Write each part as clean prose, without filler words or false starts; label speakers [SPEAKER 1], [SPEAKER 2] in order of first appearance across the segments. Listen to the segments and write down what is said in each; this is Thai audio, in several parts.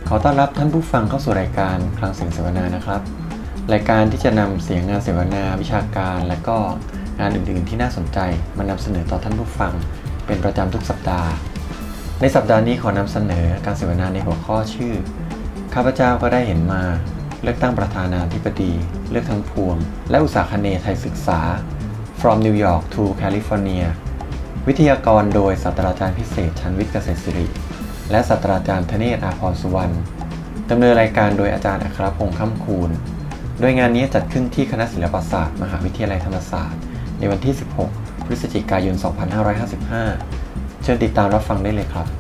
[SPEAKER 1] ขอต้อนรับท่านผู้ฟังเข้าสู่รายการคลังเสียงเสวนานะครับรายการที่จะนำเสียงงานเสวนาวิชาการและก็งานอื่นๆที่น่าสนใจมานำเสนอต่อท่านผู้ฟังเป็นประจำทุกสัปดาห์ในสัปดาห์นี้ขอนำเสนอการเสวนาในหัวข้อชื่อข้าพเจ้าก็ได้เห็นมาเลือกตั้งประธานาธิบดีเลือกทั้งพวงและอุตสาคเนย์ไทยศึกษา From New York to California วิทยากรโดยศาสตราจารย์พิเศษชันวิทย์เกษตรศิริและศาสตราจารย์ธเนศ อาภรณ์สุวรรณดำเนินรายการโดยอาจารย์อัครพงษ์ค่ำคูณโดยงานนี้จัดขึ้นที่คณะศิลปศาสตร์มหาวิทยาลัยธรรมศาสตร์ในวันที่ 16 พฤศจิกายน 2555 เชิญติดตามรับฟังได้เลยครับ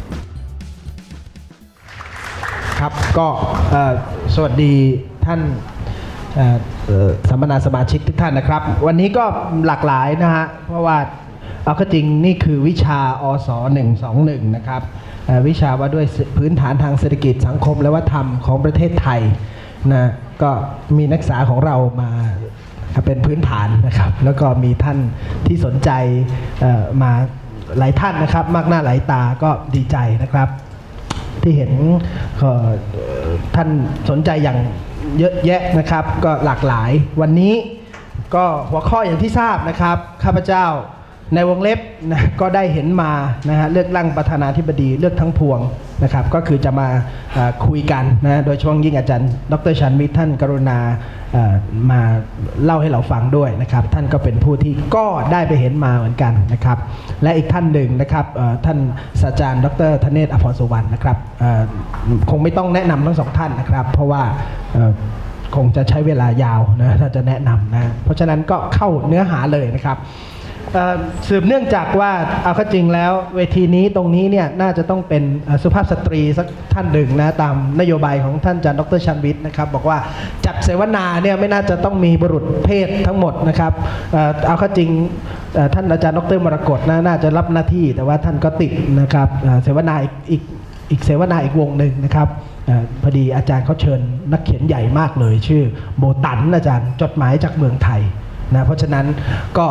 [SPEAKER 2] ครับก็สวัสดีท่านสัมมนาสมาชิกทุกท่านนะครับวันนี้ก็หลากหลายนะฮะเพราะว่าเอาเข้าจริงนี่คือวิชาอส121นะครับวิชาว่าด้วยพื้นฐานทางเศรษฐกิจสังคมและวัฒนธรรมของประเทศไทยนะก็มีนักศึกษาของเรามาเป็นพื้นฐานนะครับแล้วก็มีท่านที่สนใจมาหลายท่านนะครับมากหน้าหลายตาก็ดีใจนะครับที่เห็นท่านสนใจอย่างเยอะแยะนะครับก็หลากหลายวันนี้ก็หัวข้ออย่างที่ทราบนะครับข้าพเจ้าในวงเล็บนะก็ได้เห็นมานะฮะเลือกตั้งประธานาธิบดีเลือกทั้งพวงนะครับก็คือจะมาคุยกันนะโดยเฉพาะยิ่งอาจารย์ดร.ชันวิทย์ท่านกรุณามาเล่าให้เราฟังด้วยนะครับท่านก็เป็นผู้ที่ก็ได้ไปเห็นมาเหมือนกันนะครับและอีกท่านหนึ่งนะครับท่านศาสตราจารย์ดร.ธเนศ อาภรณ์สุวรรณนะครับคงไม่ต้องแนะนำทั้งสองท่านนะครับเพราะว่าคงจะใช้เวลายาวนะถ้าจะแนะนำนะเพราะฉะนั้นก็เข้าเนื้อหาเลยนะครับสืบเนื่องจากว่าเอาเข้าจริงแล้วเวทีนี้ตรงนี้เนี่ยน่าจะต้องเป็นสุภาพสตรีสักท่านหนึ่งนะตามนโยบายของท่านอาจารย์ดร.ชันวิทย์นะครับบอกว่าจัดเสวนาเนี่ยไม่น่าจะต้องมีบุรุษเพศทั้งหมดนะครับเอาเข้าจริงท่านอาจารย์ดร.มรกตน่าจะรับหน้าที่แต่ว่าท่านก็ติดนะครับเสวนาอีกเสวนาอีกวงหนึ่งนะครับพอดีอาจารย์เขาเชิญนักเขียนใหญ่มากเลยชื่อโบตันอาจารย์จดหมายจากเมืองไทยนะเพราะฉะนั้นก็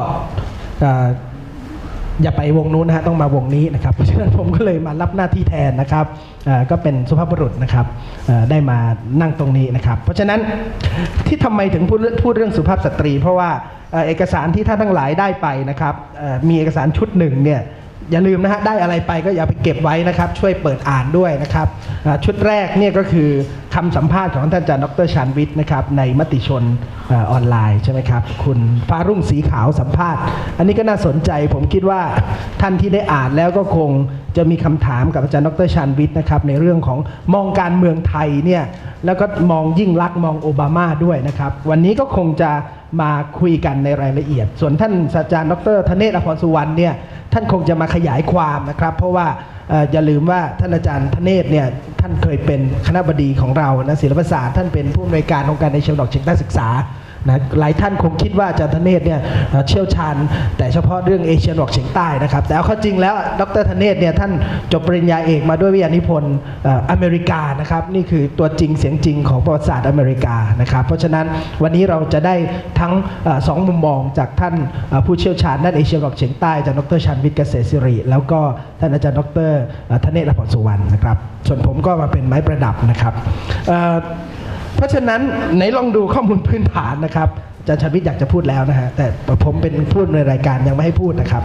[SPEAKER 2] อย่าไปวงนู้นนะฮะต้องมาวงนี้นะครับเพราะฉะนั้นผมก็เลยมารับหน้าที่แทนนะครับก็เป็นสุภาพบุรุษนะครับได้มานั่งตรงนี้นะครับเพราะฉะนั้นที่ทำไมถึงพูดเรื่องสุภาพสตรีเพราะว่าเอกสารที่ท่านทั้งหลายได้ไปนะครับมีเอกสารชุดหนึ่งเนี่ยอย่าลืมนะฮะได้อะไรไปก็อย่าไปเก็บไว้นะครับช่วยเปิดอ่านด้วยนะครับชุดแรกเนี่ยก็คือคำสัมภาษณ์ของท่านอาจารย์ดร.ชันวิทย์นะครับในมติชนออนไลน์ใช่ไหมครับคุณฟ้ารุ่งสีขาวสัมภาษณ์อันนี้ก็น่าสนใจผมคิดว่าท่านที่ได้อ่านแล้วก็คงจะมีคำถามกับอาจารย์ดร.ชันวิทย์นะครับในเรื่องของมองการเมืองไทยเนี่ยแล้วก็มองยิ่งลักษณ์มองโอบามาด้วยนะครับวันนี้ก็คงจะมาคุยกันในรายละเอียดส่วนท่านศาสตราจารย์ดร.ธเนศ อาภรณ์สุวรรณเนี่ยท่านคงจะมาขยายความนะครับเพราะว่าอย่าลืมว่าท่านอาจารย์ธเนศเนี่ยท่านเคยเป็นคณบดีของเรานะศิลปศาสตร์ท่านเป็นผู้อำนวยการองค์การในเชิงตะวันออกเฉียงใต้ศึกษานะหลายท่านคงคิดว่าอาจารย์ธเนศเนี่ยเชี่ยวชาญแต่เฉพาะเรื่องเอเชียตะวันออกเฉียงใต้นะครับแต่เอาเข้าจริงแล้วดร.ธเนศเนี่ยท่านจบปริญญาเอกมาด้วยวิทยานิพนธ์อเมริกานะครับนี่คือตัวจริงเสียงจริงของประวัติศาสตร์อเมริกานะครับเพราะฉะนั้นวันนี้เราจะได้ทั้งสองมุมมองจากท่านผู้เชี่ยวชาญด้านเอเชียตะวันออกเฉียงใต้อาจารย์ดร.ชันวิทย์เกษตรศิริแล้วก็ท่านอาจารย์ดร.ธเนศ อาภรณ์สุวรรณนะครับส่วนผมก็มาเป็นไม้ประดับนะครับเพราะฉะนั้นไหนลองดูข้อมูลพื้นฐานนะครับอาจารย์ชันวิทย์อยากจะพูดแล้วนะฮะแต่ผมเป็นพูดในรายการยังไม่ให้พูดนะครับ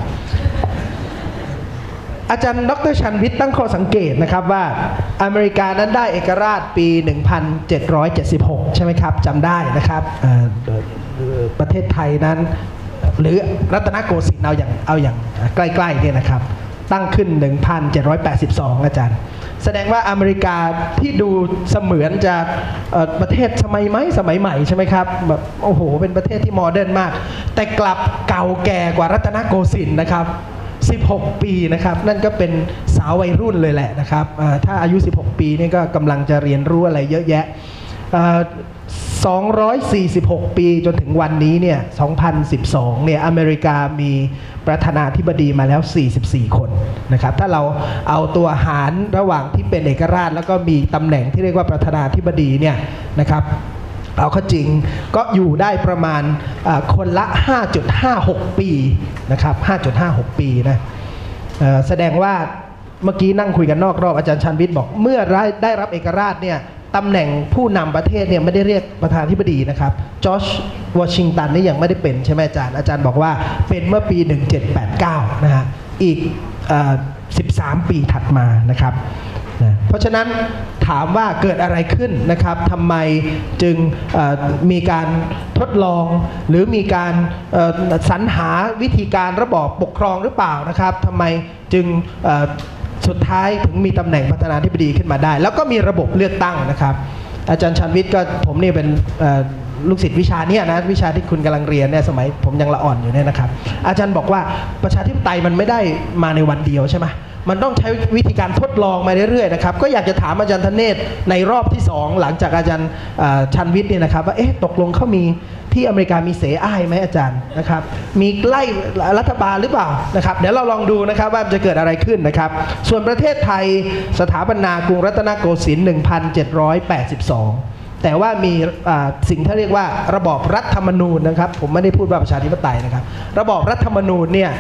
[SPEAKER 2] อาจารย์ดร.ชันวิทย์ตั้งข้อสังเกตนะครับว่าอเมริกานั้นได้เอกราชปี 1776 ใช่ไหมครับจำได้นะครับประเทศไทยนั้นหรือรัตนโกสินทร์เอาอย่างใกล้ๆเนี่ยนะครับตั้งขึ้น 1782 อาจารย์แสดงว่าอเมริกาที่ดูเสมือนจะประเทศสมัยใหม่ใช่ไหมครับแบบโอ้โหเป็นประเทศที่โมเดิร์นมากแต่กลับเก่าแก่กว่ารัตนโกสินทร์นะครับ16 ปีนะครับนั่นก็เป็นสาววัยรุ่นเลยแหละนะครับถ้าอายุ16 ปีนี่ก็กำลังจะเรียนรู้อะไรเยอะแยะ246 ปีจนถึงวันนี้เนี่ย2012เนี่ยอเมริกามีประธานาธิบดีมาแล้ว44 คนนะครับถ้าเราเอาตัวหารระหว่างที่เป็นเอกราชแล้วก็มีตำแหน่งที่เรียกว่าประธานาธิบดีเนี่ยนะครับเอาเข้าจริงก็อยู่ได้ประมาณคนละ 5.56 ปีนะครับ 5.56 ปีนะแสดงว่าเมื่อกี้นั่งคุยกันนอกรอบอาจารย์ชันวิทย์บอกเมื่อได้รับเอกราชเนี่ยตำแหน่งผู้นำประเทศเนี่ยไม่ได้เรียกประธานาธิบดีนะครับจอร์จวอชิงตันนี่ยังไม่ได้เป็นใช่ไหมอาจารย์บอกว่าเป็นเมื่อปี1789นะฮะอีก13 ปีถัดมานะครับเพราะฉะนั้นถามว่าเกิดอะไรขึ้นนะครับทำไมจึงมีการทดลองหรือมีการสรรหาวิธีการระบอบปกครองหรือเปล่านะครับทำไมจึงสุดท้ายถึงมีตำแหน่งประธานาธิบดีขึ้นมาได้แล้วก็มีระบบเลือกตั้งนะครับอาจารย์ชันวิทย์ก็ผมนี่เป็นลูกศิษย์วิชาเนี่ยนะวิชาที่คุณกำลังเรียนเนี่ยสมัยผมยังละอ่อนอยู่เนี่ยนะครับอาจารย์บอกว่าประชาธิปไตยมันไม่ได้มาในวันเดียวใช่ไหมมันต้องใช้วิธีการทดลองมาเรื่อยๆนะครับก็อยากจะถามอาจารย์ธเนศในรอบที่2หลังจากอาจารย์ชันวิทย์เนี่ยนะครับว่าตกลงเขามีที่อเมริกามีเสอ้ายไหมอาจารย์นะครับมีไล่รัฐบาลหรือเปล่านะครับเดี๋ยวเราลองดูนะครับว่าจะเกิดอะไรขึ้นนะครับส่วนประเทศไทยสถาปนากรุงรัตนโกสินทร์1782แต่ว่ามีสิ่งที่เรียกว่าระบอบรัฐธรรมนูญนะครับผมไม่ได้พูดว่าประชาธิปไตยนะครับระบอบรัฐธรรมนูญเนี่ย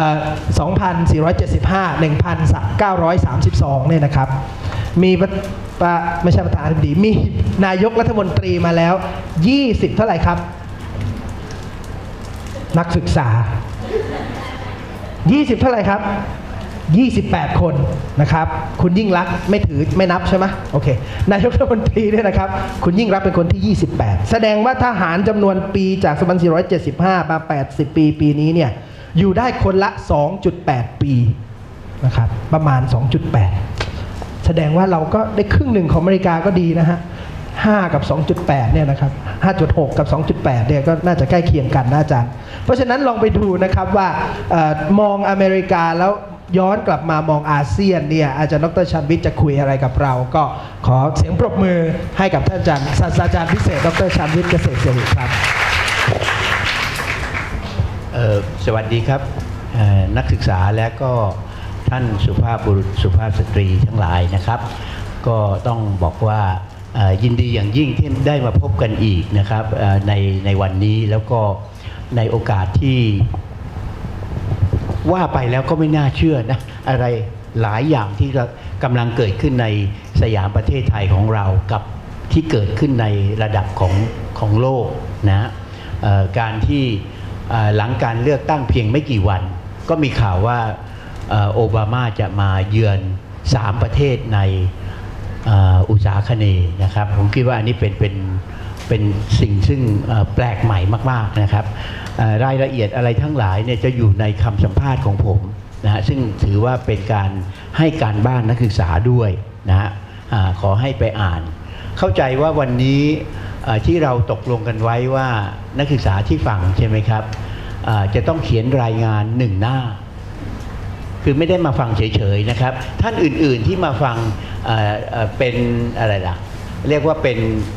[SPEAKER 2] 2475 1932เนี่ยนะครับมีไม่ใช่ประธานาธิบดีมีนายกรัฐมนตรีมาแล้ว20เท่าไหร่ครับนักศึกษา20เท่าไหร่ครับ28 คนนะครับคุณยิ่งรักษณ์ไม่นับใช่ไหมโอเคนายกรัฐมนตรีเนี่ยนะครับคุณยิ่งรักษณ์เป็นคนที่28แสดงว่าทหารจำนวนปีจาก2475มา80 ปีนี้เนี่ยอยู่ได้คนละ 2.8 ปีนะครับประมาณ 2.8 แสดงว่าเราก็ได้ครึ่งหนึ่งของอเมริกาก็ดีนะฮะ5 กับ 2.8 เนี่ยนะครับ 5.6 กับ 2.8 เนี่ยก็น่าจะใกล้เคียงกันนะอาจารย์เพราะฉะนั้นลองไปดูนะครับว่ามองอเมริกาแล้วย้อนกลับมามองอาเซียนเนี่ยอาจารย์ดร.ชันวิทย์จะคุยอะไรกับเราก็ขอเสียงปรบมือให้กับท่านอาจารย์ศาสตราจารย์พิเศษดร.ชันวิทย์เกษตรศิริครับ
[SPEAKER 3] สวัสดีครับนักศึกษาและก็ท่านสุภาพบุรุษสุภาพสตรีทั้งหลายนะครับก็ต้องบอกว่ายินดีอย่างยิ่งที่ได้มาพบกันอีกนะครับในวันนี้แล้วก็ในโอกาสที่ว่าไปแล้วก็ไม่น่าเชื่อนะอะไรหลายอย่างที่กำลังเกิดขึ้นในสยามประเทศไทยของเรากับที่เกิดขึ้นในระดับของโลกนะการที่หลังการเลือกตั้งเพียงไม่กี่วันก็มีข่าวว่าโอบามาจะมาเยือน3ประเทศในอุษาคเนย์นะครับผมคิดว่าอันนี้เป็นสิ่งซึ่งแปลกใหม่มากๆนะครับรายละเอียดอะไรทั้งหลายเนี่ยจะอยู่ในคำสัมภาษณ์ของผมนะฮะซึ่งถือว่าเป็นการให้การบ้านนักศึกษาด้วยนะฮะขอให้ไปอ่านเข้าใจว่าวันนี้ที่เราตกลงกันไว้ว่านักศึกษาที่ฟังใช่ไหมครับจะต้องเขียนรายงาน1 หน้าคือไม่ได้มาฟังเฉยๆนะครับท่านอื่นๆที่มาฟังเป็นอะไรล่ะเรียกว่าเป็น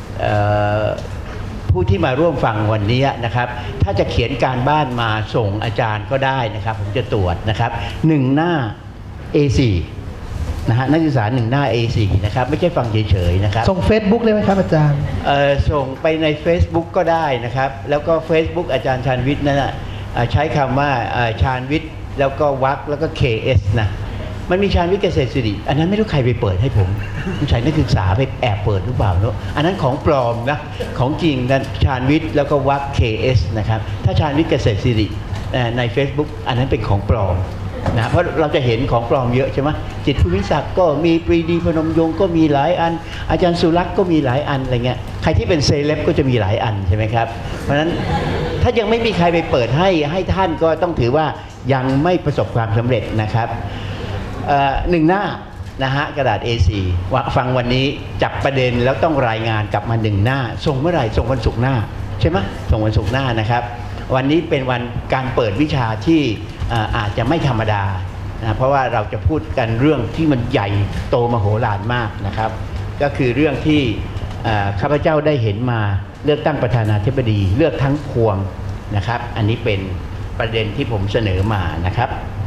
[SPEAKER 3] ผู้ที่มาร่วมฟังวันนี้นะครับถ้าจะเขียนการบ้านมาส่งอาจารย์ก็ได้นะครับผมจะตรวจนะครับ1 หน้า A4 นะฮะนักศึกษา1 หน้า A4 นะครับไม่ใช่ฟังเฉยๆนะครับ
[SPEAKER 2] ส่ง Facebook ได้ไหมครับอาจารย์
[SPEAKER 3] ส่งไปใน Facebook ก็ได้นะครับแล้วก็ Facebook อาจารย์ชาญวิทย์นั่นนะใช้คำว่าชาญวิทย์แล้วก็วรรคแล้วก็ KS นะมันมีชาญวิทย์เกษตรศิริอันนั้นไม่รู้ใครไปเปิดให้ผมใช้นักศึกษาไปแอบเปิดหรือเปล่าเนอะอันนั้นของปลอมนะของจริงนะชาญวิทย์แล้วก็วรรค KS นะครับถ้าชาญวิทย์เกษตรศิริใน Facebook อันนั้นเป็นของปลอมนะเพราะเราจะเห็นของปลอมเยอะใช่ไหมจิตรภูมิศักดิ์ก็มีปรีดีพนมยงค์ก็มีหลายอันอาจารย์สุรักษ์ก็มีหลายอันอะไรเงี้ยใครที่เป็นเซเลบก็จะมีหลายอันใช่ไหมครับเพราะฉะนั้นถ้ายังไม่มีใครไปเปิดให้ท่านก็ต้องถือว่ายังไม่ประสบความสำเร็จนะครับ1 หน้านะฮะกระดาษ A4 ฟังวันนี้จับประเด็นแล้วต้องรายงานกลับมา1 หน้าส่งเมื่อไหร่ส่งวันศุกร์หน้าใช่ไหมส่งวันศุกร์หน้านะครับวันนี้เป็นวันการเปิดวิชาที่อาจจะไม่ธรรมดานะเพราะว่าเราจะพูดกันเรื่องที่มันใหญ่โตมโหฬารมากนะครับก็คือเรื่องที่ข้าพเจ้าได้เห็นมาเลือกตั้งประธานาธิบดีเลือกทั้งพวงนะครับอันนี้เป็นประเด็นที่ผมเสนอมานะครับ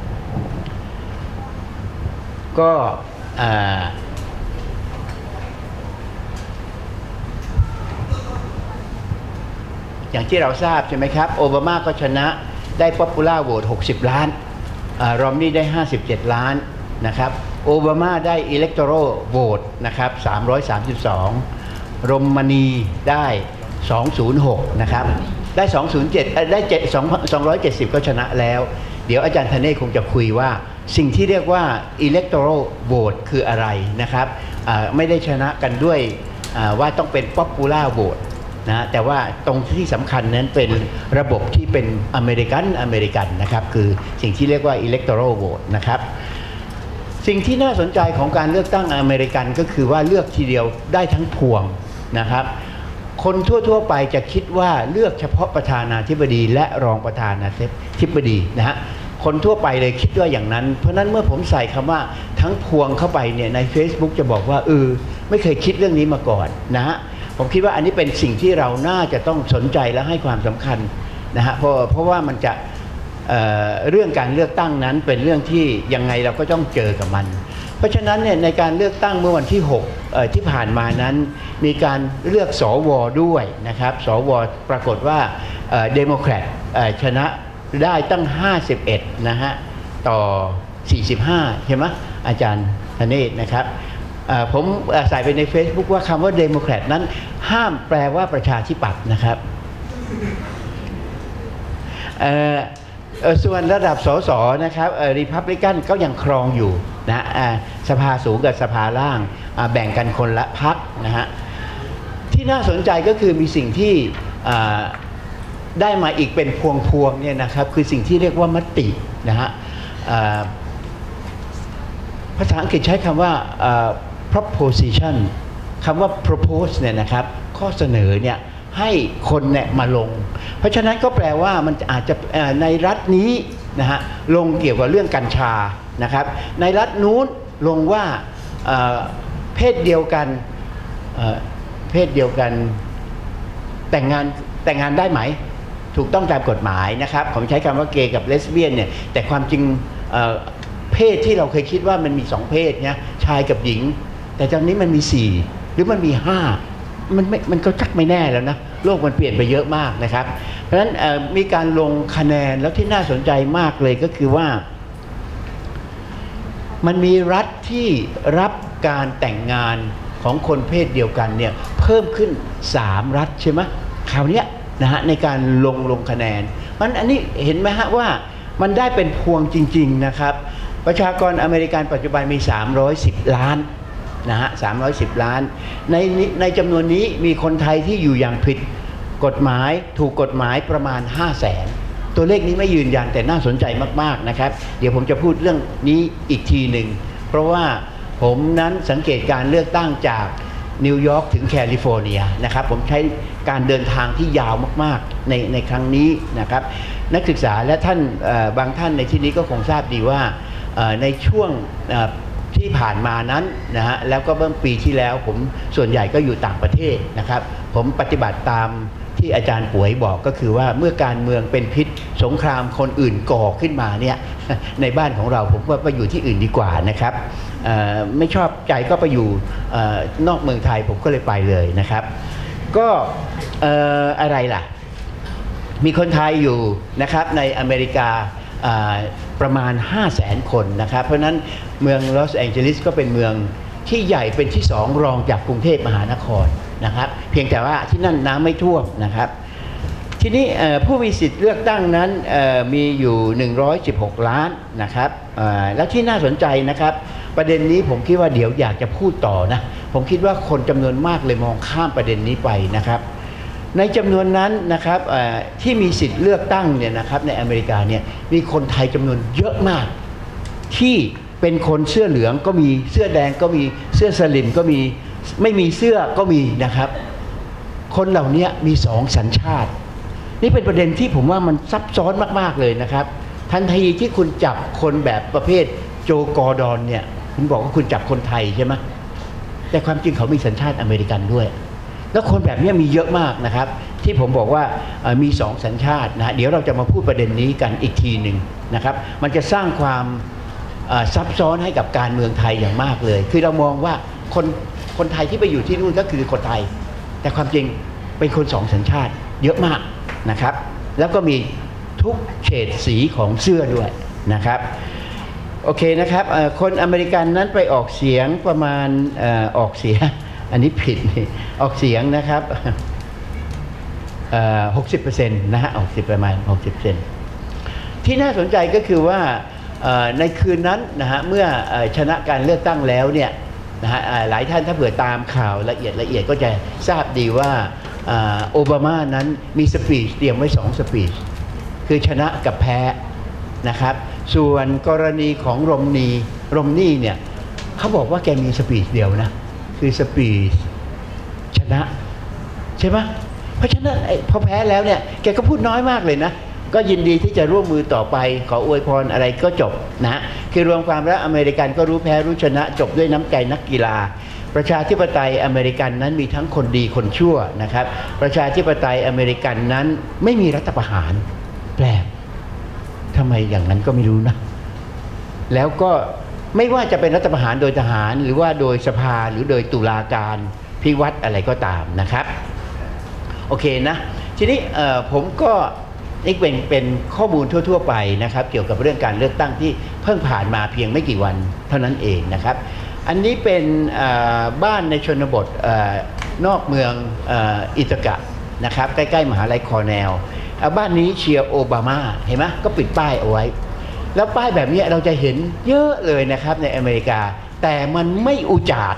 [SPEAKER 3] ก็อย่างที่เราทราบใช่ไหมครับโอบามาก็ชนะได้ Popular Vote 60 ล้านรอมนี่ได้57 ล้านนะครับโอบามาได้ electoral vote นะครับ332โรมนีได้206นะครับได้207ได้270ก็ชนะแล้วเดี๋ยวอาจารย์ธเนศคงจะคุยว่าสิ่งที่เรียกว่า electoral vote คืออะไรนะครับไม่ได้ชนะกันด้วยว่าต้องเป็น popular vote นะแต่ว่าตรงที่สำคัญนั้นเป็นระบบที่เป็นอเมริกันนะครับคือสิ่งที่เรียกว่า electoral vote นะครับสิ่งที่น่าสนใจของการเลือกตั้งอเมริกันก็คือว่าเลือกทีเดียวได้ทั้งพวงนะครับคนทั่วไปจะคิดว่าเลือกเฉพาะประธานาธิบดีและรองประธานาธิบดีนะฮะคนทั่วไปเลยคิดว่าอย่างนั้นเพราะนั้นเมื่อผมใส่คำว่าทั้งพวงเข้าไปเนี่ยใน Facebook จะบอกว่าไม่เคยคิดเรื่องนี้มาก่อนนะฮะผมคิดว่าอันนี้เป็นสิ่งที่เราน่าจะต้องสนใจและให้ความสำคัญนะฮะเพราะว่ามันจะเรื่องการเลือกตั้งนั้นเป็นเรื่องที่ยังไงเราก็ต้องเจอกับมันเพราะฉะนั้นเนี่ยในการเลือกตั้งเมื่อวันที่6ที่ผ่านมานั้นมีการเลือกสวด้วยนะครับสวปรากฏว่าเดโมแครตชนะได้ตั้ง51นะฮะต่อ45ใช่ไหมอาจารย์ธเนศนะครับผมใส่ไปใน Facebook ว่าคำว่าเดโมแครตนั้นห้ามแปลว่าประชาธิปัตย์นะครับส่วนระดับสสนะครับรีพับลิกันก็ยังครองอยู่นะสภาสูงกับสภาล่างแบ่งกันคนละพรรคนะฮะที่น่าสนใจก็คือมีสิ่งที่ได้มาอีกเป็นพวงเนี่ยนะครับคือสิ่งที่เรียกว่ามตินะฮะภาษาอังกฤษใช้คำว่า proposition คำว่า propose เนี่ยนะครับข้อเสนอเนี่ยให้คนเนี่ยมาลงเพราะฉะนั้นก็แปลว่ามันอาจจะในรัฐนี้นะฮะลงเกี่ยวกับเรื่องกัญชานะครับในรัฐนู้นลงว่าเพศเดียวกันแต่งงานได้ไหมถูกต้องตามกฎหมายนะครับผมใช้คำว่าเกย์กับเลสเบี้ยนเนี่ยแต่ความจริงเพศที่เราเคยคิดว่ามันมี2เพศเนี่ยชายกับหญิงแต่ตอนนี้มันมี4หรือมันมี5มันก็ชักไม่แน่แล้วนะโลกมันเปลี่ยนไปเยอะมากนะครับเพราะฉะนั้นมีการลงคะแนนแล้วที่น่าสนใจมากเลยก็คือว่ามันมีรัฐที่รับการแต่งงานของคนเพศเดียวกันเนี่ยเพิ่มขึ้น3รัฐใช่ไหมคราวนี้นะฮะในการลงคะแนนมันอันนี้เห็นไหมฮะว่ามันได้เป็นพวงจริงๆนะครับประชากรอเมริกันปัจจุบันมี310 ล้านนะฮะ310 ล้านในจำนวนนี้มีคนไทยที่อยู่อย่างผิดกฎหมายถูกกฎหมายประมาณ 500,000 ตัวเลขนี้ไม่ยืนยันแต่น่าสนใจมากๆนะครับเดี๋ยวผมจะพูดเรื่องนี้อีกทีหนึ่งเพราะว่าผมนั้นสังเกตการเลือกตั้งจากนิวยอร์กถึงแคลิฟอร์เนียนะครับผมใช้การเดินทางที่ยาวมากๆในครั้งนี้นะครับนักศึกษาและท่านบางท่านในที่นี้ก็คงทราบดีว่าในช่วงที่ผ่านมานั้นนะฮะแล้วก็เมื่อปีที่แล้วผมส่วนใหญ่ก็อยู่ต่างประเทศนะครับผมปฏิบัติตามที่อาจารย์ป่วยบอกก็คือว่าเมื่อการเมืองเป็นพิษสงครามคนอื่นก่อขึ้นมาเนี่ยในบ้านของเราผมว่าไปอยู่ที่อื่นดีกว่านะครับไม่ชอบใจก็ไปอยู่นอกเมืองไทยผมก็เลยไปเลยนะครับก็อะไรล่ะมีคนไทยอยู่นะครับในอเมริกาประมาณ 500,000 คนนะครับเพราะนั้นเมืองลอสแองเจลิสก็เป็นเมืองที่ใหญ่เป็นที่2รองจากกรุงเทพมหานครนะครับเพียงแต่ว่าที่นั่นน้ำไม่ท่วมนะครับทีนี้ผู้มีสิทธิ์เลือกตั้งนั้นมีอยู่116 ล้านนะครับแล้วที่น่าสนใจนะครับประเด็นนี้ผมคิดว่าเดี๋ยวอยากจะพูดต่อนะผมคิดว่าคนจำนวนมากเลยมองข้ามประเด็นนี้ไปนะครับในจำนวนนั้นนะครับที่มีสิทธิ์เลือกตั้งเนี่ยนะครับในอเมริกาเนี่ยมีคนไทยจำนวนเยอะมากที่เป็นคนเสื้อเหลืองก็มีเสื้อแดงก็มีเสื้อสลิมก็มีไม่มีเสื้อก็มีนะครับคนเหล่านี้มี2 สัญชาตินี่เป็นประเด็นที่ผมว่ามันซับซ้อนมากๆเลยนะครับทันทีที่คุณจับคนแบบประเภทโจกอร์ดอนเนี่ยคุณบอกว่าคุณจับคนไทยใช่ไหมแต่ความจริงเขามีสัญชาติอเมริกันด้วยแล้วคนแบบนี้มีเยอะมากนะครับที่ผมบอกว่ามี2 สัญชาตินะเดี๋ยวเราจะมาพูดประเด็นนี้กันอีกทีหนึ่งนะครับมันจะสร้างความซับซ้อนให้กับการเมืองไทยอย่างมากเลยคือเรามองว่าคนไทยที่ไปอยู่ที่นู่นก็คือคนไทยแต่ความจริงเป็นคน2 สัญชาติเยอะมากนะครับแล้วก็มีทุกเฉดสีของเสื้อด้วยนะครับโอเคนะครับคนอเมริกันนั้นไปออกเสียงประมาณออกเสียงอันนี้ผิดนี่ออกเสียงนะครับ60%นะฮะประมาณ 60%ที่น่าสนใจก็คือว่าในคืนนั้นนะฮะเมื่อชนะการเลือกตั้งแล้วเนี่ยนะฮะหลายท่านถ้าเผื่อตามข่าวละเอียดก็จะทราบดีว่าโอบามานั้นมีสปีชเตรียมไว้2สปีชคือชนะกับแพ้นะครับส่วนกรณีของรอมนีเนี่ยเขาบอกว่าแกมีสปีชเดียวนะคือสปีชชนะใช่ไหมเพราะฉะนั้นพอแพ้แล้วเนี่ยแกก็พูดน้อยมากเลยนะก็ยินดีที่จะร่วมมือต่อไปขออวยพรอะไรก็จบนะคือรวมความแล้วอเมริกันก็รู้แพ้รู้ชนะจบด้วยน้ำใจนักกีฬาประชาธิปไตยอเมริกันนั้นมีทั้งคนดีคนชั่วนะครับประชาธิปไตยอเมริกันนั้นไม่มีรัฐประหารแปลกทำไมอย่างนั้นก็ไม่รู้นะแล้วก็ไม่ว่าจะเป็นรัฐประหารโดยทหารหรือว่าโดยสภาหรือโดยตุลาการพิวัตรอะไรก็ตามนะครับโอเคนะทีนี้ผมก็นี่เป็นข้อมูลทั่วๆไปนะครับเกี่ยวกับเรื่องการเลือกตั้งที่เพิ่งผ่านมาเพียงไม่กี่วันเท่านั้นเองนะครับอันนี้เป็นบ้านในชนบทนอกเมืองอิตากะนะครับใกล้ๆมหาลัยคอร์เนลบ้านนี้เชียร์โอบามาเห็นไหมก็ปิดป้ายเอาไว้แล้วป้ายแบบนี้เราจะเห็นเยอะเลยนะครับในอเมริกาแต่มันไม่อุจาด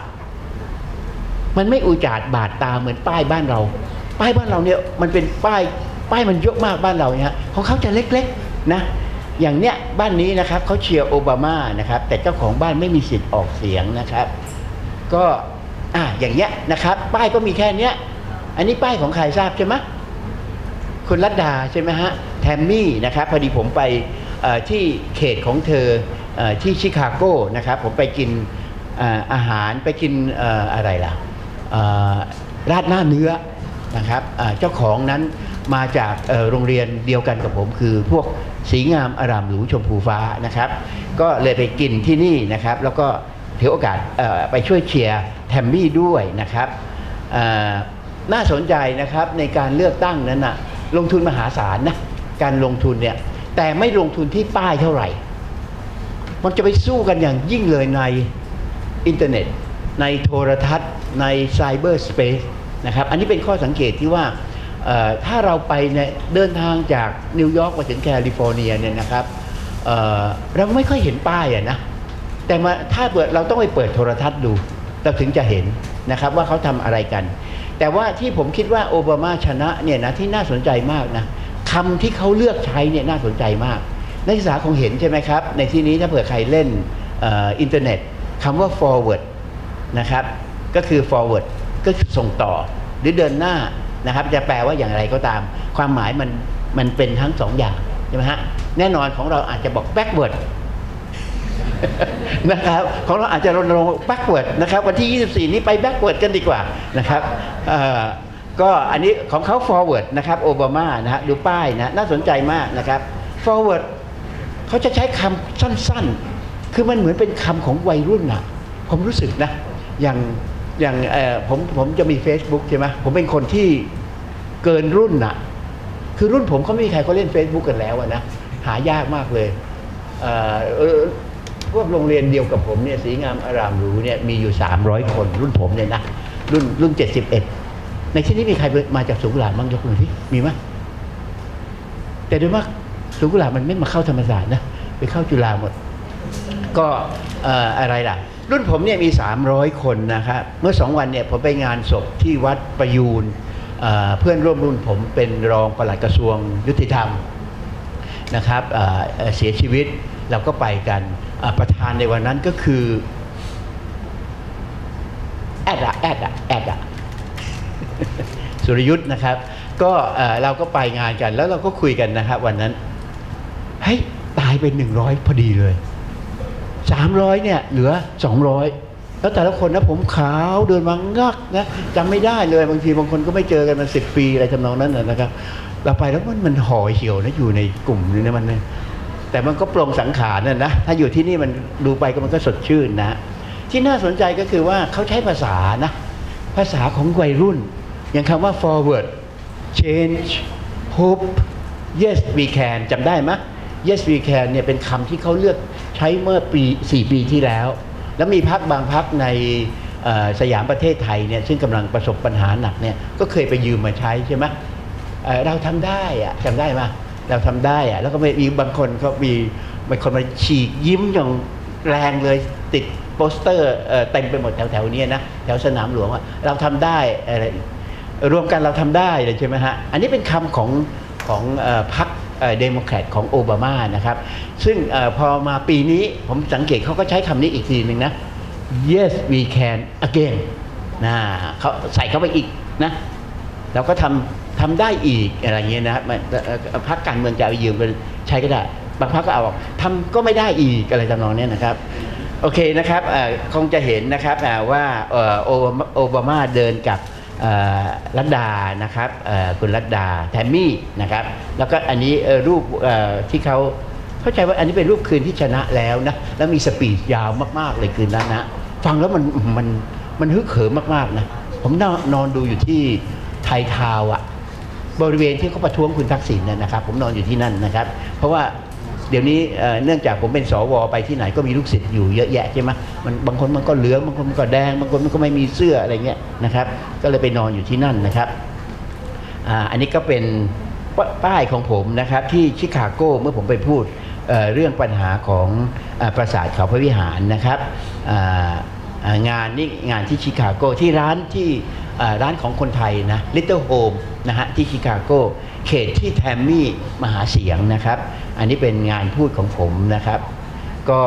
[SPEAKER 3] บาดตาเหมือนป้ายบ้านเราเนี่ยมันเป็นป้ายมันเยอะมากบ้านเราเนี่ยของเขาจะเล็กๆนะอย่างเนี้ยบ้านนี้นะครับเขาเชียร์โอบามานะครับแต่เจ้าของบ้านไม่มีสิทธิ์ออกเสียงนะครับก็อย่างเนี้ยนะครับป้ายก็มีแค่เนี้ยอันนี้ป้ายของใครทราบใช่ไหมคุณรัตดาใช่ไหมฮะแทมมี่นะครับพอดีผมไปที่เขตของเธอที่ชิคาโกนะครับผมไปกินอาหารไปกินอะไรล่ะราดหน้าเนื้อนะครับเจ้าของนั้นมาจากโรงเรียนเดียวกันกับผมคือพวกสีงามอารามหรูชมพูฟ้านะครับก็เลยไปกินที่นี่นะครับแล้วก็ถือโอกาสไปช่วยเชียร์แทมมี่ด้วยนะครับน่าสนใจนะครับในการเลือกตั้งนั้นนะลงทุนมหาศาลนะการลงทุนเนี่ยแต่ไม่ลงทุนที่ป้ายเท่าไหร่มันจะไปสู้กันอย่างยิ่งเลยในอินเทอร์เน็ตในโทรทัศน์ในไซเบอร์สเปซนะครับอันนี้เป็นข้อสังเกตที่ว่าถ้าเราไปเนี่ยเดินทางจากนิวยอร์กมาถึงแคลิฟอร์เนียเนี่ยนะครับเราไม่ค่อยเห็นป้ายนะแต่ถ้าเราต้องไปเปิดโทรทัศน์ดูเราถึงจะเห็นนะครับว่าเขาทำอะไรกันแต่ว่าที่ผมคิดว่าโอบามาชนะเนี่ยนะที่น่าสนใจมากนะคำที่เขาเลือกใช้เนี่ยน่าสนใจมากนักศึกษาคงเห็นใช่ไหมครับในที่นี้ถ้าเผื่อใครเล่นอินเทอร์เน็ตคำว่า forward นะครับก็คือ forward ก็คือส่งต่อหรือเดินหน้านะครับจะแปลว่าอย่างไรก็ตามความหมายมันเป็นทั้งสองอย่างใช่ไหมฮะแน่นอนของเราอาจจะบอก backward นะครับของเราอาจจะรณรงค์ backward นะครับวันที่24นี้ไป backward กันดีกว่านะครับก็อันนี้ของเขา forward นะครับโอบามานะฮะดูป้ายนะน่าสนใจมากนะครับ forward เขาจะใช้คำสั้นๆคือมันเหมือนเป็นคำของวัยรุ่นนะผมรู้สึกนะอย่างผมจะมี Facebook ใช่ไหมผมเป็นคนที่เกินรุ่นนะคือรุ่นผมเขาไม่มีใครเขาเล่น Facebook กันแล้วนะหายากมากเลยพวกโรงเรียนเดียวกับผมเนี่ยสีงามอารามหรูเนี่ยมีอยู่300คนรุ่นผมเนี่ยนะรุ่น71ในที่นี้มีใครมาจากสุขุลาบ้างยกมือที่มีไหมแต่โดยมากสุขุลามันไม่มาเข้าธรรมศาสตร์นะไปเข้าจุฬาหมดก็อะไรล่ะรุ่นผมเนี่ยมี300คนนะครับเมื่อ2วันเนี่ยผมไปงานศพที่วัดประยูนเพื่อนร่วมรุ่นผมเป็นรองปลัดกระทรวงยุติธรรมนะครับเสียชีวิตเราก็ไปกันประธานในวันนั้นก็คือแอดสุรยุทธ์นะครับก็เราก็ไปงานกันแล้วเราก็คุยกันนะครับวันนั้นเฮ้ยตายเป็น100พอดีเลย300เนี่ยเหลือ200แล้วแต่ละคนนะผมขาวเดินมางักนะจำไม่ได้เลยบางทีบางคนก็ไม่เจอกันมา10 ปีอะไรทำนองนั้นนะครับเราไปแล้วมันห่อเหี่ยวนะอยู่ในกลุ่มนี้นะมันแต่มันก็ปรงสังขารนะถ้าอยู่ที่นี่มันดูไปก็มันก็สดชื่นนะที่น่าสนใจก็คือว่าเขาใช้ภาษานะภาษาของวัยรุ่นอย่างคำว่า forward change hope yes we can จำได้ไหม yes we can เนี่ยเป็นคำที่เขาเลือกใช้เมื่อ4 ปีที่แล้วแล้วมีพรรคบางพรรคในสยามประเทศไทยเนี่ยซึ่งกำลังประสบปัญหาหนักเนี่ยก็เคยไปยืมมาใช้ใช่ไหมเราทำได้อะจำได้ไหมเราทำได้อะแล้วก็มีบางคนเขามีบางคนมาฉีกยิ้มอย่างแรงเลยติดโปสเตอร์เต็มไปหมดแถวๆนี้นะแถวสนามหลวงว่าเราทำได้อะไรรวมกันเราทำได้เลยใช่ไหมฮะอันนี้เป็นคำของพรรคเดโมแครตของโอบามานะครับซึ่งพอมาปีนี้ผมสังเกตเขาก็ใช้คำนี้อีกทีหนึ่งนะ yes we can again นะเขาใส่เข้าไปอีกนะเราก็ทำได้อีกอะไรเงี้ยนะพรรคการเมืองจะเอายืมไปใช้ก็ได้บางพรรคก็เอาทำก็ไม่ได้อีกอะไรทำนองนี้นะครับโอเคนะครับคงจะเห็นนะครับว่าโอบามาเดินกับรัตดานะครับคุณรัตดาแทมมี่นะครับแล้วก็อันนี้รูปที่เขาเข้าใจว่าอันนี้เป็นรูปคืนที่ชนะแล้วนะแล้วมีสปีดยาวมากๆเลยคืนนั้นนะฟังแล้วมันฮึกเหิมมากๆนะผมนอนดูอยู่ที่ไทยทาวน์บริเวณที่เขาประท้วงคุณทักษิณนะครับผมนอนอยู่ที่นั่นนะครับเพราะว่าเดี๋ยวนี้เนื่องจากผมเป็นสวไปที่ไหนก็มีลูกศิษย์อยู่เยอะแยะใช่ไหมมันบางคนมันก็เหลืองบางคนมันก็แดงบางคนมันก็ไม่มีเสื้ออะไรเงี้ยนะครับก็เลยไปนอนอยู่ที่นั่นนะครับอันนี้ก็เป็นป้ายของผมนะครับที่ชิคาโกเมื่อผมไปพูดเรื่องปัญหาของปราสาทเขาพระวิหารนะครับงานที่ชิคาโกที่ร้านของคนไทยนะ Little Home นะฮะที่ชิคาโกเขตที่แทมมี่มหาเสียงนะครับอันนี้เป็นงานพูดของผมนะครับก็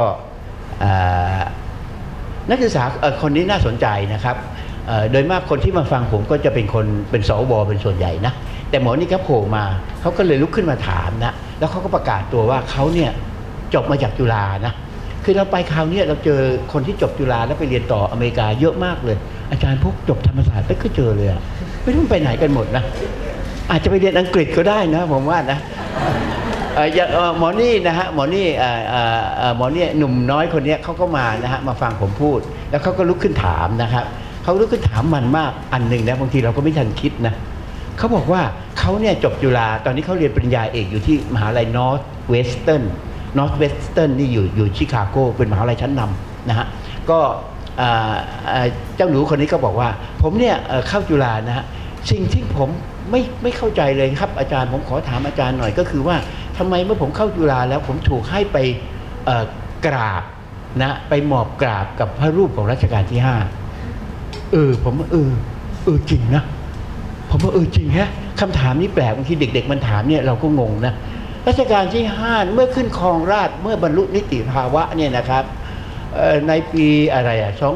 [SPEAKER 3] นักศึกษาคนนี้น่าสนใจนะครับโดยมากคนที่มาฟังผมก็จะเป็นสวเป็นส่วนใหญ่นะแต่หมอนี่ครับโผล่มาเขาก็เลยลุกขึ้นมาถามนะแล้วเขาก็ประกาศตัวว่าเขาเนี่ยจบมาจากจุฬานะคือเราไปคราวนี้เราเจอคนที่จบจุฬาแล้วไปเรียนต่ออเมริกาเยอะมากเลยอาจารย์พวกจบธรรมศาสตร์ไม่เคยเจอเลยไม่รู้ไปไหนกันหมดนะอาจจะไปเรียนอังกฤษก็ได้นะผมว่านะหมอนี่นะฮะหมอนี่หนุ่มน้อยคนนี้เขาก็มานะฮะมาฟังผมพูดแล้วเขาก็ลุกขึ้นถามนะครับเขาลุกขึ้นถามมันมากอันหนึ่งนะบางทีเราก็ไม่ทันคิดนะเขาบอกว่าเขาเนี่ยจบจุฬาตอนนี้เขาเรียนปริญญาเอกอยู่ที่มหาลัย Northwestern นี่อยู่ชิคาโกเป็นมหาลัยชั้นนำนะฮะก็เจ้าหนูคนนี้ก็บอกว่าผมเนี่ยเข้าจุฬานะฮะสิ่งที่ผมไม่เข้าใจเลยครับอาจารย์ผมขอถามอาจารย์หน่อยก็คือว่าทำไมเมื่อผมเข้าจุฬาแล้วผมถูกให้ไปกราบนะไปหมอบกราบกับพระรูปของรัชกาลที่5ผมจริงนะผมว่าจริงฮะคำถามนี้แปลกบางทีเด็กๆมันถามเนี่ยเราก็งงนะรัชกาลที่5เมื่อขึ้นครองราชย์เมื่อบรรลุนิติภาวะเนี่ยนะครับในปีอะไร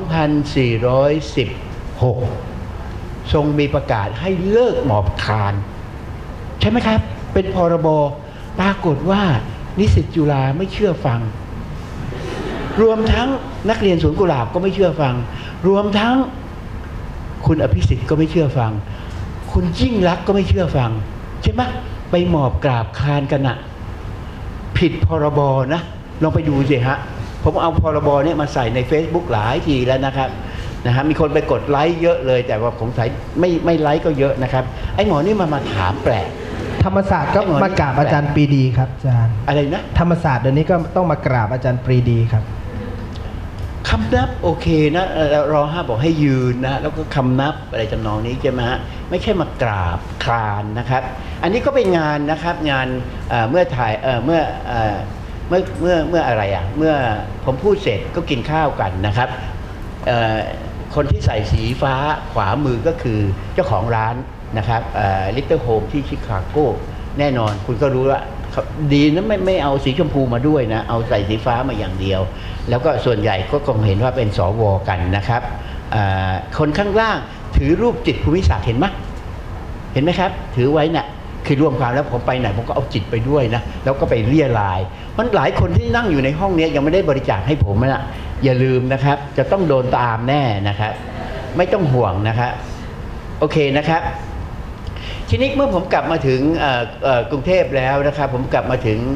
[SPEAKER 3] 2416ทรงมีประกาศให้เลิกหมอบคลานใช่ไหมครับเป็นพรบปรากฏว่านิสิตจุฬาไม่เชื่อฟังรวมทั้งนักเรียนสวนกุหลาบก็ไม่เชื่อฟังรวมทั้งคุณอภิสิทธิ์ก็ไม่เชื่อฟังคุณยิ่งลักษณ์ก็ไม่เชื่อฟังใช่ไหมไปหมอบกราบคลานกันนะผิดพรบนะลองไปดูสิฮะผมเอาพรบเนี่ยมาใส่ใน Facebook หลายทีแล้วนะครับมีคนไปกดไลค์เยอะเลยแต่ว่าผมใส่ไม่ไลค์ก็เยอะนะครับไอ้หมอนี่มาถามแปลก
[SPEAKER 2] ธรรมศาสตร์ก็มากราบอาจารย์ปรีดีครับอาจารย์
[SPEAKER 3] อะไรนะ
[SPEAKER 2] ธรรมศาสตร์เดี๋ยวนี้ก็ต้องมากราบอาจารย์ปรีดีครับ
[SPEAKER 3] คำนับโอเคนะรอ5บอกให้ยืนนะแล้วก็คำนับอะไรจำนองนี้ใช่ไหมฮะไม่ใช่มากราบคลานนะครับอันนี้ก็เป็นงานนะครับงานเมื่อถ่ายเมื่ออะไรเมื่อผมพูดเสร็จก็กินข้าวกันนะครับคนที่ใส่สีฟ้าขวามือก็คือเจ้าของร้านนะครับLittle Home ที่ชิคาโกแน่นอนคุณก็รู้ว่าดีนะไม่เอาสีชมพูมาด้วยนะเอาใส่สีฟ้ามาอย่างเดียวแล้วก็ส่วนใหญ่ก็คงเห็นว่าเป็นสวกันนะครับคนข้างล่างถือรูปจิตรภูมิศาสตร์เห็นไหมครับถือไว้น่ะคือรวมความแล้วผมไปไหนผมก็เอาจิตไปด้วยนะแล้วก็ไปเรียรายมันหลายคนที่นั่งอยู่ในห้องนี้ยังไม่ได้บริจาคให้ผมนะอย่าลืมนะครับจะต้องโดนตามแน่นะครับไม่ต้องห่วงนะครับโอเคนะครับทีนี้เมื่อผมกลับมาถึงกรุงเทพแล้วนะครับผมกลับมาถึง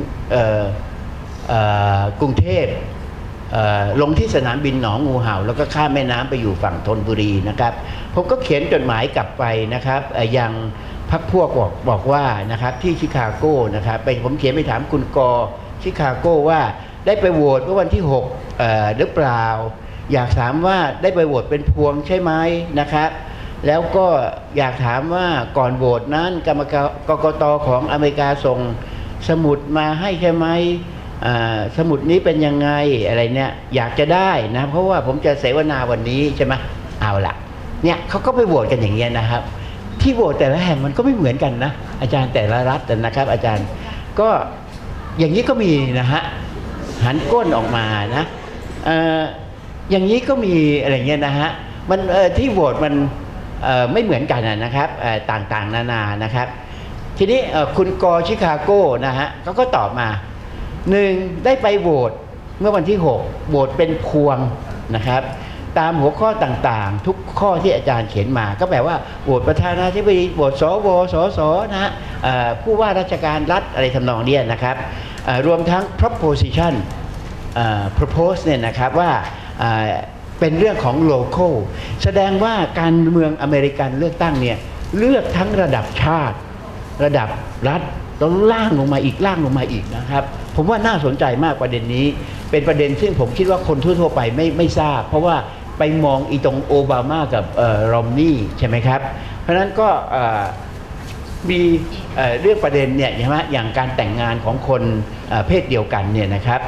[SPEAKER 3] กรุงเทพลงที่สนามบินหนองงูเห่าแล้วก็ข้ามแม่น้ำไปอยู่ฝั่งธนบุรีนะครับผมก็เขียนจดหมายกลับไปนะครับยังพรรคพวกบอกว่านะครับที่ชิคาโกนะครับผมเขียนไปถามคุณกชิคาโกว่าได้ไปโหวตเมื่อวันที่6หรือเปล่าอยากถามว่าได้ไปโหวตเป็นพวงใช่ไหมนะครับแล้วก็อยากถามว่าก่อนโหวตนั้นกกต.ของอเมริกาส่งสมุดมาให้ใช่ไหมสมุดนี้เป็นยังไงอะไรเนี่ยอยากจะได้นะเพราะว่าผมจะเสวนาวันนี้ใช่ไหมเอาล่ะเนี่ยเขาก็ไปโหวตกันอย่างเงี้ยนะครับที่โหวตแต่ละแห่งมันก็ไม่เหมือนกันนะอาจารย์แต่ละรัฐนะครับอาจารย์ก็อย่างนี้ก็มีนะฮะหันก้นออกมานะอย่างนี้ก็มีอะไรเงี้ยนะฮะมันที่โหวตมันไม่เหมือนกันนะครับต่างๆนานานะครับทีนี้คุณกชิคาโกนะฮะเขาก็ตอบมา1ได้ไปโหวตเมื่อวันที่6โหวตเป็นพวงนะครับตามหัวข้อต่างๆทุกข้อที่อาจารย์เขียนมาก็แปลว่าโหวตประธานาธิบดีโหวตสวสสนะฮะผู้ว่าราชการรัฐอะไรทำนองนี้นะครับรวมทั้ง proposition propose เนี่ยนะครับว่าเป็นเรื่องของ local แสดงว่าการเมืองอเมริกันเลือกตั้งเนี่ยเลือกทั้งระดับชาติระดับรัฐแล้วล่างลงมาอีกนะครับผมว่าน่าสนใจมากประเด็นนี้เป็นประเด็นซึ่งผมคิดว่าคนทั่วๆไปไม่ทราบเพราะว่าไปมองอีตรงโอบามากับรอมนีใช่ไหมครับเพราะฉะนั้นก็มีเรื่องประเด็นเนี่ยอย่างการแต่งงานของคนเพศเดียวกันเนี่ยนะครับ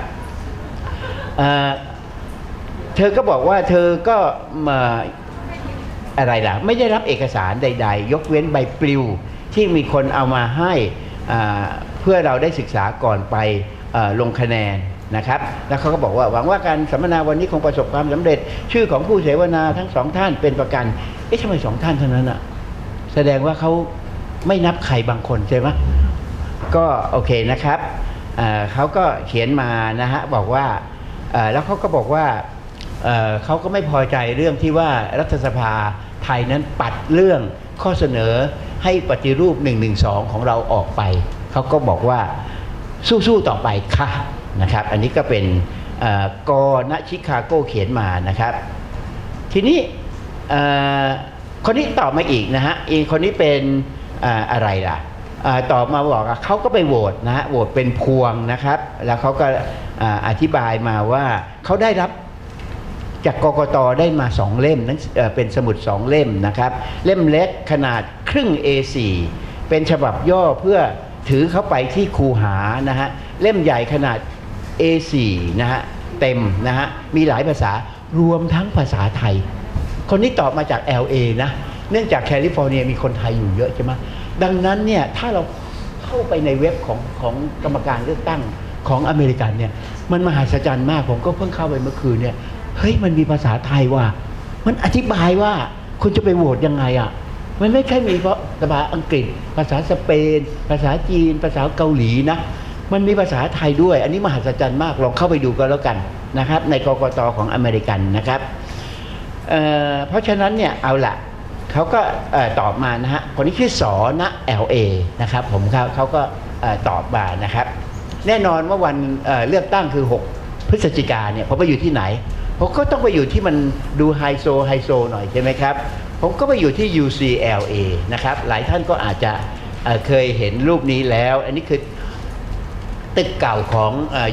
[SPEAKER 3] เธอก็บอกว่าเธอก็มาอะไรล่ะไม่ได้รับเอกสารใดๆยกเว้นใบปลิวที่มีคนเอามาให้เพื่อเราได้ศึกษาก่อนไปลงคะแนนนะครับแล้วเขาก็บอกว่าหวังว่าการสัมมนาวันนี้คงประสบความสำเร็จชื่อของผู้เสวนาทั้ง2ท่านเป็นประกันทำไม2ท่านเท่านั้นอ่ะแสดงว่าเขาไม่นับใครบางคนใช่ไหมก็โอเคนะครับเขาก็เขียนมานะฮะบอกว่าแล้วเขาก็บอกว่าเขาก็ไม่พอใจเรื่องที่ว่ารัฐสภาไทยนั้นปัดเรื่องข้อเสนอให้ปฏิรูป112ของเราออกไปเขาก็บอกว่าสู้ๆต่อไปค่ะนะครับอันนี้ก็เป็นกณชิคาโกเขียนมานะครับทีนี้คนนี้ตอบมาอีกนะฮะคนนี้เป็นอะไรล่ะตอบมาบอกเขาก็ไปโหวตนะฮะโหวตเป็นพวงนะครับแล้วเขาก็อธิบายมาว่าเขาได้รับจากกกต.ได้มา2เล่มนั้นเป็นสมุด2เล่มนะครับเล่มเล็กขนาดครึ่ง A4 เป็นฉบับย่อเพื่อถือเข้าไปที่คูหานะฮะเล่มใหญ่ขนาด A4 นะฮะเต็มนะฮะมีหลายภาษารวมทั้งภาษาไทยคนนี้ตอบมาจาก LA นะเนื่องจากแคลิฟอร์เนียมีคนไทยอยู่เยอะใช่ไหมดังนั้นเนี่ยถ้าเราเข้าไปในเว็บของกรรมการเลือกตั้งของอเมริกันเนี่ยมันมหัศจรรย์มากผมก็เพิ่งเข้าไปเมื่อคืนเนี่ยเฮ้ยมันมีภาษาไทยว่ามันอธิบายว่าคุณจะไปโหวตยังไงอ่ะมันไม่แค่มีเพราะภาษาอังกฤษภาษาสเปนภาษาจีนภาษาเกาหลีนะมันมีภาษาไทยด้วยอันนี้มหัศจรรย์มากลองเข้าไปดูก็แล้วกันนะครับในกกต.ของอเมริกันนะครับเพราะฉะนั้นเนี่ยเอาละเขาก็ตอบมานะฮะคนนี้ชื่อสอณ LA นะครับผมเขาก็ตอบมานะครับแน่นอนว่าวันเลือกตั้งคือ6พฤศจิกาเนี่ยผมไปอยู่ที่ไหนผมก็ต้องไปอยู่ที่มันดูไฮโซหน่อยใช่ไหมครับผมก็ไปอยู่ที่ UCLA นะครับหลายท่านก็อาจจะเคยเห็นรูปนี้แล้วอันนี้คือตึกเก่าของ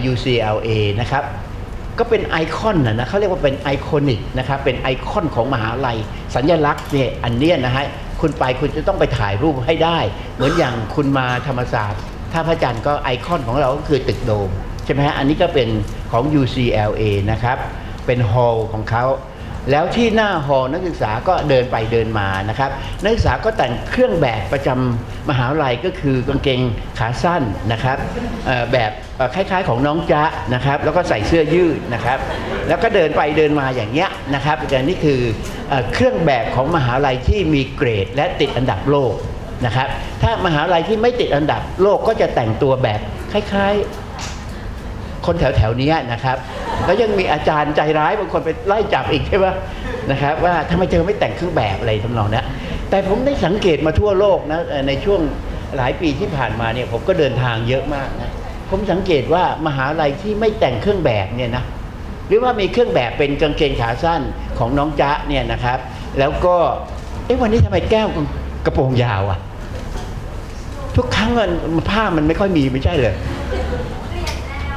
[SPEAKER 3] UCLA นะครับก็เป็นไอคอนนะเขาเรียกว่าเป็นไอคอนิกนะครับเป็นไอคอนของมหาลัยสัญลักษณ์เนี่ยอันเนี้ยนะฮะคุณไปคุณจะต้องไปถ่ายรูปให้ได้เหมือนอย่างคุณมาธรรมศาสตร์ท่าพระจันทร์ก็ไอคอนของเราก็คือตึกโดมใช่ไหมฮะอันนี้ก็เป็นของ UCLA นะครับเป็นฮอลล์ของเขาแล้วที่หน้าฮอลล์นักศึกษาก็เดินไปเดินมานะครับนักศึกษาก็แต่งเครื่องแบบประจำมหาวิทยาลัยก็คือกางเกงขาสั้นนะครับแบบคล้ายๆของน้องจ๊ะนะครับแล้วก็ใส่เสื้อยืดนะครับแล้วก็เดินไปเดินมาอย่างเงี้ยนะครับแต่นี่คือเครื่องแบบของมหาวิทยาลัยที่มีเกรดและติดอันดับโลกนะครับถ้ามหาวิทยาลัยที่ไม่ติดอันดับโลกก็จะแต่งตัวแบบคล้ายๆคนแถวๆนี้นะครับแล้วยังมีอาจารย์ใจร้ายบางคนไปไล่จับอีกใช่ไหมนะครับว่าทำไมเธอไม่แต่งเครื่องแบบอะไรทำนองนี้แต่ผมได้สังเกตมาทั่วโลกนะในช่วงหลายปีที่ผ่านมาเนี่ยผมก็เดินทางเยอะมากนะผมสังเกตว่ามหาลัยที่ไม่แต่งเครื่องแบบเนี่ยนะหรือว่ามีเครื่องแบบเป็นกางเกงขาสั้นของน้องจ๊ะเนี่ยนะครับแล้วก็วันนี้ทำไมแก้วกระโปรงยาวอ่ะทุกครั้งผ้ามันไม่ค่อยมีไม่ใช่เลย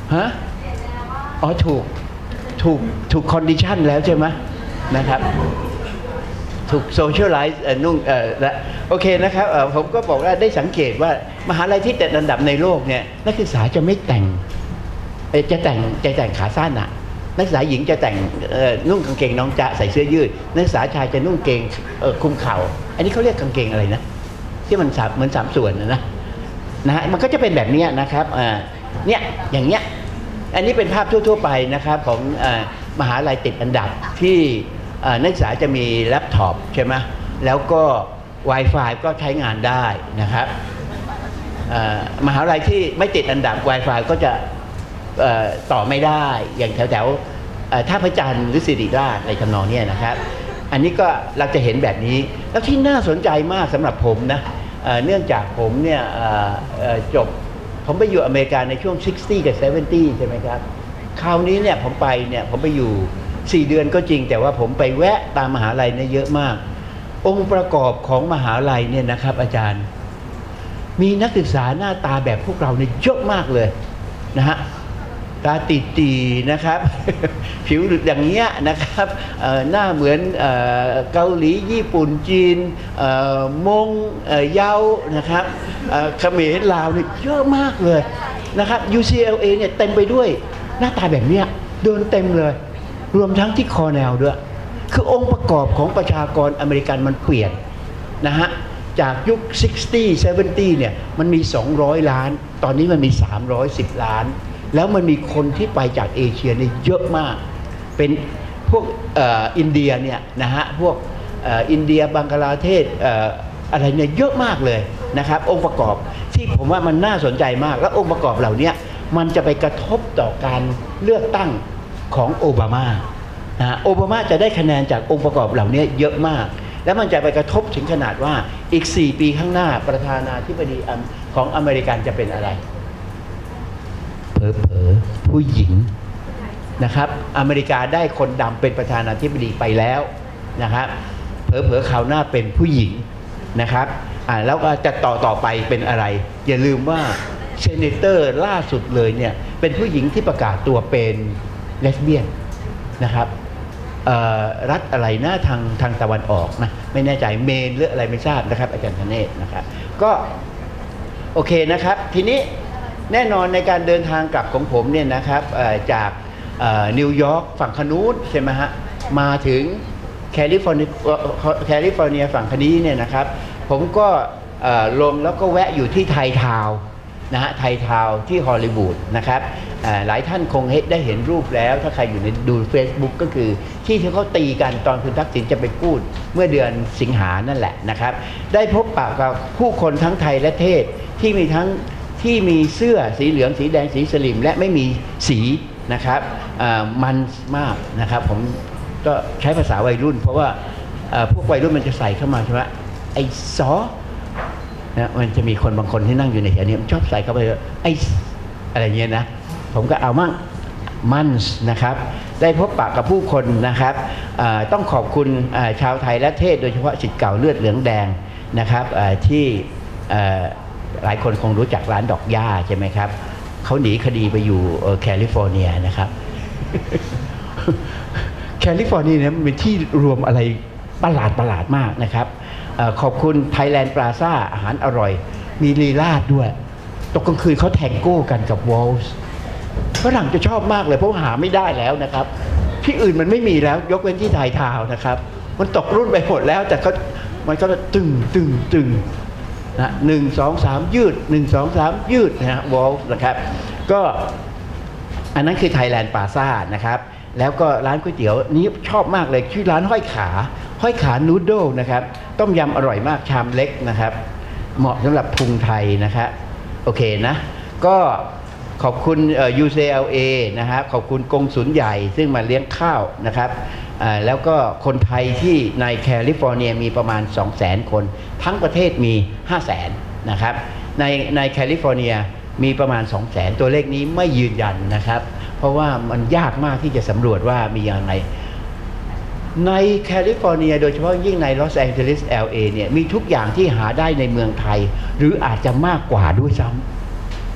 [SPEAKER 3] ฮะอ๋อถูกคอนดิชันแล้วใช่ไหมนะครับถูกโซเชียลไลซ์นุ่งโอเคนะครับผมก็บอกว่าได้สังเกตว่ามหาลัยที่ติดอันดับในโลกเนี่ยนักศึกษาจะไม่แต่งจะแต่งขาสั้นอ่ะนักศึกษาหญิงจะแต่งนุ่งกางเกงน้องจ๊ะใส่เสื้อยืดนักศึกษาชายจะนุ่งเกงคลุมเข่าอันนี้เขาเรียกกางเกงอะไรนะที่มันเหมือน3 ส่วนนะมันก็จะเป็นแบบนี้นะครับเนี่ยอย่างเงี้ยอันนี้เป็นภาพทั่วๆไปนะครับของมหาลัยติดอันดับที่นักศึกษาจะมีแล็ปท็อปใช่ไหมแล้วก็ Wi-Fi ก็ใช้งานได้นะครับมหาลัยที่ไม่ติดอันดับ Wi-Fi ก็จะต่อไม่ได้อย่างแถวท่าพระจันทร์หรือสิริราชอะไรทำนองนี้นะครับอันนี้ก็เราจะเห็นแบบนี้แล้วที่น่าสนใจมากสำหรับผมนะเนื่องจากผมเนี่ยผมไปอยู่อเมริกาในช่วง 60 กับ 70 ใช่ไหมครับคราวนี้เนี่ยผมไปอยู่4 เดือนก็จริงแต่ว่าผมไปแวะตามมหาลัยเนี่ยเยอะมากองค์ประกอบของมหาลัยเนี่ยนะครับอาจารย์มีนักศึกษาหน้าตาแบบพวกเราเนี่ยเยอะมากเลยนะฮะตาตีๆนะครับ ผิวอย่างเงี้ยนะครับหน้าเหมือนเกาหลีญี่ปุ่นจีนมงเยานะครับเขมรลาวเนี่ยเยอะมากเลยนะครับ UCLA เนี่ยเต็มไปด้วยหน้าตาแบบเนี้ยเดินเต็มเลยรวมทั้งที่คอร์เนลด้วยคือองค์ประกอบของประชากรอเมริกันมันเปลี่ยนนะฮะจากยุค 60 70 เนี่ยมันมี200 ล้านตอนนี้มันมี310 ล้านแล้วมันมีคนที่ไปจากเอเชียเนี่ยเยอะมากเป็นพวกอินเดียเนี่ยนะฮะพวกอินเดียบังกลาเทศอะไรเนี่ยเยอะมากเลยนะครับองค์ประกอบที่ผมว่ามันน่าสนใจมากแล้วองค์ประกอบเหล่านี้มันจะไปกระทบต่อการเลือกตั้งของโอบามาโอบามาจะได้คะแนนจากองค์ประกอบเหล่านี้เยอะมากแล้วมันจะไปกระทบถึงขนาดว่าอีก4 ปีข้างหน้าประธานาธิบดีของอเมริกันจะเป็นอะไรเผลอผู้หญิงนะครับอเมริกาได้คนดำเป็นประธานาธิบดีไปแล้วนะครับเผลอคราวหน้าเป็นผู้หญิงนะครับแล้วก็จะต่อไปเป็นอะไรอย่าลืมว่าเซเนเตอร์ล่าสุดเลยเนี่ยเป็นผู้หญิงที่ประกาศตัวเป็นเลสเบี้ยนนะครับรัฐอะไรนะทางตะวันออกนะไม่แน่ใจเมนหรืออะไรไม่ทราบนะครับอาจารย์ธเนศนะครับก็โอเคนะครับทีนี้แน่นอนในการเดินทางกลับของผมเนี่ยนะครับจากนิวยอร์กฝั่งคนูนใช่ไหมฮะมาถึงแคลิฟอร์เนียฝั่งคนี้เนี่ยนะครับผมก็ลงแล้วก็แวะอยู่ที่ไททาวน์นะฮะไททาวน์ที่ฮอลลีวูดนะครับหลายท่านคงได้เห็นรูปแล้วถ้าใครอยู่ในดู Facebook ก็คือที่เขาตีกันตอนคุณทักษิณจะไปพูดเมื่อเดือนสิงหานั่นแหละนะครับได้พบปะกับผู้คนทั้งไทยและเทศที่มีเสื้อสีเหลืองสีแดงสีสลิมและไม่มีสีนะครับมันมากนะครับผมก็ใช้ภาษาวัยรุ่นเพราะว่าพวกวัยรุ่นมันจะใส่เข้ามาใช่ไหมไอ้ซอนะมันจะมีคนบางคนที่นั่งอยู่ในแถวนี้ชอบใส่เข้าไปไอ้อะไรเงี้ยนะผมก็เอามั่งมันนะครับได้พบปะกับผู้คนนะครับต้องขอบคุณชาวไทยและเทศโดยเฉพาะศิษย์เก่าเลือดเหลืองแดงนะครับที่หลายคนคงรู้จักร้านดอกหญ้าใช่ไหมครับเขาหนีคดีไปอยู่แคลิฟอร์เนียนะครับแคลิฟอร์เนียเนี่ยเป็นที่รวมอะไรประหลาดมากนะครับขอบคุณไทยแลนด์ปลาซ่าอาหารอร่อยมีลีลาดด้วยตกกลางคืนเขาแทงโก้กันกับวอลส์ฝรั่งจะชอบมากเลยเพราะหาไม่ได้แล้วนะครับที่อื่นมันไม่มีแล้วยกเว้นที่ไทยทาวน์นะครับมันตกรุ่นไปหมดแล้วแต่มันก็ตึงนะ1 2 3ยืด1 2 3ยืดนะฮะวอลส์นะครับก็อันนั้นคือไทยแลนด์ปลาซ่านะครับแล้วก็ร้านก๋วยเตี๋ยวนี้ชอบมากเลยชื่อร้านห้อยขานูดเดิลนะครับต้มยำอร่อยมากชามเล็กนะครับเหมาะสำหรับพุงไทยนะครับโอเคนะก็ขอบคุณUCLA นะครับขอบคุณกงสุลใหญ่ซึ่งมาเลี้ยงข้าวนะครับแล้วก็คนไทยที่ในแคลิฟอร์เนียมีประมาณ 200,000 คนทั้งประเทศมี 500,000 นะครับในแคลิฟอร์เนียมีประมาณ 200,000 ตัวเลขนี้ไม่ยืนยันนะครับเพราะว่ามันยากมากที่จะสำรวจว่ามีอย่างไรในแคลิฟอร์เนียโดยเฉพาะยิ่งในลอสแองเจลิส LA เนี่ยมีทุกอย่างที่หาได้ในเมืองไทยหรืออาจจะมากกว่าด้วยซ้ำ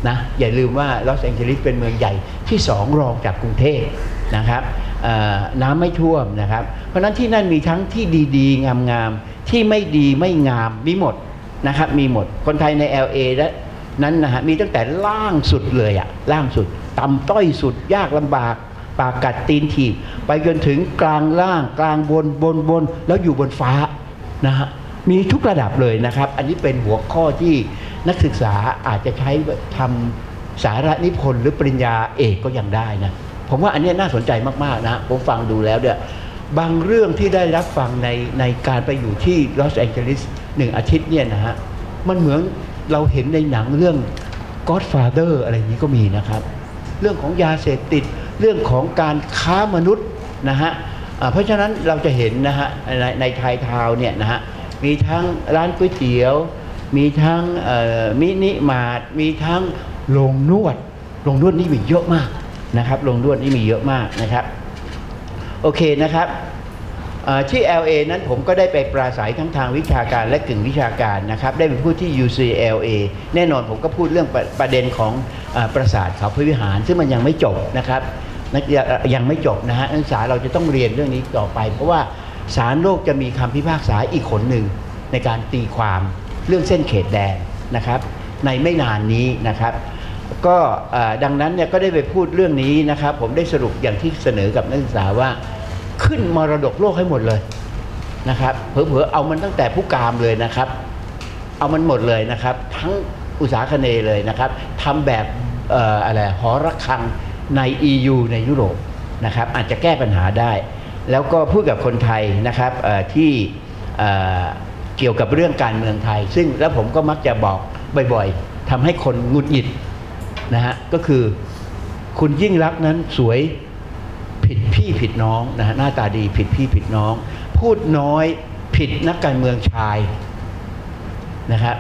[SPEAKER 3] นะอย่าลืมว่าลอสแองเจลิสเป็นเมืองใหญ่ที่2รองจากกรุงเทพนะครับน้ำไม่ท่วมนะครับเพราะฉะนั้นที่นั่นมีทั้งที่ดีๆงามๆที่ไม่ดีไม่งามมีหมดนะครับมีหมดคนไทยใน LA และนั้นนะฮะมีตั้งแต่ล่างสุดเลยอะล่างสุดต่ำต้อยสุดยากลำบากปากกัดตีนถีบไปจนถึงกลางล่างกลางบนแล้วอยู่บนฟ้านะฮะมีทุกระดับเลยนะครับอันนี้เป็นหัวข้อที่นักศึกษาอาจจะใช้ทำสาระนิพนธ์หรือปริญญาเอกก็ยังได้นะผมว่าอันนี้น่าสนใจมากๆนะผมฟังดูแล้วเนี่ยบางเรื่องที่ได้รับฟังในการไปอยู่ที่ลอสแองเจลิส1 อาทิตย์เนี่ยนะฮะมันเหมือนเราเห็นในหนังเรื่อง Godfather อะไรอย่างนี้ก็มีนะครับเรื่องของยาเสพติดเรื่องของการค้ามนุษย์นะฮะเพราะฉะนั้นเราจะเห็นนะฮะในไทยทาวน์เนี่ยนะฮะมีทั้งร้านก๋วยเตี๋ยวมีทั้งมินิมาร์ทมีทั้งโรงนวดนี่มีเยอะมากนะครับโรงนวดนี่มีเยอะมากนะครับโอเคนะครับที่ LA นั้นผมก็ได้ไปปราศัยทั้งทางวิชาการและกึ่งวิชาการนะครับได้ไปพูดที่ UCLA แน่นอนผมก็พูดเรื่องประเด็นของปราสาทเขาพระวิหารซึ่งมันยังไม่จบนะครับยังไม่จบนะฮะนักศึกษาเราจะต้องเรียนเรื่องนี้ต่อไปเพราะว่าศาลโลกจะมีคำพิพากษาอีกหนหนึ่งในการตีความเรื่องเส้นเขตแดนนะครับในไม่นานนี้นะครับก็ดังนั้นเนี่ยก็ได้ไปพูดเรื่องนี้นะครับผมได้สรุปอย่างที่เสนอกับนักศึกษาว่าขึ้นมรดกโลกให้หมดเลยนะครับเผลอๆเอามันตั้งแต่ผู้กามเลยนะครับเอามันหมดเลยนะครับทั้งอุตสาคเนย์เลยนะครับทำแบบอะไรหอระฆังใน EU ในยุโรปนะครับอาจจะแก้ปัญหาได้แล้วก็พูดกับคนไทยนะครับที่เกี่ยวกับเรื่องการเมืองไทยซึ่งแล้วผมก็มักจะบอกบ่อยๆทำให้คนหงุดหงิดนะฮะก็คือคุณยิ่งรักษณ์นั้นสวยผิดพี่ผิดน้องนะฮะหน้าตาดีผิดพี่ผิดน้องพูดน้อยผิดนักการเมืองชายนะครับ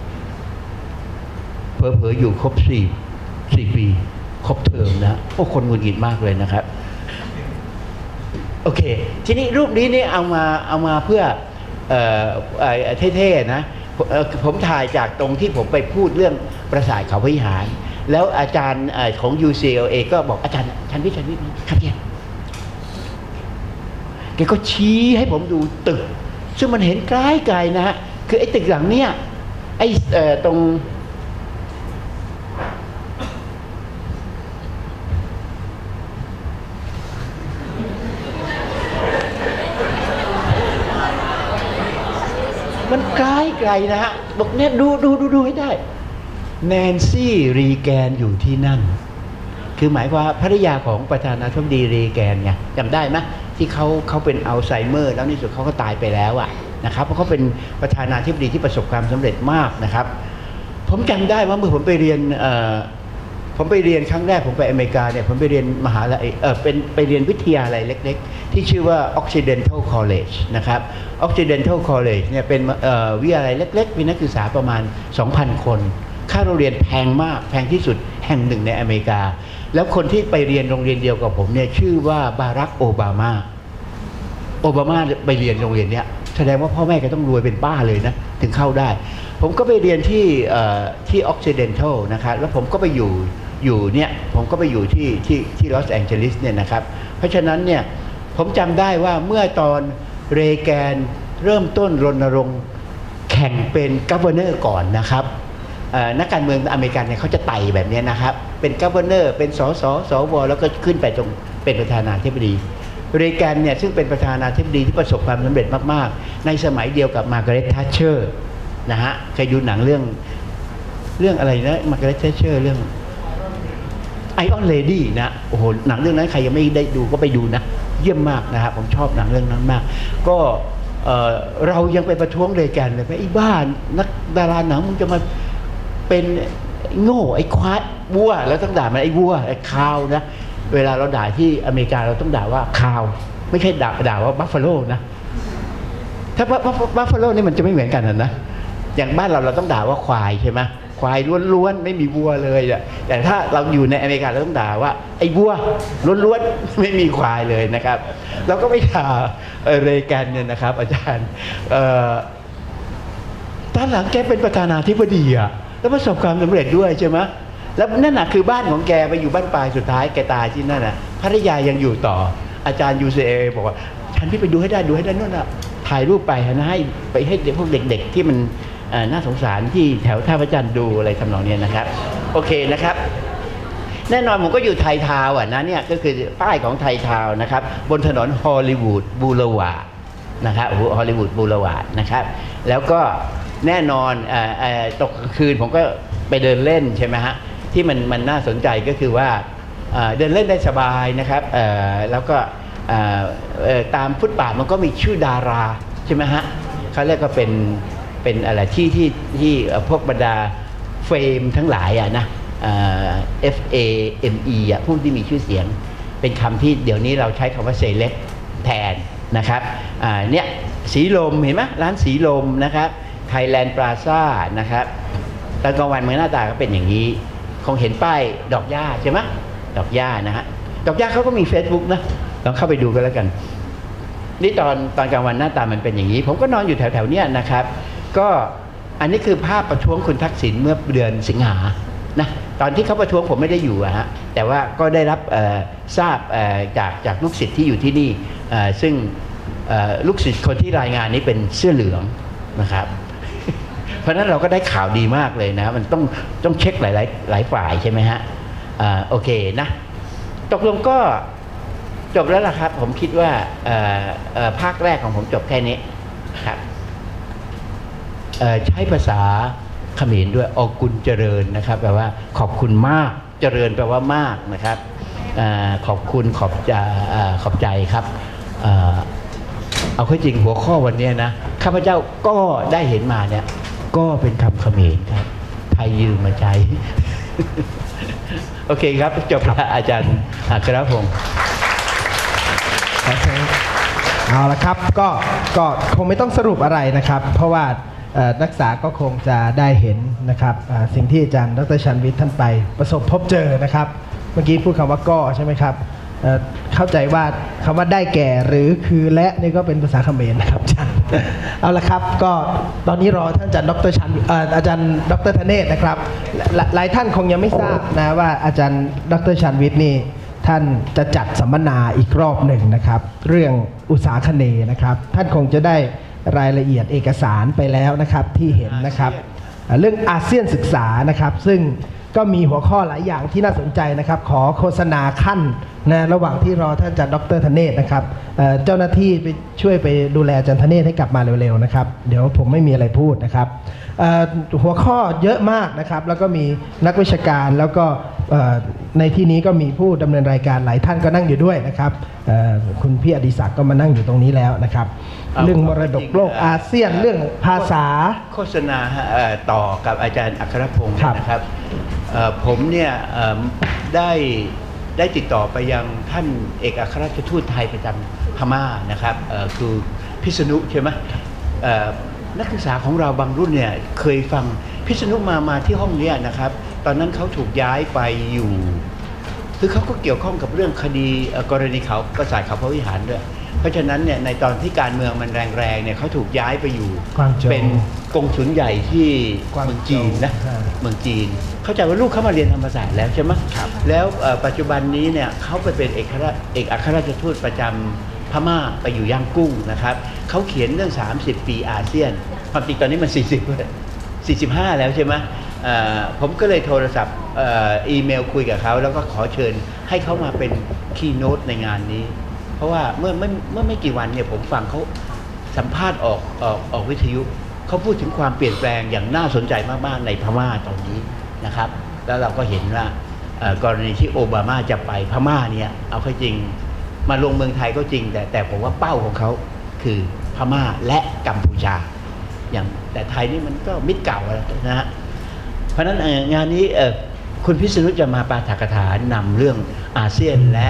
[SPEAKER 3] เผลอๆอยู่ครบ4 ปีครบเทอมนะโอ้คนหงุดหงิดมากเลยนะครับโอเคทีนี้รูปนี้นี่เอามาเพื่อเท่ๆนะผมถ่ายจากตรงที่ผมไปพูดเรื่องปราสาทเขาพระวิหารแล้วอาจารย์ของ UCLA ก็บอกอาจารย์ชันวิทย์ครับเนี่ยแกก็ชี้ให้ผมดูตึกซึ่งมันเห็นไกลๆนะฮะคือไอ้ตึกหลังเนี้ยไอ้ตรงมันไกลนะฮะบอกเนี่ยดูให้ได้แนนซี่รีแกนอยู่ที่นั่นคือหมายความว่าภรรยาของประธานาธิบดีรีแกนไงจำได้ไหมที่เขาเป็นอัลไซเมอร์แล้วในสุดเขาก็ตายไปแล้วอะนะครับเพราะเขาเป็นประธานาธิบดีที่ประสบความสำเร็จมากนะครับผมจำได้ว่าเมื่อผมไปเรียนครั้งแรกผมไปอเมริกาเนี่ยผมไปเรียนมหาลัยไปเรียนวิทยาลัยเล็กๆที่ชื่อว่า Occidental College นะครับ Occidental College เนี่ยเป็นวิทยาลัยเล็กๆมีนักศึกษาประมาณ 2,000 คนค่าโรงเรียนแพงมากแพงที่สุดแห่งหนึ่งในอเมริกาแล้วคนที่ไปเรียนโรงเรียนเดียวกับผมเนี่ยชื่อว่าบารักโอบามาไปเรียนโรงเรียนเนี้ยแสดงว่าพ่อแม่ก็ต้องรวยเป็นบ้าเลยนะถึงเข้าได้ผมก็ไปเรียนที่ Occidental นะครับแล้วผมก็ไปอยู่เนี่ยผมก็ไปอยู่ที่ลอสแองเจลิสเนี่ยนะครับเพราะฉะนั้นเนี่ยผมจำได้ว่าเมื่อตอนเรแกนเริ่มต้นรณรงค์แข่งเป็นกัฟเวอร์เนอร์ก่อนนะครับนักการเมืองอเมริกันเนี่ยเขาจะไต่แบบนี้นะครับเป็นกัฟเวอร์เนอร์เป็นสวแล้วก็ขึ้นไปตรงเป็นประธานาธิบดีเรแกนเนี่ยซึ่งเป็นประธานาธิบดีที่ประสบความสำเร็จมากๆในสมัยเดียวกับมาร์กาเร็ต ทัชเชอร์นะฮะเคยดูหนังเรื่องอะไรนะมาร์กาเร็ต ทัชเชอร์เรื่องไอออนเลดี้นะโอ้โหหนังเรื่องนั้นใครยังไม่ได้ดูก็ไปดูนะเยี่ยมมากนะครับผมชอบหนังเรื่องนั้นมากก็เรายังไปประท้วงเรแกนเลยไอ้บ้านนักดาราหนังมึงจะมาเป็นโง่ไอ้ควายวัวแล้วต้องด่ามันไอ้วัวไอ้คาวนะเวลาเราด่าที่อเมริกาเราต้องด่าว่าคาวไม่ใช่ด่าว่าบัฟฟาโลนะถ้าบัฟฟาโลนี่มันจะไม่เหมือนกันนะอย่างบ้านเราต้องด่าว่าควายใช่ไหมควายล้วนๆไม่มีวัวเลยแต่ถ้าเราอยู่ในอเมริกาเราต้องด่าว่าไอ้วัวล้วนๆไม่มีควายเลยนะครับเราก็ไม่ด่าเรแกนเนี่ยนะครับอาจารย์ตอนหลังแกเป็นประธานาธิบดีอะแล้วประสบความสำเร็จด้วยใช่ไหมแล้วนั่นน่ะคือบ้านของแกไปอยู่บ้านปลายสุดท้ายแกตายที่นั่นน่ะภรรยายังอยู่ต่ออาจารย์ UCA บอกว่าฉันพี่ไปดูให้ได้นู่นน่ะถ่ายรูปไปนะให้พวกเด็กๆที่มันน่าสงสารที่แถวท่าพระจันทร์ดูอะไรทำนองนี้นะครับโอเคนะครับแน่นอนผมก็อยู่ไททาวน์นะเนี่ยก็คือป้ายของไททาวน์นะครับบนถนนฮอลลีวูดบูเลวาร์ดนะครับฮอลลีวูดบูเลวาร์ดนะครับแล้วก็แน่นอนตกกลางคืนผมก็ไปเดินเล่นใช่ไหมฮะที่มันน่าสนใจก็คือว่าเดินเล่นได้สบายนะครับแล้วก็ตามฟุตบาทมันก็มีชื่อดาราใช่ไหมฮะเขาเรียกก็เป็นอะไรที่พวกบรรดาเฟมทั้งหลายนะ FAME พวกที่มีชื่อเสียงเป็นคำที่เดี๋ยวนี้เราใช้คำว่าเซเลบแทนนะครับเนี่ยสีลมเห็นไหมร้านสีลมนะครับไทยแลนด์พลาซ่านะครับตอนกลางวันเมื่อหน้าตาก็เป็นอย่างนี้คงเห็นป้ายดอกหญ้าใช่ไหมดอกหญ้านะฮะดอกหญ้าเขาก็มี Facebook นะลองเข้าไปดูกันแล้วกันนี่ตอนกลางวันหน้าตามันเป็นอย่างนี้ผมก็นอนอยู่แถวๆเนี้ยนะครับก็อันนี้คือภาพประท้วงคุณทักษิณเมื่อเดือนสิงหานะตอนที่เขาประท้วงผมไม่ได้อยู่ฮะแต่ว่าก็ได้รับทราบจากลูกศิษย์ที่อยู่ที่นี่ซึ่งลูกศิษย์คนที่รายงานนี้เป็นเสื้อเหลืองนะครับเพราะนั้นเราก็ได้ข่าวดีมากเลยนะมันต้องเช็คหลายฝ่ายใช่ไหมฮะโอเคนะตกลงก็จบแล้วล่ะครับผมคิดว่าภาคแรกของผมจบแค่นี้ครับใช้ภาษาเขมรด้วยอกุลเจริญนะครับแปลว่าขอบคุณมากเจริญแปลว่ามากนะครับขอบคุณขอบใจครับเอาเข้าจริงหัวข้อวันนี้นะข้าพเจ้าก็ได้เห็นมาเนี่ยก็เป็นคำเขมรครับไทยยืมมาใช้ โอเคครับจบแล้วอาจารย์อัครพงศ์
[SPEAKER 2] เอาละครับก็คงไม่ต้องสรุปอะไรนะครับเพราะว่านักศึกษาก็คงจะได้เห็นนะครับสิ่งที่อาจารย์ดร.ชันวิทย์ท่านไปประสบพบเจอนะครับเมื่อกี้พูดคำว่าก็ใช่ไหมครับเข้าใจว่าคำว่าได้แก่หรือคือและนี่ก็เป็นภาษาเขมรนะครับอาจารย์เอาละครับก็ตอนนี้รอท่านอาจารย์ดร.ชันอาจารย์ดร.ธเนศนะครับหลายท่านคงยังไม่ทราบนะว่าอาจารย์ดร.ชันวิทย์นี่ท่านจะจัดสัมมนาอีกรอบหนึ่งนะครับเรื่องอุตสาคเนย์นะครับท่านคงจะได้รายละเอียดเอกสารไปแล้วนะครับที่เห็นนะครับเรื่องอาเซียนศึกษานะครับซึ่งก็มีหัวข้อหลายอย่างที่น่าสนใจนะครับขอโฆษณาขั้นนะระหว่างที่รอท่านอาจารย์ดร.ธเนศนะครับเจ้าหน้าที่ไปช่วยไปดูแลอาจารย์ธเนศให้กลับมาเร็วๆนะครับเดี๋ยวผมไม่มีอะไรพูดนะครับหัวข้อเยอะมากนะครับแล้วก็มีนักวิชาการแล้วก็ในที่นี้ก็มีผู้ดำเนินรายการหลายท่านก็นั่งอยู่ด้วยนะครับคุณพี่อดิศักดิ์ก็มานั่งอยู่ตรงนี้แล้วนะครับเรื่องมรดกโลกอาเซียนเรื่องภาษา
[SPEAKER 3] โฆษณาต่อกับอาจารย์อัครพงศ์นะครับผมเนี่ยได้ติดต่อไปยังท่านเอกอัครราชทูตไทยประจำพม่านะครับคือพิษณุใช่ไหมนักศึกษาของเราบางรุ่นเนี่ยเคยฟังพิษณุมาที่ห้องนี้นะครับตอนนั้นเขาถูกย้ายไปอยู่คือเขาก็เกี่ยวข้องกับเรื่องคดีกรณีเขาปราสาทเขาพระวิหารด้วยเพราะฉะนั้นเนี่ยในตอนที่การเมืองมันแรงๆเนี่ยเขาถูกย้ายไปอยู่เป็นกงสุลใหญ่ที่เมืองจีนนะเมืองจีนเข้าใจว่าลูกเขามาเรียนธรรมศาสตร์แล้วใช่ไหมแล้วปัจจุบันนี้เนี่ยเขาไปเป็นเอกอัครราชทูตประจำพม่าไปอยู่ย่างกุ้งนะครับเขาเขียนเรื่อง30 ปีอาเซียนความจริงตอนนี้มัน45แล้วใช่ไหมผมก็เลยโทรศัพท์อีเมลคุยกับเขาแล้วก็ขอเชิญให้เขามาเป็นคีย์โน้ตในงานนี้เพราะว่าเมื่อไม่กี่วันเนี่ยผมฟังเขาสัมภาษณ์ออกวิทยุเขาพูดถึงความเปลี่ยนแปลงอย่างน่าสนใจมากๆในพม่าตอนนี้นะครับแล้วเราก็เห็นว่ากรณีที่โอบามาจะไปพม่าเนี่ยเอาเข้าจริงมาลงเมืองไทยก็จริงแต่ผมว่าเป้าของเขาคือพม่าและกัมพูชาอย่างแต่ไทยนี่มันก็มิตรเก่าแล้วนะฮะเพราะฉะนั้นงานนี้คุณพิษณุจะมาปาฐกถานำเรื่องอาเซียนและ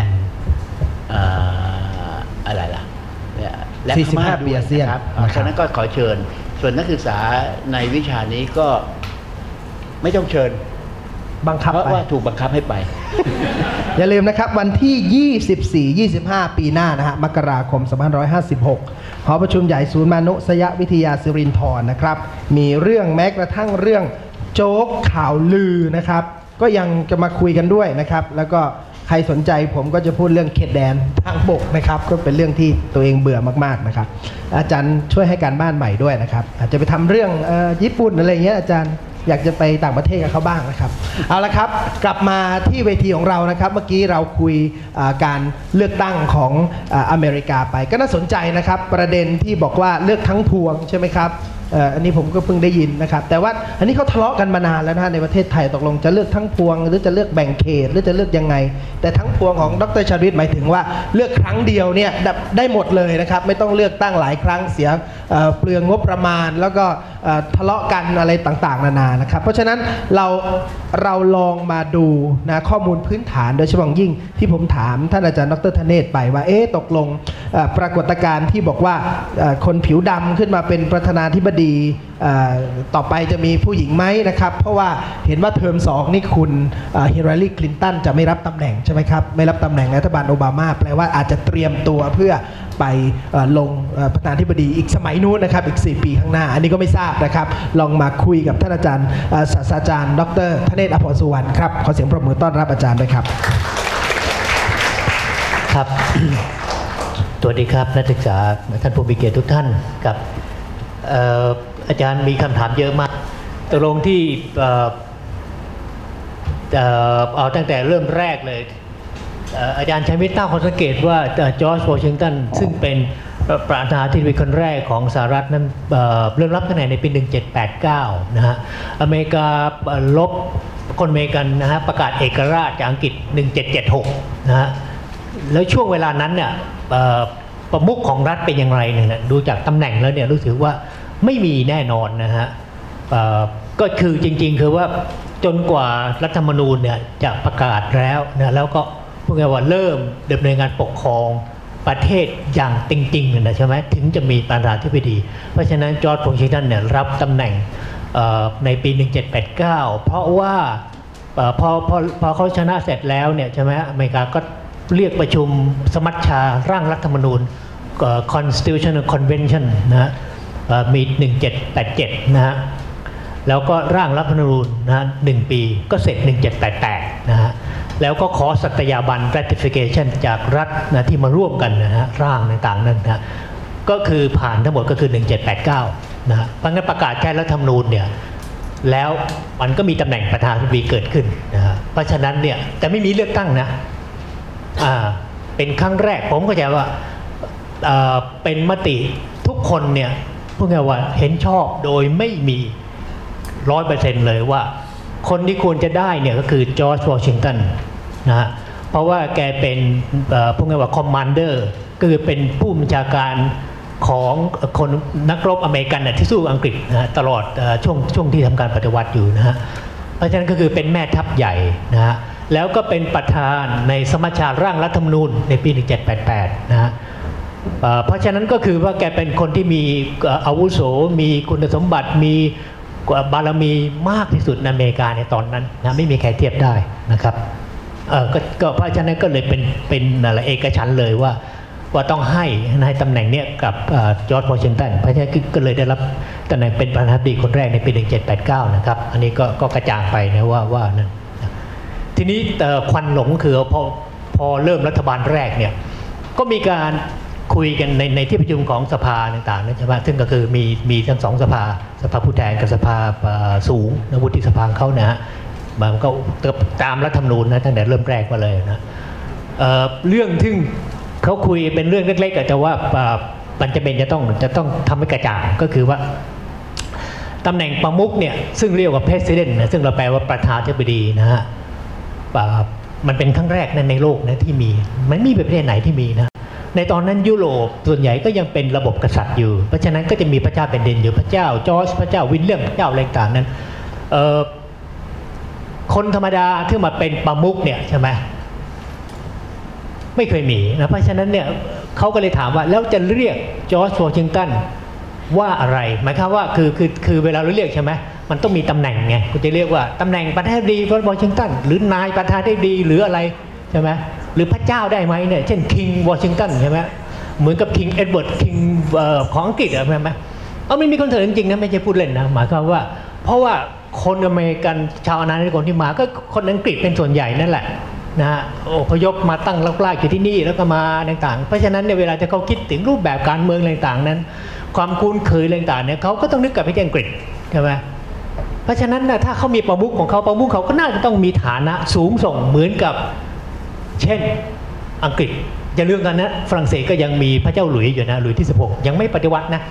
[SPEAKER 3] อะไรล่ะและพม่าด้วยนะครับฉะนั้นก็ขอเชิญส่วนนักศึกษาในวิชานี้ก็ไม่ต้องเชิญ
[SPEAKER 2] บังคับ
[SPEAKER 3] เพราะว่าถูกบังคับให้ไป
[SPEAKER 2] อย่าลืมนะครับวันที่ 24-25 ปีหน้านะฮะมกราคม 2556 หอประชุมใหญ่ศูนย์มานุษยวิทยาสิรินธรนะครับมีเรื่องแม้กระทั่งเรื่องโจ๊กข่าวลือนะครับก็ยังจะมาคุยกันด้วยนะครับแล้วก็ใครสนใจผมก็จะพูดเรื่องเขตแดนทางบกนะครับก็เป็นเรื่องที่ตัวเองเบื่อมากๆนะครับอาจารย์ช่วยให้การบ้านใหม่ด้วยนะครับอาจจะไปทำเรื่องญี่ปุ่นอะไรเงี้ยอาจารย์อยากจะไปต่างประเทศกับเขาบ้างนะครับเอาละครับกลับมาที่เวทีของเรานะครับเมื่อกี้เราคุยการเลือกตั้งของอเมริกาไปก็น่าสนใจนะครับประเด็นที่บอกว่าเลือกทั้งพวงใช่ไหมครับอันนี้ผมก็เพิ่งได้ยินนะครับแต่ว่าอันนี้เขาทะเลาะกันมานานแล้วนะในประเทศไทยตกลงจะเลือกทั้งพวงหรือจะเลือกแบ่งเขตหรือจะเลือกยังไงแต่ทั้งพวงของดร.ชาญวิทย์หมายถึงว่าเลือกครั้งเดียวเนี่ยได้หมดเลยนะครับไม่ต้องเลือกตั้งหลายครั้งเสียเปลืองงบประมาณแล้วก็ทะเลาะกันอะไรต่างๆนานานะครับเพราะฉะนั้นเราลองมาดูนะข้อมูลพื้นฐานโดยเฉพาะยิ่งที่ผมถามท่านอาจารย์ดร.ธเนศไปว่าตกลงปรากฏการณ์ที่บอกว่าคนผิวดำขึ้นมาเป็นประธานาธิบดีต่อไปจะมีผู้หญิงไหมนะครับเพราะว่าเห็นว่าเทอม2นี่คุณฮิลลารีคลินตันจะไม่รับตำแหน่งใช่ไหมครับไม่รับตำแหน่งรัฐบาลโอบามาแปลว่าอาจจะเตรียมตัวเพื่อไปลงประธานาธิบดีอีกสมัยนู้นนะครับอีก4 ปีข้างหน้าอันนี้ก็ไม่ทราบนะครับลองมาคุยกับท่านอาจารย์ศาสตราจารย์ดร.ธเนศ อภรสุวรรณครับขอเสียงปรบมือต้อนรับอาจารย์ด้วยครับ
[SPEAKER 4] ครับ สวัสดีครับนักศึกษาท่านผู้มีเกียรติทุกท่านครับอาจารย์มีคำถามเยอะมากตกลงที่เอาตั้งแต่เริ่มแรกเลยอาจารย์ชัยวิทย์ตั้งข้อสังเกตว่าจอร์จวอชิงตันซึ่งเป็นประธานาธิบดีคนแรกของสหรัฐนั้นเริ่มรับตำแหน่งในปี 1789 นะฮะอเมริกาลบคนอเมริกันนะฮะประกาศเอกราชจากอังกฤษ 1776 นะฮะแล้วช่วงเวลานั้นเนี่ยประมุขของรัฐเป็นอย่างไรเนี่ยดูจากตำแหน่งแล้วเนี่ยรู้สึกว่าไม่มีแน่นอนนะฮะก็คือจริงๆคือว่าจนกว่ารัฐธรรมนูญเนี่ยจะประกาศแล้วนะแล้วก็พูดง่ายว่าเริ่มดำเนินงานปกครองประเทศอย่างจริงๆนะใช่ไหมถึงจะมีประธานาธิบดีเพราะฉะนั้นจอร์จวอชิงตันเนี่ยรับตำแหน่งในปี 1789 เพราะว่าพอเขาชนะเสร็จแล้วเนี่ยใช่ไหมอเมริกาก็เรียกประชุมสมัชชาร่างรัฐธรรมนูญ Constitutional Convention นะฮะมี 1787 นะฮะแล้วก็ร่างรัฐธรรมนูญนะ1 ปีก็เสร็จ 1788 นะฮะแล้วก็ขอสัตยาบัน ratification จากรัฐนะที่มาร่วมกันนะฮะร่างต่างๆนั้นนะก็คือผ่านทั้งหมดก็คือ 1789 นะฮะเพราะงั้นประกาศแค่รัฐธรรมนูญเนี่ยแล้วมันก็มีตำแหน่งประธานาธิบดีเกิดขึ้นนะฮะเพราะฉะนั้นเนี่ยแต่ไม่มีเลือกตั้งนะเป็นครั้งแรกผมเข้าใจว่าเป็นมติทุกคนเนี่ยพูดง่ายว่าเห็นชอบโดยไม่มี 100% เลยว่าคนที่ควรจะได้เนี่ยก็คือจอร์จวอชิงตันนะฮะเพราะว่าแกเป็นพูดง่ายว่าคอมมานเดอร์ก็คือเป็นผู้บัญชาการของคนนักรบอเมริกันที่สู้อังกฤษนะฮะตลอดช่วงที่ทำการปฏิวัติอยู่นะฮะเพราะฉะนั้นก็คือเป็นแม่ทัพใหญ่นะฮะแล้วก็เป็นประธานในสมัชชาร่างรัฐธรรมนูญในปี 1788 นะฮะเพราะฉะนั้นก็คือว่าแกเป็นคนที่มีอาวุโสมีคุณสมบัติมีบารมีมากที่สุดในอเมริกาในตอนนั้นนะไม่มีใครเทียบได้นะครับก็เพราะฉะนั้นก็เลยเป็นอะไรเอกฉันท์เลยว่าต้องให้ตำแหน่งเนี้ยกับจอร์จวอชิงตันเพราะฉะนั้นก็เลยได้รับตำแหน่งเป็นประธานาธิบดีคนแรกในปี 1789 นะครับอันนี้ก็กระจ่างไปนะว่านั่นทีนี้ควันหลงคือพอเริ่มรัฐบาลแรกเนี่ยก็มีการคุยกันในที่ประชุมของสภาต่างๆนะใช่ไหมซึ่งก็คือมีทั้ง2สภาผู้แทนกับสภาสูงนะวุฒิสภาเขานะฮะมันก็ตามรัฐธรรมนูญนะตั้งแต่เริ่มแรกมาเลยนะเรื่องที่เขาคุยเป็นเรื่องเล็กๆแต่ว่ามันจะต้องทำให้กระจ่างก็คือว่าตำแหน่งประมุขเนี่ยซึ่งเรียกว่า president นะซึ่งเราแปลว่าประธานาธิบดีนะฮะมันเป็นครั้งแรกในโลกนะที่มีมันมีประเทศไหนที่มีนะในตอนนั้นยุโรปส่วนใหญ่ก็ยังเป็นระบบกษัตริย์อยู่เพราะฉะนั้นก็จะมีพระเจ้าแผ่นดินอยู่พระเจ้าจอร์จพระเจ้าวิลเลียมพระเจ้าอะไรต่างนั้นคนธรรมดาที่มาเป็นประมุขเนี่ยใช่ไหมไม่เคยมีนะเพราะฉะนั้นเนี่ยเขาก็เลยถามว่าแล้วจะเรียกจอร์จวอชิงตันว่าอะไรหมายความว่าคือเวลาเราเรียกใช่ไหมมันต้องมีตำแหน่งไงคุณจะเรียกว่าตำแหน่งประธานาธิบดีจอร์จวอชิงตันหรือนายประธานาธิบดีหรืออะไรใช่ไหมหรือพระเจ้าได้ไหมเนี่ยเช่นคิงวอชิงตันใช่ไหมเหมือนกับคิงเอ็ดเวิร์ดคิงของอังกฤษใช่ไหมไม่มีคนเถอะจริงๆนะไม่ใช่พูดเล่นนะหมายความว่าเพราะว่าคนอเมริกันชาวอาณานิคมที่มาก็คนอังกฤษเป็นส่วนใหญ่นั่นแหละนะฮะอพยพมาตั้งรากรากอยู่ที่นี่แล้วก็มาต่างๆเพราะฉะนั้นในเวลาที่เขาคิดถึงรูปแบบการเมืองต่างๆนั้นความคุ้นเคยต่างๆเนี่ยเขาก็ต้องนึกกลับไปที่อังกฤษใช่ไหมเพราะฉะนั้นนะถ้าเขามีประมุขของเขาประมุขเขาก็น่าจะต้องมีฐานะสูงส่งเหมือนกับเช่นอังกฤษอย่าลืมกันนะฝรั่งเศสก็ยังมีพระเจ้าหลุยส์อยู่นะหลุยส์ที่16ยังไม่ปฏิวัตินะ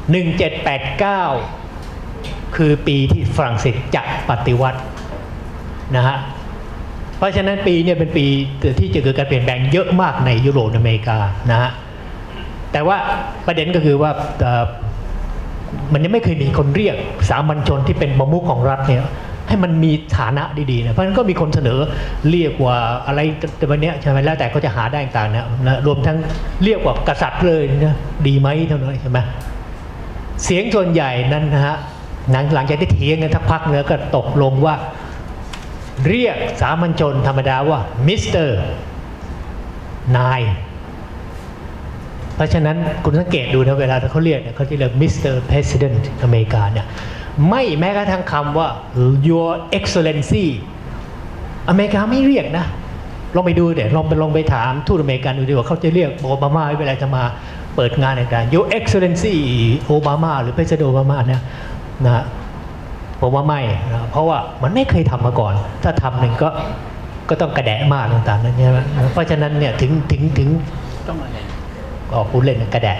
[SPEAKER 4] 1789คือปีที่ฝรั่งเศสจะปฏิวัตินะฮะเพราะฉะนั้นปีนี้เป็นปีที่จะเกิดการเปลี่ยนแปลงเยอะมากในยุโรปอเมริกานะฮะแต่ว่าประเด็นก็คือว่ามันยังไม่เคยมีคนเรียกสามัญชนที่เป็นประมุขของรัฐเนี่ยให้มันมีฐานะดีๆนะเพราะฉะนั้นก็มีคนเสนอเรียกว่าอะไรแต่วันนี้ใช่ไหมแล้วแต่เขาจะหาได้ต่างๆนะรวมทั้งเรียกว่ากษัตริย์เลยนะดีไหมเท่านั้นใช่ไหมเสียงส่วนใหญ่นั้นนะฮะหลังจากที่เถียงกันทักพักเนื้อก็ตกลงว่าเรียกสามัญชนธรรมดาว่ามิสเตอร์นายเพราะฉะนั้นคุณสังเกตดูนะเวลาเขาเรียกเนี่ยเขาจะเรียกมิสเตอร์เพรสิดเนนต์อเมริกาเนี่ยไม่แม้กระทั่งคำว่า your excellency อเมริกาไม่เรียกนะลองไปดูเดี๋ยวลองไปถามทูตอเมริกันดูดีว่าเขาจะเรียกโอบามาเวลาจะมาเปิดงานต่างๆ your excellency โอบามาหรือpresidentโอบามาเนี่ยนะผมว่าไม่นะเพราะว่ามันไม่เคยทำมาก่อนถ้าทำหนึ่งก็ต้องกระแดะมากต่างๆนั่นใช่ไหมเพราะฉะนั้นเนี่ยถึงต้องอะไรออกพูดเล่นกระแดะ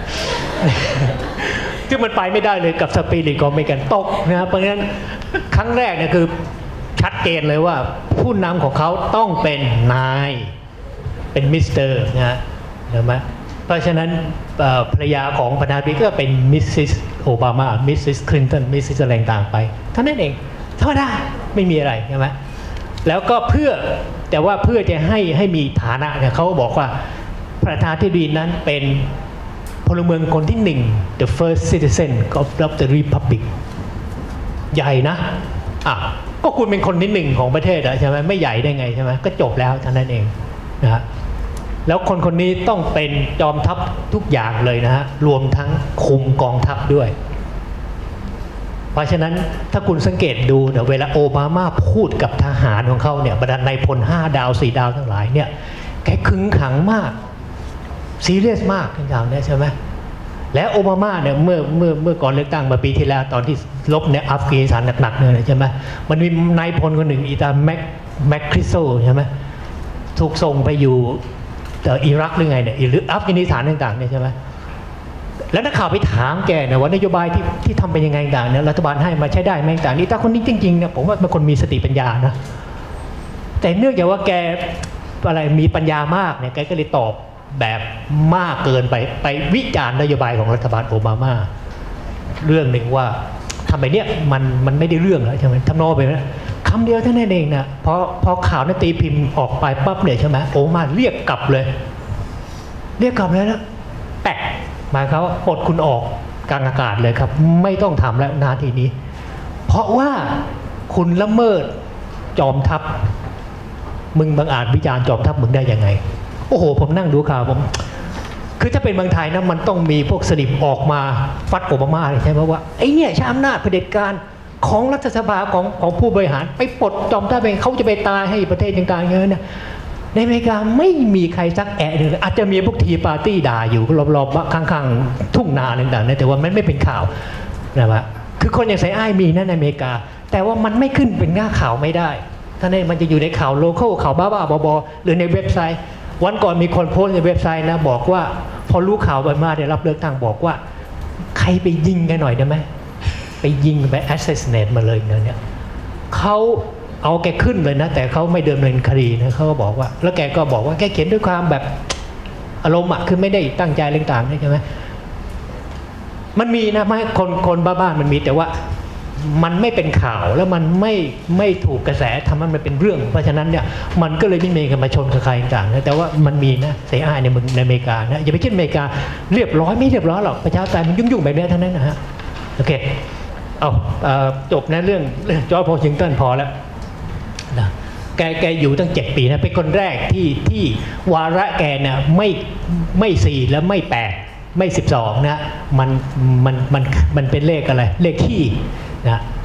[SPEAKER 4] ซึ่งมันไปไม่ได้เลยกับสปิริตของอเมริกันตกนะครับเพราะฉะนั้นครั้งแรกเนี่ยคือชัดเจนเลยว่าผู้นำของเขาต้องเป็นนายเป็นมิสเตอร์นะเห็นไหมเพราะฉะนั้นภรรยาของประธานาธิบดีก็เป็นมิสซิสโอบามามิสซิสคลินตันมิสซิสอะไรต่างไปเท่านั้นเองธรรมดาไม่มีอะไรใช่ไหมแล้วก็แต่ว่าเพื่อจะให้มีฐานะเนี่ยเขาบอกว่าประธานาธิบดีนั้นเป็นพลเมืองคนที่1 the first citizen of the republic ใหญ่นะก็คุณเป็นคนที่1ของประเทศใช่ไหมไม่ใหญ่ได้ไงใช่ไหมก็จบแล้วเท่านั้นเองนะฮะแล้วคนนี้ต้องเป็นจอมทัพทุกอย่างเลยนะฮะรวมทั้งคุมกองทัพด้วยเพราะฉะนั้นถ้าคุณสังเกตดูเนี่ยเวลาโอบามาพูดกับทหารของเขาเนี่ยบรรดานายพล5 ดาว 4 ดาวทั้งหลายเนี่ยแกขึงขังมากซีเรียสมากอย่างนี้ใช่ไหมแล้วโอบามาเนี่ยเมื่อก่อนเลือกตั้งมาปีที่แล้วตอนที่ลบเนี่ยอัฟกานิสถานหนักๆเนี่ยใช่ไหมมันมีนายพลคนหนึ่งอีตาแม็กคริสโซใช่ไหมถูกส่งไปอยู่อิรักหรือไงเนี่ยหรืออัฟกานิสถานต่างๆเนี่ยใช่ไหมแล้วนักข่าวไปถามแกเนี่ยว่านโยบายที่ทำเป็นยังไงต่างเนี่ยรัฐบาลให้มาใช้ได้ไหมต่างนี่แต่คนนี้จริงๆเนี่ยผมว่าเป็นคนมีสติปัญญานะแต่เนื่องจากว่าแกอะไรมีปัญญามากเนี่ยแกก็เลยตอบแบบมากเกินไปวิจารณ์นโยบายของรัฐบาลโอบามาเรื่องหนึ่งว่าทำไมเนี่ยมันไม่ได้เรื่องแล้วใช่ไหมทำนองไปนะคำเดียวเท่านั้นเองนะพอข่าวนั้นตีพิมพ์ออกไปปั๊บเนี่ยใช่ไหมโอบามาเรียกกลับเลยนะแปะหมายเขาปลดคุณออกกลางอากาศเลยครับไม่ต้องทำแล้วนาทีนี้เพราะว่าคุณละเมิดจอมทัพมึงบังอาจวิจารณ์จอมทัพมึงได้ยังไงโอ้โหผมนั่งดูข่าวผมคือถ้าเป็นเมืองไทยนะมันต้องมีพวกสลิมออกมาฟัดโอบามาใช่ไหมว่าไอ้เนี่ยใช้อำนาจเผด็จการของรัฐสภาของผู้บริหารไปปลดจอมทัพเองเขาจะไปตายให้ประเทศต่างๆเงี้ยนะในอเมริกาไม่มีใครซักแอะเลยอาจจะมีพวกทีปาร์ตี้ด่าอยู่รอบๆข้างๆทุ่งนาต่างๆแต่ว่ามันไม่เป็นข่าวนะครับคือคนอย่างไซอ้ายมีนะในอเมริกาแต่ว่ามันไม่ขึ้นเป็นหน้าข่าวไม่ได้ท่านนี้มันจะอยู่ในข่าวโลคอลข่าวบ้าๆบอๆหรือในเว็บไซต์วันก่อนมีคนโพสต์ในเว็บไซต์นะบอกว่าพอรู้ข่าวมาได้รับเลือกตั้งบอกว่าใครไปยิงกันหน่อยได้ไหมไปยิงไป assassinate มาเลยเนี่ยเขาเอาแกขึ้นเลยนะแต่เขาไม่เดิมเนินคดีนะเขาก็บอกว่าแล้วแกก็บอกว่าแกเขียนด้วยความแบบอารมณ์คือไม่ได้ตั้งใจเรื่องต่างใช่ไหมมันมีนะไม่คนบ้าๆมันมีแต่ว่ามันไม่เป็นข่าวแล้วมันไม่ถูกกระแสทำให้มันเป็นเรื่องเพราะฉะนั้นเนี่ยมันก็เลยไม่มีกันมาชนกับใครต่างนะแต่ว่ามันมีนะเสียหายในอเมริกานะอย่าไปคิดอเมริกาเรียบร้อยไม่เรียบร้อยหรอกประชาธิปไตยมันยุ่งๆแบบนี้ทั้งนั้นนะฮะโอเคจบนะเรื่องจอร์จ วอชิงตันพอแล้วนะแกอยู่ตั้ง7 ปีนะเป็นคนแรกที่วาระแกเนี่ยไม่4และไม่8ไม่12นะมันเป็นเลขอะไรเลขที่นะ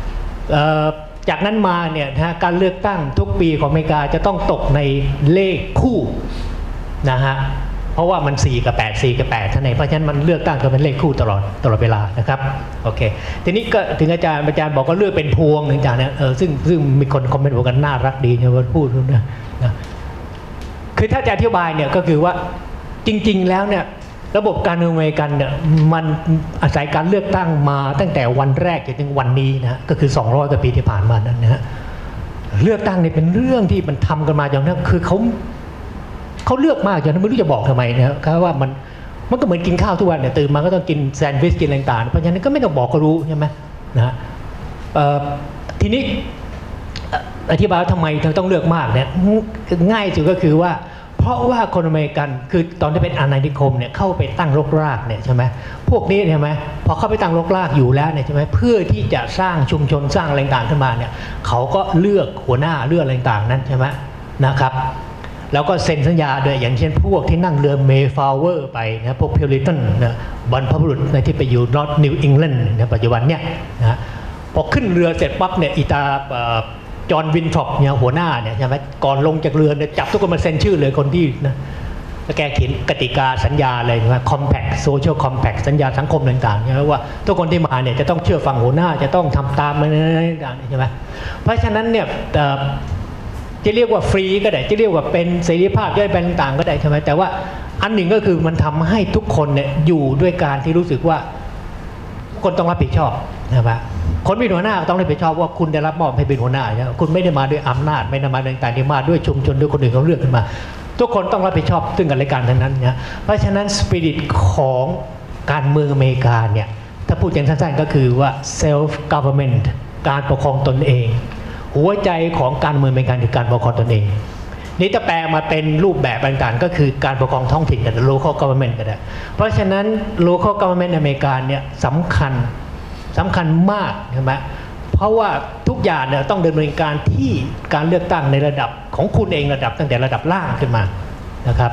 [SPEAKER 4] จากนั้นมาเนี่ยนะการเลือกตั้งทุกปีของอเมริกาจะต้องตกในเลขคู่นะฮะเพราะว่ามัน4 กับ 8 4 กับ 8เท่านั้นเพราะฉะนั้นมันเลือกตั้งกันเป็นเลขคู่ตลอดเวลานะครับโอเคทีนี้ก็ถึงอาจารย์บอกก็เลือกเป็นพวงอาจารย์เนี่ยซึ่งมีคนคอมเมนต์บอกกันน่ารักดีเนี่ยว่าพูดนะคือถ้าจะอธิบายเนี่ยก็คือว่าจริงๆแล้วเนี่ยระบบการเมืองอเมริกันเนี่ยมันอาศัยการเลือกตั้งมาตั้งแต่วันแรกจนถึงวันนี้นะก็คือ200 กว่าปีที่ผ่านมานั้นนะฮะเลือกตั้งเนี่ยเป็นเรื่องที่มันทำกันมาอย่างนั้นคือเขาเลือกมากจนไม่รู้จะบอกทำไมนะครับว่ามันก็เหมือนกินข้าวทุกวันเนี่ยตื่นมาก็ต้องกินแซนด์วิชกินอะไรต่างๆเพราะฉะนั้นก็ไม่ต้องบอกก็รู้ใช่ไหมนะทีนี้อธิบายว่าทำไมต้องเลือกมากเนี่ยง่ายสุดก็คือว่าเพราะว่าคนอเมริกันคือตอนที่เป็นอาณานิคมเนี่ยเข้าไปตั้งรกรากเนี่ยใช่ไหมพวกนี้ใช่ไหมพอเข้าไปตั้งรกรากอยู่แล้วเนี่ยใช่ไหมเพื่อที่จะสร้างชุมชนสร้างอะไรต่างขึ้นมาเนี่ยเขาก็เลือกหัวหน้าเลือกอะไรต่างนั้นใช่ไหมนะครับแล้วก็เซ็นสัญญาด้วยอย่างเช่นพวกที่นั่งเรือเมฟาวเวอร์ไปนะพวกพิวริตันนะบรรพบุรุษในที่ไปอยู่นอร์ทนิวอิงแลนด์ในปัจจุบันเนี่ยนะพอขึ้นเรือเสร็จปั๊บเนี่ยอีตาจอห์นวินทรอปเนี่ยหัวหน้าเนี่ยใช่ไหมก่อนลงจากเรือเนี่ยจับทุกคนมาเซ็นชื่อเลยคนที่นะแกเขียนกติกาสัญญาอะไรนะคอมแพคโซเชียลคอมแพคสัญญาสังคมต่างๆใช่ไหมว่าทุกคนที่มาเนี่ยจะต้องเชื่อฟังหัวหน้าจะต้องทำตามอะไรต่างๆใช่ไหมเพราะฉะนั้นเนี่ยจะเรียกว่าฟรีก็ได้จะเรียกว่าเป็นเสรีภาพย่อยแบ่งต่างก็ได้ใช่ไหมแต่ว่าอันหนึ่งก็คือมันทำให้ทุกคนเนี่ยอยู่ด้วยการที่รู้สึกว่าคนต้องรับผิดชอบนะครับคนเป็นหัวหน้าต้องรับผิดชอบว่าคุณได้รับมอบให้เป็นหัวหน้านะคุณไม่ได้มาด้วยอำนาจไม่ได้มาด้วยต่างๆที่มาด้วยชุมชนด้วยคนอื่นเขาเลือกขึ้นมาทุกคนต้องรับผิดชอบซึ่งกันและกันทั้งนั้นนะเพราะฉะนั้นสปิริตของการเมืองอเมริกาเนี่ยถ้าพูดอย่างสั้นๆก็คือว่า self government การปกครองตนเองหัวใจของการเมืองอเมริกันคือการปกครองตนเองนี่จะแปลมาเป็นรูปแบบต่างๆก็คือการปกครองท้องถิ่นกัน local government ก็ได้เพราะฉะนั้น local government อเมริกาเนี่ยสำคัญมากใช่ไหมเพราะว่าทุกอย่างเนี่ยต้องดำเนินการที่การเลือกตั้งในระดับของคุณเองระดับตั้งแต่ระดับล่างขึ้นมานะครับ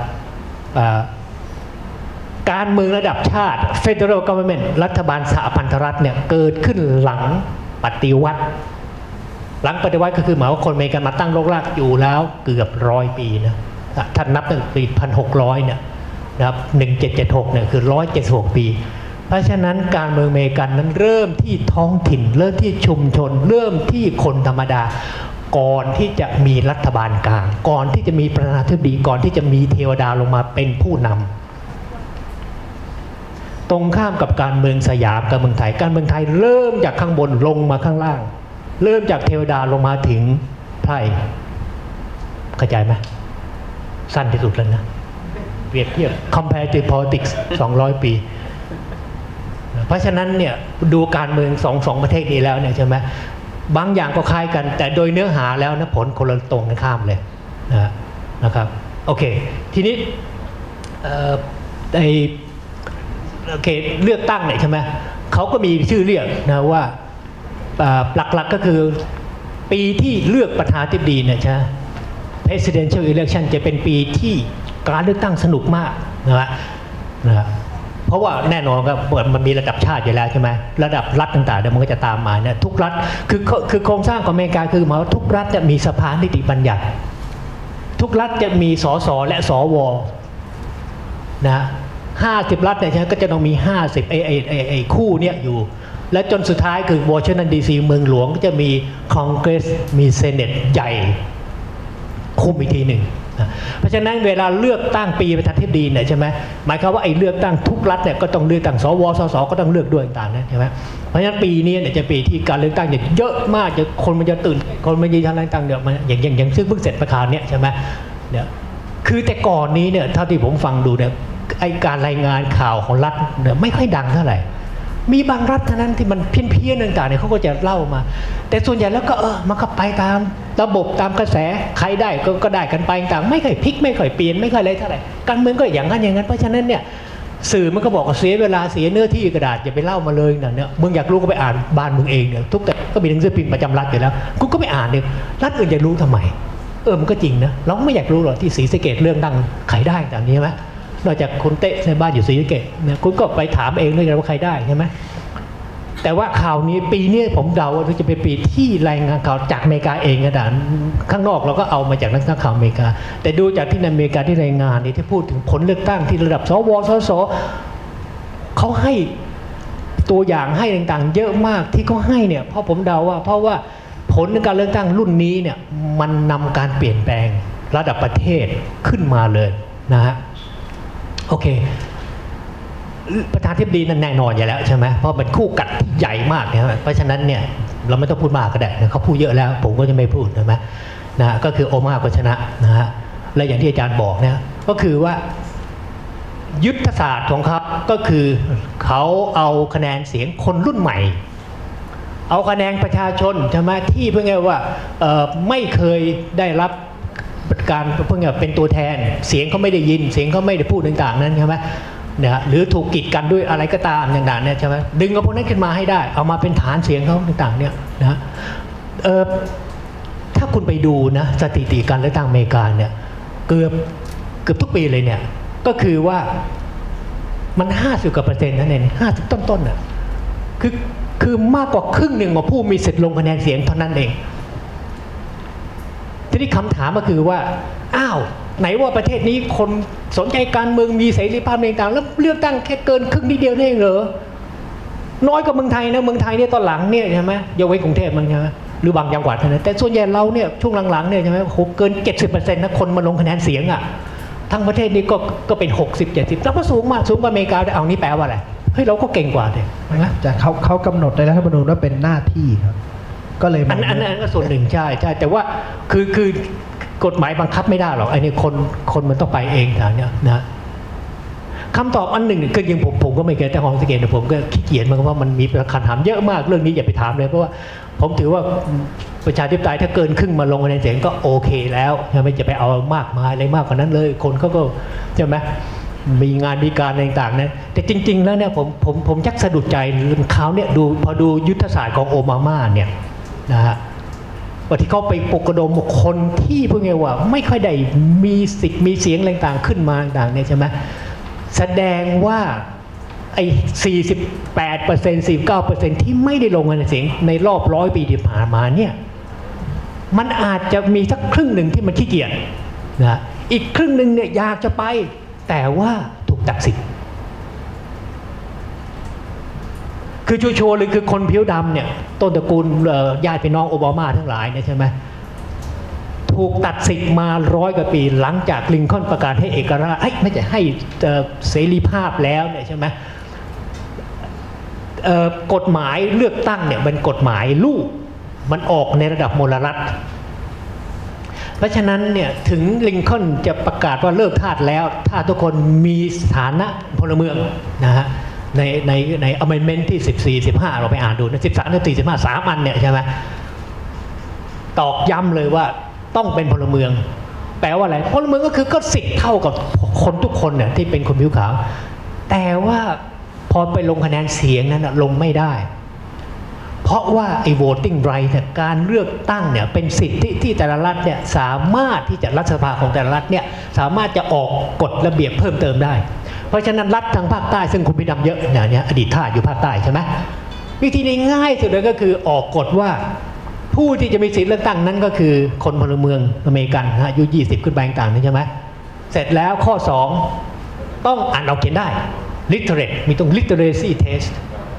[SPEAKER 4] การเมืองระดับชาติ Federal Government รัฐบาลสหพันธรัฐเนี่ยเกิดขึ้นหลังปฏิวัติก็คือหมายว่าคนอเมริกันมาตั้งรกรากอยู่แล้วเกือบ100 ปีนะท่านนับตั้งปี1600เนี่ยนะครับ1776เนี่ยคือ176 ปีเพราะฉะนั้นการเมืองอเมริกันนั้นเริ่มที่ท้องถิ่นเริ่มที่ชุมชนเริ่มที่คนธรรมดาก่อนที่จะมีรัฐบาลกลางก่อนที่จะมีประธานาธิบดีก่อนที่จะมีเทวดาลงมาเป็นผู้นำตรงข้ามกับการเมืองสยามกับเมืองไทยการเมืองไทยเริ่มจากข้างบนลงมาข้างล่างเริ่มจากเทวดาลงมาถึงไพร่เข้าใจไหมสั้นที่สุดแล้วนะเปรียบเทียบ comparative politics 200 ปีเพราะฉะนั้นเนี่ยดูการเมืองสองประเทศนี้แล้วเนี่ยใช่ไหมบางอย่างก็คล้ายกันแต่โดยเนื้อหาแล้วนะผลคนละตรงกันข้ามเลยนะครับโอเคทีนี้โอเคเลือกตั้งเนี่ยใช่ไหมเขาก็มีชื่อเรียกนะว่าหลักๆก็คือปีที่เลือกประธานาธิบดีเนี่ยใช่ presidential election จะเป็นปีที่การเลือกตั้งสนุกมากนะเพราะว่าแน่นอนครับมันมีระดับชาติอยู่แล้วใช่ไหมระดับรัฐต่างๆเดี๋ยวมันก็จะตามมาเนี่ยทุกรัฐคือโครงสร้างของอเมริกาคือหมายว่าทุกรัฐจะมีสภานิติบัญญัติทุกรัฐจะมีสสและสวนะ50 รัฐเนี่ยก็จะต้องมี50ไอ้คู่เนี่ยอยู่และจนสุดท้ายคือวอชิงตันดีซีเมืองหลวงก็จะมีคอนเกรสมีเซเนตใหญ่คุมอีกทีหนึ่งเพราะฉะนั้นเวลาเลือกตั้งปีประธานาธิบดีเนี่ยใช่ไหมหมายความว่าไอ้เลือกตั้งทุกรัฐเนี่ยก็ต้องเลือกตั้งสวสสก็ต้องเลือกด้วยต่างๆนะใช่ไหมเพราะฉะนั้นปีนี้เนี่ยจะปีที่การเลือกตั้งเนี่ยเยอะมากจะคนมันจะตื่นคนมันจะอะไรต่างๆเนี่ยมันอย่างซึ่งเพิ่งเสร็จประคารเนี่ยใช่ไหมเนี่ยคือแต่ก่อนนี้เนี่ยเท่าที่ผมฟังดูเนี่ยไอ้การรายงานข่าวของรัฐเนี่ยไม่ค่อยดังเท่าไหร่มีบางรัฐเท่านั้นที่มันเพี้ยนต่างๆเนี่ยเขาก็จะเล่ามาแต่ส่วนใหญ่แล้วก็มันก็ไปตามระบบตามกระแสใครได้ก็ได้กันไปต่างไม่ค่อยพลิกไม่ค่อยเปลี่ยนไม่ค่อยอะไรเท่าไหร่การเมืองก็อย่างนั้นเพราะฉะนั้นเนี่ยสื่อมันก็บอกว่าเสียเวลาเสียเนื้อที่กระดาษอย่าไปเล่ามาเลยเนี่ยมึงอยากรู้ก็ไปอ่านบ้านมึงเองเนี่ยทุกแต่ก็มีหนังสือพิมพ์ประจำรัฐอยู่แล้วกูก็ไม่อ่านเนี่ยรัฐอื่นจะรู้ทำไมมันก็จริงนะเราไม่อยากรู้หรอกที่ศรีสะเกษเรื่องดังใครได้ต่างนี้ใช่ไหมนอกจากคุณเตะในบ้านอยู่ศรีสะเกษเนี่ยคุณก็ไปถามเองเลยว่าใครได้ใช่ไหมแต่ว่าข่าวนี้ปีนี้ผมเดาว่าจะเป็นปีที่รายงานข่าวจากอเมริกาเองนะข้างนอกเราก็เอามาจากนักข่าวอเมริกาแต่ดูจากที่ในอเมริกาที่รายงานนี่ที่พูดถึงผลเลือกตั้งที่ระดับสวสสเขาให้ตัวอย่างให้ต่างๆเยอะมากที่เขาให้เนี่ยเพราะผมเดาว่าเพราะว่าผลในการเลือกตั้งรุ่นนี้เนี่ยมันนำการเปลี่ยนแปลงระดับประเทศขึ้นมาเลยนะฮะโอเคประธานาธิบดีนั้นแน่นอนอยู่แล้วใช่ไหมเพราะเป็นคู่กัดที่ใหญ่มากเนี่ยเพราะฉะนั้นเนี่ยเราไม่ต้องพูดมากก็ได้เขาพูดเยอะแล้วผมก็จะไม่พูดใช่ไหมนะก็คือโอมาก็ชนะนะฮะและอย่างที่อาจารย์บอกเนี่ยก็คือว่ายุทธศาสตร์ของเขาก็คือเขาเอาคะแนนเสียงคนรุ่นใหม่เอาคะแนนประชาชนใช่ไหมที่เพื่อไงว่าไม่เคยได้รับการเพื่อไงเป็นตัวแทนเสียงเขาไม่ได้ยินเสียงเขาไม่ได้พูดต่างๆนั้นใช่ไหมนะหรือถูกกีดกันด้วยอะไรก็ตามต่างๆเนี่ยใช่ไหมดึงเอาพวกนั้นขึ้นมาให้ได้เอามาเป็นฐานเสียงเขาต่างๆเนี่ยนะถ้าคุณไปดูนะสถิติการเลือกตั้งอเมริกาเนี่ยเกือบทุกปีเลยเนี่ยก็คือว่ามัน50 กว่า%นั่นเอง50ต้นๆน่ะคือมากกว่าครึ่งหนึ่งของผู้มีสิทธิ์ลงคะแนนเสียงเท่านั้นเองทีนี้คำถามก็คือว่าอ้าวไหนว่าประเทศนี้คนสนใจการเมืองมีเสรีภาพต่างๆแล้วเลือกตั้งแค่เกินครึ่งนิดเดียวเองเหรอน้อยกว่าเมืองไทยนะเมืองไทยเนี่ยตอนหลังเนี่ยใช่ไหมยกเว้นกรุงเทพมั้งใช่ไหมหรือบางจังหวัดนะแต่ส่วนใหญ่เราเนี่ยช่วงหลังๆเนี่ยใช่ไหมโหเกิน 70% นะคนมาลงคะแนนเสียงอ่ะทั้งประเทศนี้ก็เป็น60-70แล้วก็สูงมากสูงกว่าอเมริกาเอานี่แปลว่าอะไรเฮ้ยเราก็เก่งกว่าเลยนะ
[SPEAKER 2] แต่เขากำหนดในรัฐธรรมนูญว่าเป็นหน้าที่ครับก็เลย
[SPEAKER 4] อันนั้นก็ส่วนหนึ่งใช่แต่ว่าคือกฎหมายบังคับไม่ได้หรอกไอ้นี่คนมันต้องไปเองทางเนี้ยนะคำตอบอันหนึ่งคือยังผมก็ไม่เคยแต่ของสเกตแต่ผมก็ขี้เกียจมันว่ามันมีคำถามเยอะมากเรื่องนี้อย่าไปถามเลยเพราะว่าผมถือว่าประชาธิปไตยถ้าเกินครึ่งมาลงคะแนนเสียงก็โอเคแล้วไม่จะไปเอามากมายอะไรมากกว่านั้นเลยคนเขาก็ใช่ไหมมีงานมีการต่างๆนะแต่จริงๆแล้วเนี่ยผมยักสะดุดใจเขาเนี่ยพอดูยุทธศาสตร์ของโอบามาเนี่ยนะฮะว่าที่เขาไปปลุกระดมคนที่เพื่อไงว่าไม่ค่อยได้มีสิทธิ์มีเสียงอะไรต่างๆขึ้นมาต่างๆเนี่ยใช่ไหมแสดงว่าไอ้48% 49% ที่ไม่ได้ลงคะแนนเสียงในรอบ100 ปีที่ผ่านมาเนี่ยมันอาจจะมีสักครึ่งหนึ่งที่มันขี้เกียจนะอีกครึ่งหนึ่งเนี่ยอยากจะไปแต่ว่าถูกตัดสิทธิ์คือชัวร์เลยคือคนผิวดำเนี่ยต้นตระกูลญาติพี่น้องโอบามาทั้งหลายเนี่ยใช่ไหมถูกตัดสิทธิ์มา100 กว่าปีหลังจากลิงคอล์นประกาศให้เอกราชไม่ใช่ให้เสรีภาพแล้วเนี่ยใช่ไหมกฎหมายเลือกตั้งเนี่ยเป็นกฎหมายลูกมันออกในระดับมลรัฐเพราะฉะนั้นเนี่ยถึงลิงคอล์นจะประกาศว่าเลิกทาสแล้วถ้าทุกคนมีสถานะพลเมืองนะฮะใน amendment ที่14-15เราไปอ่านดูนะ13-15 3 อันเนี่ยใช่ไหมตอกย้ำเลยว่าต้องเป็นพลเมืองแปลว่าอะไรพลเมืองก็คือก็สิทธิ์เท่ากับคนทุกคนเนี่ยที่เป็นคนผิวขาวแต่ว่าพอไปลงคะแนนเสียงนั้นลงไม่ได้เพราะว่าไอ้ voting right เนี่ยการเลือกตั้งเนี่ยเป็นสิทธิที่แต่ละรัฐเนี่ยสามารถที่จะรัฐสภาของแต่ละรัฐเนี่ยสามารถจะออกกฎระเบียบเพิ่มเติมได้เพราะฉะนั้นรัฐทางภาคใต้ซึ่งคุณพี่ดำเยอะเนี่ยอดีตทาสอยู่ภาคใต้ใช่ไหมวิธีนี้ง่ายสุดเลยก็คือออกกฎว่าผู้ที่จะมีสิทธิเลือกตั้งนั้นก็คือคนพลเมืองอเมริกันอายุ20ขึ้นไปต่างๆนี่ใช่ไหมเสร็จแล้วข้อ2ต้องอ่านออกเขียนได้ literate มีตรง literacy test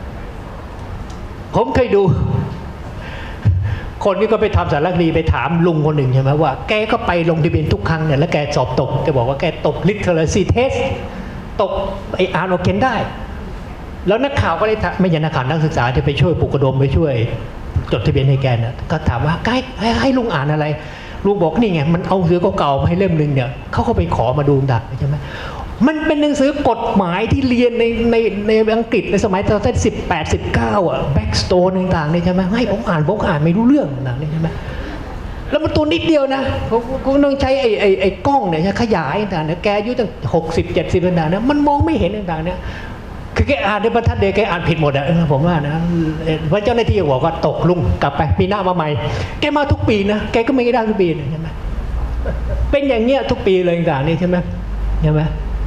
[SPEAKER 4] ผมเคยดูคนนี้ก็ไปทำสารคดีไปถามลุงคนหนึ่งใช่ไหมว่าแกก็ไปลงทะเบียนทุกครั้งเนี่ยแล้วแกสอบตกแกบอกว่าแกตก literacy test ตกไอ้อ่านออกเขียนได้แล้วนักข่าวก็ได้ไม่ใช่นักข่าวนักศึกษาที่ไปช่วยปลุกระดมไปช่วยจดทะเบียนให้แกนะก็ถามว่าให้ลุงอ่านอะไรลุงบอกนี่ไงมันเอาหนังสือเก่าๆมาให้เล่มนึงเนี่ยเขาไปขอมาดูดักใช่ไหมมันเป็นหนังสือกฎหมายที่เรียนในอังกฤษในสมัยตอน18-19อ่ะแบ็กสโตนต่างๆนี่ใช่ไหมให้ผมอ่านไม่รู้เรื่องต่างๆนี่ใช่ไหมแล้วมันตัวนิดเดียวนะผมต้องใช้ไอ้กล้องเนี่ยขยายต่างๆเนี่ยแกอายุตั้ง60-70ต่างๆเนี่ยมันมองไม่เห็นต่างๆเนี่ยคือแกอ่านในบรรทัดเดียวแกอ่านผิดหมดอะผมว่านะเพราะเจ้าหน้าที่บอกว่าตกลุงกลับไปปีหน้ามาใหม่แกมาทุกปีนะแกก็ไม่ได้ทุกปีใช่ไหมเป็นอย่างเงี้ยทุกปีเลยต่างๆนี่ใช่ไหม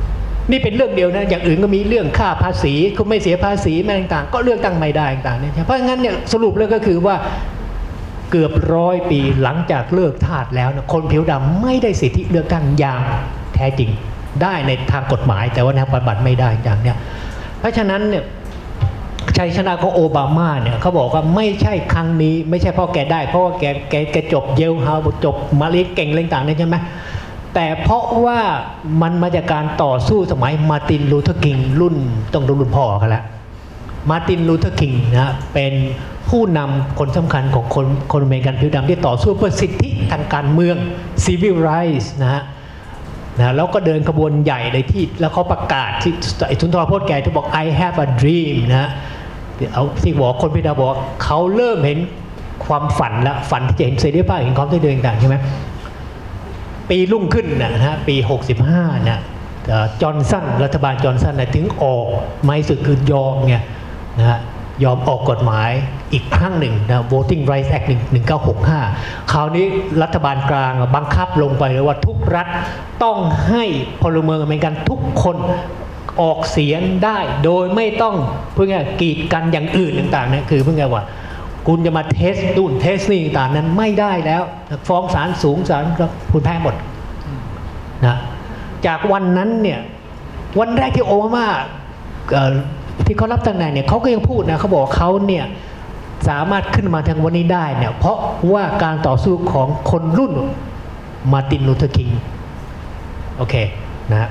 [SPEAKER 4] นี่เป็นเรื่องเดียวนะอย่างอื่นก็มีเรื่องค่าภาษีคุณไม่เสียภาษีแม่ต่างๆก็เลือกตั้งไม่ได้ต่างๆเนี่ยเพราะงั้นเนี่ยสรุปเลยก็คือว่าเกือบ100 ปีหลังจากเลิกทาสแล้วนะคนผิวดำไม่ได้สิทธิเลือกตั้งอย่างแท้จริงได้ในทางกฎหมายแต่ว่าในทางปฏิบัติไม่ได้อย่างเนี้ยเพราะฉะนั้นเนี่ยชัยชนะของโอบามาเนี่ยเขาบอกว่าไม่ใช่ครั้งนี้ไม่ใช่เพราะแกได้เพราะว่าแกจบเยลฮาร์วาร์ดจบมาเรียนเก่งอะไรต่างๆเนี่ยใช่ไหมแต่เพราะว่ามันมาจากการต่อสู้สมัยมาร์ตินลูเทอร์คิงรุ่นต้องรุ่นพ่อเขาแล้วมาร์ตินลูเทอร์คิงนะเป็นผู้นำคนสำคัญของคนอเมริกันผิวดำที่ต่อสู้เพื่อสิทธิทางการเมือง civil rights นะแล้วก็เดินขบวนใหญ่เลยที่แล้วเขาประกาศที่สุนทรพจน์แกที่บอก I have a dream นะเอาที่บอกคนผิวดำบอกเขาเริ่มเห็นความฝันแล้วฝันที่จะเห็นเสรีภาพเห็นความเท่าเทียมต่างใช่ไหมปีรุ่งขึ้นนะฮะปี65นะจอห์นสันรัฐบาลจอห์นสันนะถึงออกไม่สุดคือยอมไงนะฮะยอมออกกฎหมายอีกครั้งหนึ่งนะ Voting Rights Act 1965คราวนี้รัฐบาลกลางบังคับลงไปเลยว่าทุกรัฐต้องให้พลเมืองอเมริกันทุกคนออกเสียงได้โดยไม่ต้องเพื่อกีดกันอย่างอื่นต่างๆเนี่ยคือเพื่อว่าคุณจะมาเทสนู่นเทสนี่ต่างๆนั้นไม่ได้แล้วฟ้องศาลสูงศาลคุณแพ้หมดนะจากวันนั้นเนี่ยวันแรกที่โอบามาที่เขารับตำแหน่งเนี่ยเขาก็ยังพูดนะเขาบอกเขาเนี่ยสามารถขึ้นมาทางวันนี้ได้เนี่ยเพราะว่าการต่อสู้ของคนรุ่นมาร์ตินลูเทอร์คิงโอเคนะ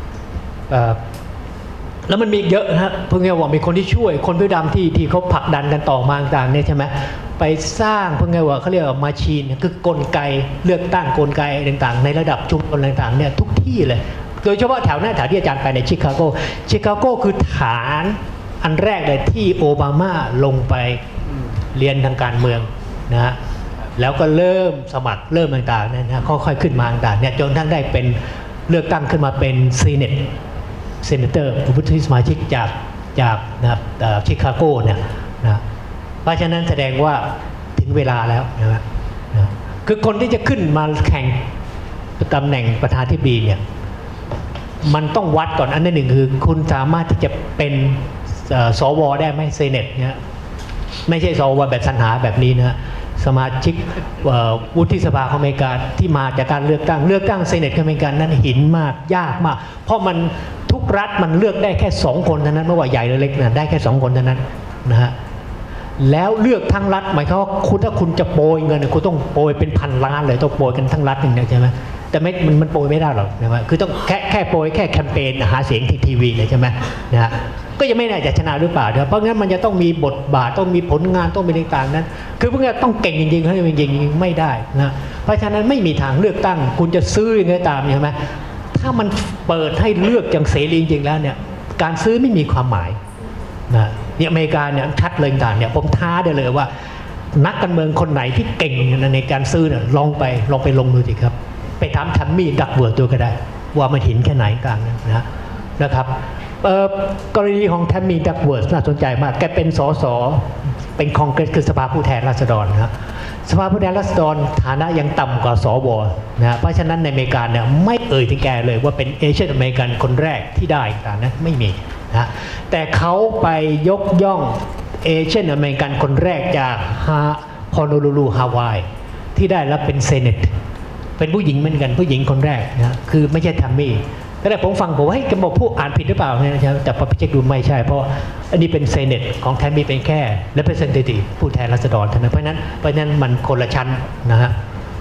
[SPEAKER 4] แล้วมันมีเยอะนะเพิ่งจะบอกมีคนที่ช่วยคนผิวดำที่เขาผลักดันกันต่อมาต่างๆเนี่ยใช่ไหมไปสร้างเพิ่งจะว่าเขาเรียกว่ามาชีนคือกลไกเลือกตั้งกลไกต่างๆในระดับชุมชนต่างๆเนี่ยทุกที่เลยโดยเฉพาะแถวที่อาจารย์ไปในชิคาโกคือฐานอันแรกเลยที่โอบามาลงไปเรียนทางการเมืองนะฮะแล้วก็เริ่มสมัครเริ่มต่างๆนะค่อยๆขึ้นมาต่างๆเนี่ยจนทั้งได้เป็นเลือกตั้งขึ้นมาเป็นเซเนเตอร์ผู้ที่สมาชิกจากนะครับชิคาโกเนี่ยนะเพราะฉะนั้นแสดงว่าถึงเวลาแล้วนะครับคือคนที่จะขึ้นมาแข่งตำแหน่งประธานาธิบดีเนี่ยมันต้องวัดก่อนอันที่หนึ่งคือคุณสามารถที่จะเป็นสวได้ไหมเซเนตเนี่ยไม่ใช่สวแบบสรรหาแบบนี้นะสมาชิกวุฒิสภาของอเมริกาที่มาจากการเลือกตั้งเซเนตของอเมริกานั้นหินมากยากมากเพราะมันทุกรัฐมันเลือกได้แค่2 คนเท่านั้นไม่ว่าใหญ่หรือเล็กนะได้แค่2 คนเท่านั้นนะฮะแล้วเลือกทั้งรัฐหมายความว่าคุณถ้าคุณจะโปรยเงินคุณต้องโปรยเป็นพันล้านเลยต้องโปรยกันทั้งรัฐนึงใช่ไหมแต่มันโปรยไม่ได้หรอกนะคือต้องแค่โปรยแค่แคมเปญหาเสียงทีวีเลยใช่ไหมนะฮะก็ยังไม่แน่จะชนะหรือเปล่าเพราะงั้นมันจะต้องมีบทบาทต้องมีผลงานต้องมีต่างๆนั้นคือพวกนี้ต้องเก่งจริงๆถ้าจริงๆไม่ได้นะเพราะฉะนั้นไม่มีทางเลือกตั้งคุณจะซื้อยังไงตามใช่ไหมถ้ามันเปิดให้เลือกอย่างเสรีจริงๆแล้วเนี่ยการซื้อไม่มีความหมายนะเนี่ยอเมริกาเนี่ยชัดเลยต่างเนี่ยผมท้าได้เลยว่านักการเมืองคนไหนที่เก่งในการซื้อเนี่ยลองไปลงมือสิครับไปถามทัมมี่ดักเวิร์ดตัวก็ได้ว่ามันเห็นแค่ไหนต่างนะครับกรณีของทัมมี่ดักเวิร์ดน่าสนใจมากแกเป็นสสเป็นคองเกรสคือสภาผู้แทนราษฎรนะสภาผู้แทนราษฎรฐานะยังต่ำกว่าสวนะเพราะฉะนั้นในอเมริกาเนี่ยไม่ถึงแกเลยว่าเป็นเอเชียนอเมริกันคนแรกที่ได้ต่างนั้นไม่มีนะแต่เขาไปยกย่องเอเชียนอเมริกันคนแรกจากฮอนโอลูลูฮาวายที่ได้รับเป็นเซเนตเป็นผู้หญิงเหมือนกันผู้หญิงคนแรกนะคือไม่ใช่ทัมมี่แต่ผมฟังผมว่าให้กระบอกผู้อ่านผิดหรือเปล่าเนี่ยนะครับแต่พอไปเช็คดูไม่ใช่เพราะอันนี้เป็นเซเนตของทัมมี่เป็นแค่ representative ผู้แทนราษฎรเท่านั้นเพราะนั้นมันคนละชั้นนะฮะ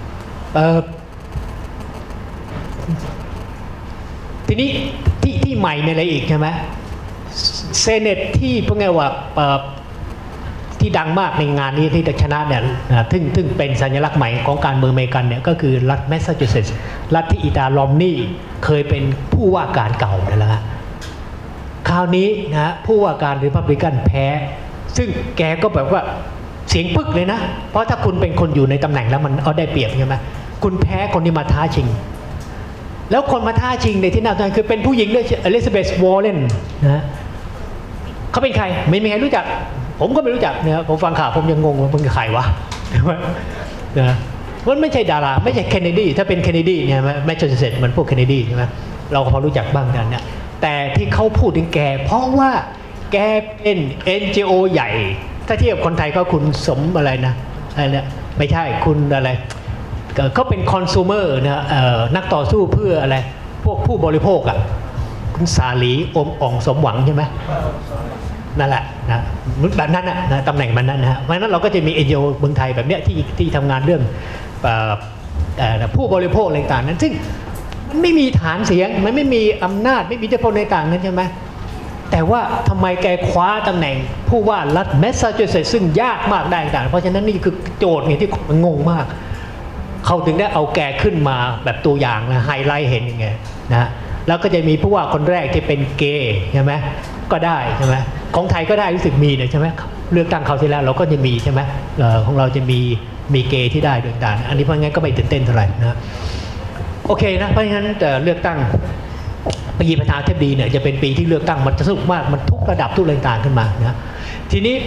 [SPEAKER 4] ทีนี้ที่ใหม่ในอะไรอีกใช่ไหมเซเนตที่พวกไงว่าที่ดังมากในงานนี้ที่ชนะเนี่ยซึ่งเป็นสัญลักษณ์ใหม่ของการเมืองอเมริกันเนี่ยก็คือรัฐแมสซาชูเซตส์รัฐที่อีตาลอมนี่เคยเป็นผู้ว่าการเก่านั่นแหละคราวนี้นะผู้ว่าการรีพับลิกันแพ้ซึ่งแกก็แบบว่าเสียงปึ๊กเลยนะเพราะถ้าคุณเป็นคนอยู่ในตำแหน่งแล้วมันเอาได้เปรียบใช่ไหมคุณแพ้คนที่มาท้าชิงแล้วคนมาท้าชิงในที่น่าสนใจคือเป็นผู้หญิงด้วยอลิซาเบธวอร์เรนนะเขาเป็นใครไม่มีใครรู้จักผมก็ไม่รู้จักเนี่ยผมฟังข่าวผมยังงงว่ามันใครวะนะมันไม่ใช่ดาราไม่ใช่เคนเนดีถ้าเป็นเคนเนดีเนี่ยแมสซาชูเซตส์มันพวกเคนเนดีใช่ไหมเราก็พอรู้จักบ้างกันเนี่ยแแต่ที่เขาพูดถึงแกเพราะว่าแกเป็น NGO ใหญ่ถ้าเทียบคนไทยก็คุณสมอะไรนะอะไรเนี่ยไม่ใช่คุณอะไรเขาเป็นคอน sumer นะนักต่อสู้เพื่ออะไรพวกผู้บริโภคอ่ะคุณสาลีอ่องสมหวังใช่ไหมนั่นแหละนะแบบนั้นนะตำแหน่งมันนั้นนะฮะเพราะฉะนั้นเราก็จะมี NGO เมืองไทยแบบเนี้ยที่ทำงานเรื่องผู้บริโภคอะไรต่างนั้นซึ่งมันไม่มีฐานเสียงมันไม่มีอำนาจไม่มีอิทธิพลในต่างนั้นใช่ไหมแต่ว่าทำไมแกคว้าตำแหน่งผู้ว่ารัฐแมสซาชูเซตส์ซึ่งยากมากได้ต่างเพราะฉะนั้นนี่คือโจทย์ไงที่มันงงมากเขาถึงได้เอาแกขึ้นมาแบบตัวอย่างนะไฮไลท์เห็นยังไงนะแล้วก็จะมีผู้ว่าคนแรกที่เป็นเกย์ใช่ไหมก็ได้ใช่ไหมของไทยก็ได้รู้สึกมีเนี่ยใช่ไหมเลือกตั้งเขาที่แล้วเราก็จะมีใช่ไหมของเราจะมีเกย์ที่ได้โดยต่างอันนี้เพราะงั้นก็ไม่ตื่นเต้นเท่าไหร่นะโอเคนะเพราะงั้นเลือกตั้งปีประธานาธิบดีเนี่ยจะเป็นปีที่เลือกตั้งมันจะสนุกมากมันทุกระดับทุกต่างขึ้นมานะทีนี้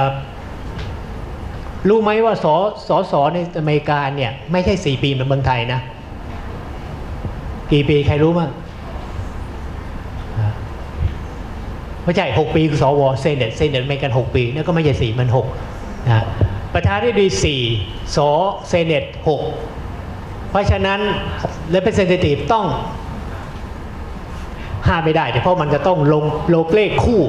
[SPEAKER 4] รู้ไหมว่าสในอเมริกาเนี่ยไม่ใช่4 ปีเหมือนเมืองไทยนะกี่ปีใครรู้มั้งไม่ใช่6 ปีคือสวเซเนตอเมริกัน6 ปีนั่นก็ไม่ใช่4มัน6นะประธานาธิบดี4เซเนต6เพราะฉะนั้น representative ต้องห้ามไม่ได้เพราะมันจะต้องลงเลขคู่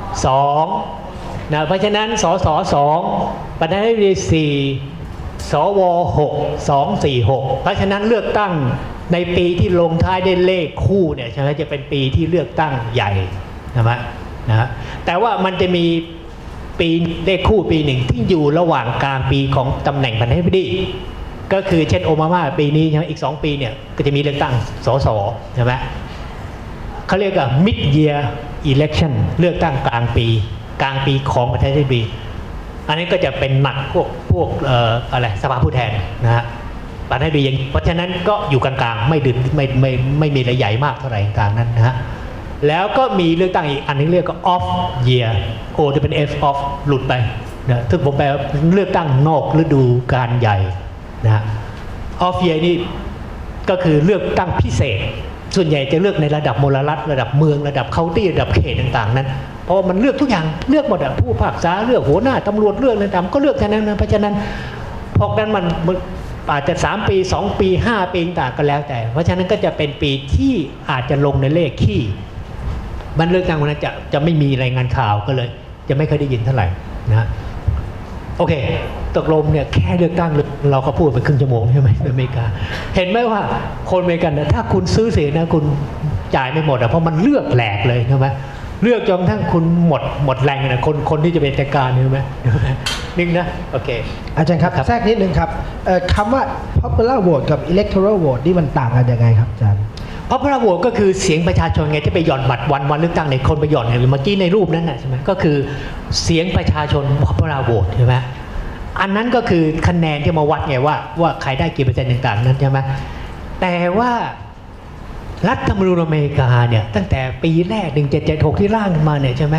[SPEAKER 4] 2นะเพราะฉะนั้นส2ประธานาธิบดี4สว6 2 4 6เพราะฉะนั้นเลือกตั้งในปีที่ลงท้ายด้วยเลขคู่เนี่ยใช่ไหมจะเป็นปีที่เลือกตั้งใหญ่นะแต่ว่ามันจะมีปีเลขคู่ปีหนึ่งที่อยู่ระหว่างกลางปีของตำแหน่งประธานาธิบดีก็คือเช่นโอบามาปีนี้ใช่ไหมอีก2 ปีเนี่ยก็จะมีเลือกตั้งสสใช่ไหมเขาเรียกว่า mid year election เลือกตั้งกลางปีของประธานาธิบดีอันนี้ก็จะเป็นหนักพวกอะไรสภาผู้แทนนะฮะประธานาธิบดีเพราะฉะนั้นก็อยู่กลางๆไม่มีอะไรใหญ่มากเท่าไหร่กลางนั้นนะฮะแล้วก็มีเลือกตั้งอีกอันนึงเรียกว่า off year โอจะเป็น F off หลุดไปนะถึงผมแปลเลือกตั้งนอกฤดูกาลใหญ่นะ off year นี่ก็คือเลือกตั้งพิเศษส่วนใหญ่จะเลือกในระดับมลรัฐระดับเมืองระดับเคาน์ตี้ระดับเขตต่างๆนั้นเพราะมันเลือกทุกอย่างเลือกหมดอ่ะผู้พิพากษาเลือกหัวหน้าตำรวจเลือกอะไรต่างก็เลือกแค่นั้นนะเพราะฉะนั้นพวกนั้นมันอาจจะ3 ปี2 ปี5 ปีต่างก็แล้วแต่เพราะฉะนั้นก็จะเป็นปีที่อาจจะลงในเลขขี้มันเลือกตั้งวันนั้นจะไม่มีรายงานข่าวก็เลยจะไม่เคยได้ยินเท่าไหร่นะโอเคตกลงเนี่ยแค่เลือกตั้งเราก็พูดไปครึ่งชั่วโมงใช่ไหมอเมริกาเห็นไหมว่าคนอเมริกันนะถ้าคุณซื้อเสียงนะคุณจ่ายไม่หมดอ่ะเพราะมันเลือกแหลกเลยใช่ไหมเลือกจนทั้งคุณหมดแรงนะคนที่จะเป็นจัดการใช่ไหมนิ่งนะโอเค
[SPEAKER 2] อาจารย์ครับแทรกนิดนึงครับคำว่า popular vote กับ electoral vote นี่มันต่างกันยังไงครับอาจารย์
[SPEAKER 4] popular vote ก็คือเสียงประชาชนไงที่ไปหย่อนบัตรวันเลือกตั้งในคนไปหย่อนหรือเมื่อกี้ในรูปนั้นนะใช่ไหมก็คือเสียงประชาชน popular vote ใช่ไหมอันนั้นก็คือคะแนนที่มาวัดไงว่าใครได้กี่เปอร์เซ็นต์ต่างๆนั้นใช่ไหมแต่ว่ารัฐธรรมนูญอเมริกาเนี่ยตั้งแต่ปีแรก1776ที่ร่างมาเนี่ยใช่ไหม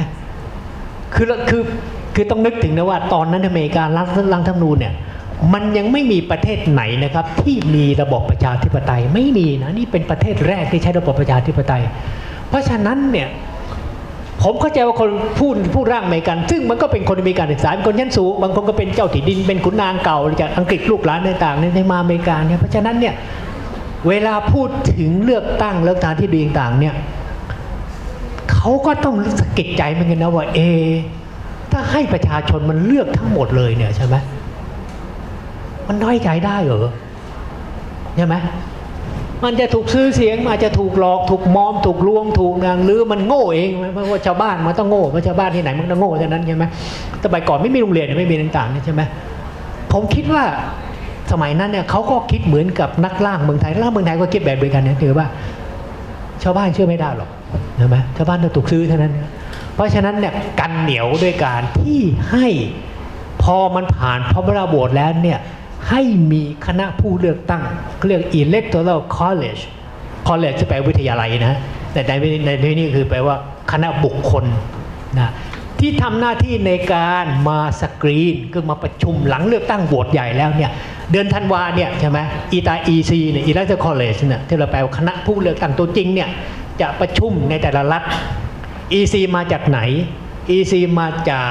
[SPEAKER 4] คือต้องนึกถึงนะว่าตอนนั้นอเมริการ่างธรรมนูญเนี่ยมันยังไม่มีประเทศไหนนะครับที่มีระบบประชาธิปไตยไม่มีนะนี่เป็นประเทศแรกที่ใช้ระบบประชาธิปไตยเพราะฉะนั้นเนี่ยผมเข้าใจว่าคนผู้ร่างอเมริกันซึ่งมันก็เป็นคนอเมริกันศึกษาเป็นคนชั้นสูงบางคนก็เป็นเจ้าที่ดินเป็นขุนนางเก่าจากอังกฤษลูกหลานต่างๆในมาอเมริกาเนี่ยเพราะฉะนั้นเนี่ยเวลาพูดถึงเลือกตั้งที่ดีต่างๆเนี่ยเขาก็ต้องสะกิดใจเหมือนกันนะว่าถ้าให้ประชาชนมันเลือกทั้งหมดเลยเนี่ยใช่ไหมมันน้อยใจได้เหรอใช่ไหมมันจะถูกซื้อเสียงอาจจะถูกหลอกถูกมอมถูกลวงถูกนางหรือมันโง่เองเพราะว่าชาวบ้านมันต้องโง่เพราะชาวบ้านที่ไหนมันต้องโง่ฉะนั้นใช่ไหมแต่ไปก่อนไม่มีโรงเรียนไม่มีต่างๆใช่ไหมผมคิดว่าสมัยนั้นเนี่ยเขาก็คิดเหมือนกับนักล่างเมืองไทยก็คิดแบบเดียวกันนะถือว่าชาวบ้านเชื่อไม่ได้หรอกใช่ไหมชาวบ้านต้องถูกซื้อเท่านั้นเพราะฉะนั้นเนี่ยกันเหนียวด้วยการที่ให้พอมันผ่านpopular voteแล้วเนี่ยให้มีคณะผู้เลือกตั้งเรียก electoral college จะแปลวิทยาลัยนะแต่ในที่นี้คือแปลว่าคณะบุคคลนะที่ทำหน้าที่ในการมาสกรีนคือมาประชุมหลังเลือกตั้งโหวตใหญ่แล้วเนี่ยเดือนธันวาเนี่ยใช่ไหมEC เนี่ย electoral college เนี่ยที่เราแปลว่าคณะผู้เลือกตั้งตัวจริงเนี่ยจะประชุมในแต่ละรัฐ EC มาจากไหน EC มาจาก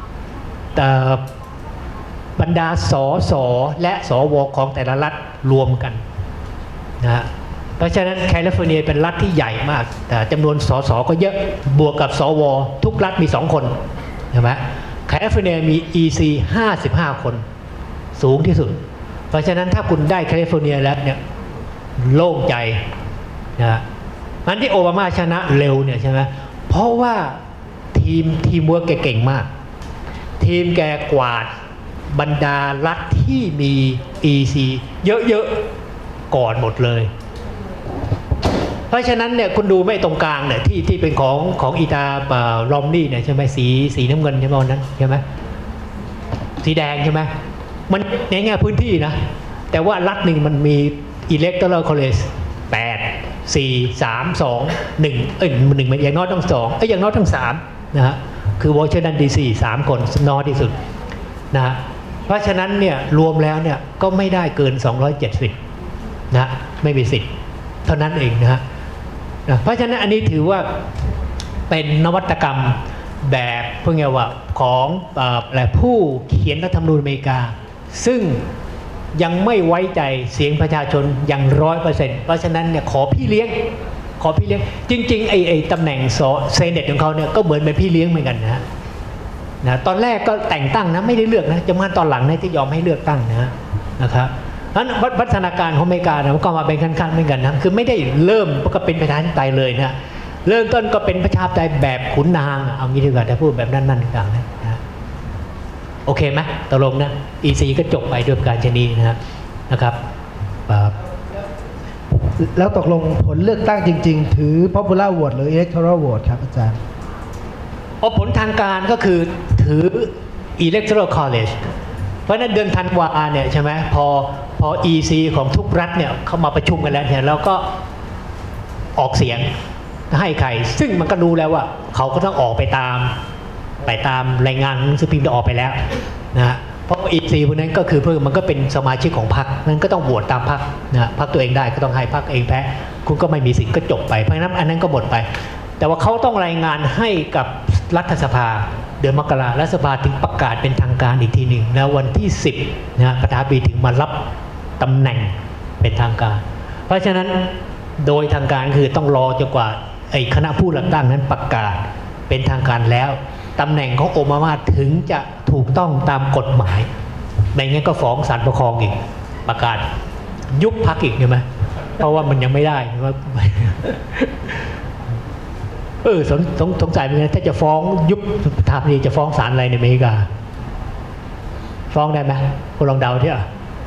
[SPEAKER 4] บรรดาสสและสวของแต่ละรัฐรวมกันนะเพราะฉะนั้นแคลิฟอร์เนียเป็นรัฐที่ใหญ่มากแต่จำนวนสสก็เยอะบวกกับสวทุกรัฐมี2คนใช่ไหมแคลิฟอร์เนียมี EC 55 คนสูงที่สุดเพราะฉะนั้นถ้าคุณได้แคลิฟอร์เนียแล้วเนี่ยโล่งใจนะอันที่โอบามาชนะเร็วเนี่ยใช่ไหมเพราะว่าทีมเวิร์กแกเก่งมากทีมแกกวาดบรรดารัฐที่มี EC เยอะๆก่อนหมดเลยเพราะฉะนั้นเนี่ยคุณดูไม่ตรงกลางเนี่ยที่เป็นของอีตารอมนี่เนี่ยใช่ไหมสีน้ำเงินใช่ไหมวันนั้นใช่ไหมสีแดงใช่ไหมมันในแง่พื้นที่นะแต่ว่ารัฐหนึ่งมันมี electoral college 8 4 3 2 11อย่างน้อยต้อง2อย่างน้อยต้อง3นะฮะคือวอชิงตันดีซี3 คนน้อยที่สุดนะฮะเพราะฉะนั้นเนี่ยรวมแล้วเนี่ยก็ไม่ได้เกิน270นะไม่มีสิทธิ์เท่านั้นเองนะฮะเพราะฉะนั้นอันนี้ถือว่าเป็นนวัตกรรมแบบพวกนี้ว่าของผู้เขียนรัฐธรรมนูญอเมริกาซึ่งยังไม่ไว้ใจเสียงประชาชนอย่าง100%เพราะฉะนั้นเนี่ยขอพี่เลี้ยงจริงๆไอ้ตำแหน่งเซเนตของเขาเนี่ยก็เหมือนเป็นพี่เลี้ยงเหมือนกันนะตอนแรกก็แต่งตั้งนะไม่ได้เลือกนะจะมาตอนหลังนะที่ยอมให้เลือกตั้งนะครับนั้นวัฒนาการของอเมริกาเนี่ยมันก็มาเป็นขั้นๆเหมือนกันนะคือไม่ได้เริ่มก็เป็นประชาธิปไตยเลยนะเริ่มต้นก็เป็นประชาธิปไตยแบบขุนนางเอางี้ดีกว่าถ้าพูดแบบนั้นๆต่างๆนะโอเคไหมตกลงนะ EC ก็จบไปด้วยการชนีนะครับ
[SPEAKER 2] แล้วตกลงผลเลือกตั้งจริงๆถือ popular vote หรือ electoral vote ครับอาจารย์
[SPEAKER 4] ผลทางการก็คือถือ electoral college เพราะนั้นเดือนธันวาเนี่ยใช่ไหมพอ EC ของทุกรัฐเนี่ยเข้ามาประชุมกันแล้วเนี่ยแล้วก็ออกเสียงให้ใครซึ่งมันก็รู้แล้วว่าเขาก็ต้องออกไปตามรายงานหนังสือพิมพ์จะออกไปแล้วนะเพราะ EC พวกนั้นก็คือมันก็เป็นสมาชิกของพรรคนั้นก็ต้องโหวตตามพรรคนะพรรคตัวเองได้ก็ต้องให้พรรคเองแพ้คุณก็ไม่มีสิทธิ์ก็จบไปเพราะฉะนั้นอันนั้นก็หมดไปแต่ว่าเขาต้องรายงานให้กับรัฐสภาเดือนมกรารัฐสภาถึงประกาศเป็นทางการอีกทีหนึ่งแล้ววันที่10นะประธานาธิบดีถึงมารับตำแหน่งเป็นทางการเพราะฉะนั้นโดยทางการคือต้องรอจนกว่าไอ้คณะผู้เลือกตั้งนั้นประกาศเป็นทางการแล้วตำแหน่งของโอบามาถึงจะถูกต้องตามกฎหมายไม่งั้นก็ฟ้องศาลปกครองอีกประกาศยุบพรรคอีกใช่ไหมเพราะว่ามันยังไม่ได้ว่าสงสัยเหมือนกันถ้าจะฟ้องยุบประธานาธิบดีจะฟ้องศาลอะไรในอเมริกาฟ้องได้ไหมคุณลองเดาที่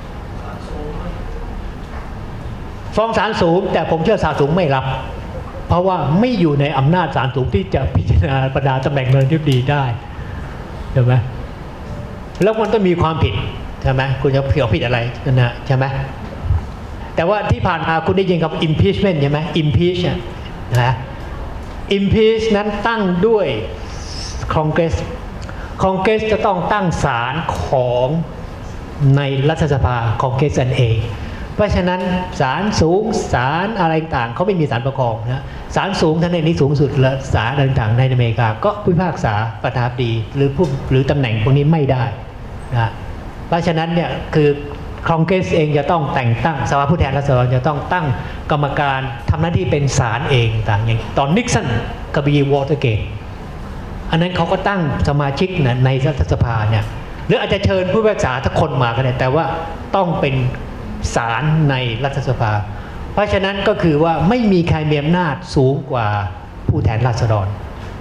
[SPEAKER 4] ฟ้องศาลสูงแต่ผมเชื่อศาลสูงไม่รับเพราะว่าไม่อยู่ในอำนาจศาลสูงที่จะพิจารณาประดาตำแหน่งประธานาธิบดีได้ใช่ไหมแล้วมันต้องมีความผิดใช่ไหมคุณจะผิดอะไรนะใช่ไหมแต่ว่าที่ผ่านมาคุณได้ยินคำ impeachment ใช่ไหม impeach นะ impeach นั้นตั้งด้วยคอนเกรสจะต้องตั้งศาลของในรัฐสภาคอนเกรสเองเพราะฉะนั้นศาลสูงศาลอะไรต่างเขาไม่มีศาลปกครองนะศาลสูงท่านนี้สูงสุดและศาลต่างๆในอเมริกาก็พิพากษาประธานาธิบดีหรือตำแหน่งพวกนี้ไม่ได้นะเพราะฉะนั้นเนี่ยคือคอนเกรสเองจะต้องแต่งตั้งสภาผู้แทนราษฎรจะต้องตั้งกรรมการทำหน้าที่เป็นศาลเองต่างอย่างตอนนิกสันกับวอเตอร์เกตอันนั้นเขาก็ตั้งสมาชิกในรัฐสภาเนี่ยหรืออาจจะเชิญผู้พิพากษาทุกคนมาก็ได้แต่ว่าต้องเป็นศาลในรัฐสภาเพราะฉะนั้นก็คือว่าไม่มีใครมีอำนาจสูงกว่าผู้แทนราษฎร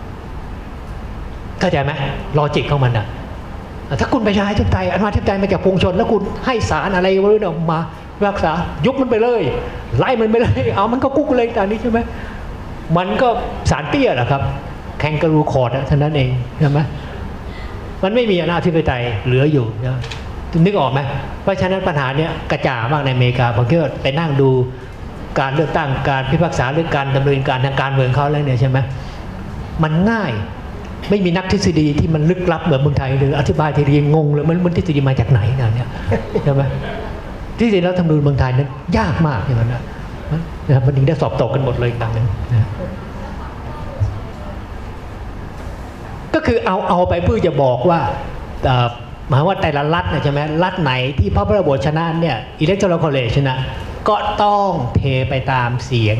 [SPEAKER 4] เข้าใจไหมลอจิกของมันนะถ้าคุณประชาธิปไตยอำนาจธิปไตยมาจากปวงชนแล้วคุณให้ศาลอะไรวะเนี่ยมารักษายุบมันไปเลยไล่มันไปเลยเอามันก็กุ๊กเลยตามนี้ใช่ไหมมันก็ศาลเตี้ยแหละครับแคนการูคอร์ดเท่านั้นเองใช่ไหมมันไม่มีอำนาจธิปไตยเหลืออยู่นะนึกออกไหมเพราะฉะนั้นปัญหาเนี้ยกระจ่างมากในอเมริกาผมคิดว่าไปนั่งดูการเลือกตั้งการพิพากษาหรือการดำเนินการทางการเมืองเขาแล้วเนี่ยใช่ไหมมันง่ายไม่มีนักทฤษฎีที่มันลึกลับเหมือนเมืองไทยหรืออธิบายทีเรียงงงเลยมันทฤษฎีมาจากไหนเนี่ยใช่ไหมที่จริงแล้วรัฐธรรมนูญเมืองไทยนั้นยากมากอย่างนั้นนะนะครับมันถึงได้สอบตกกันหมดเลยดังนั้นนะก็คือเอาไปเพื่อจะบอกว่าหมายว่าแต่ละรัฐนะใช่ไหมรัฐไหนที่พระพุทธบทชนะเนี่ย Electoral College ชนะก็ต้องเทไปตามเสียง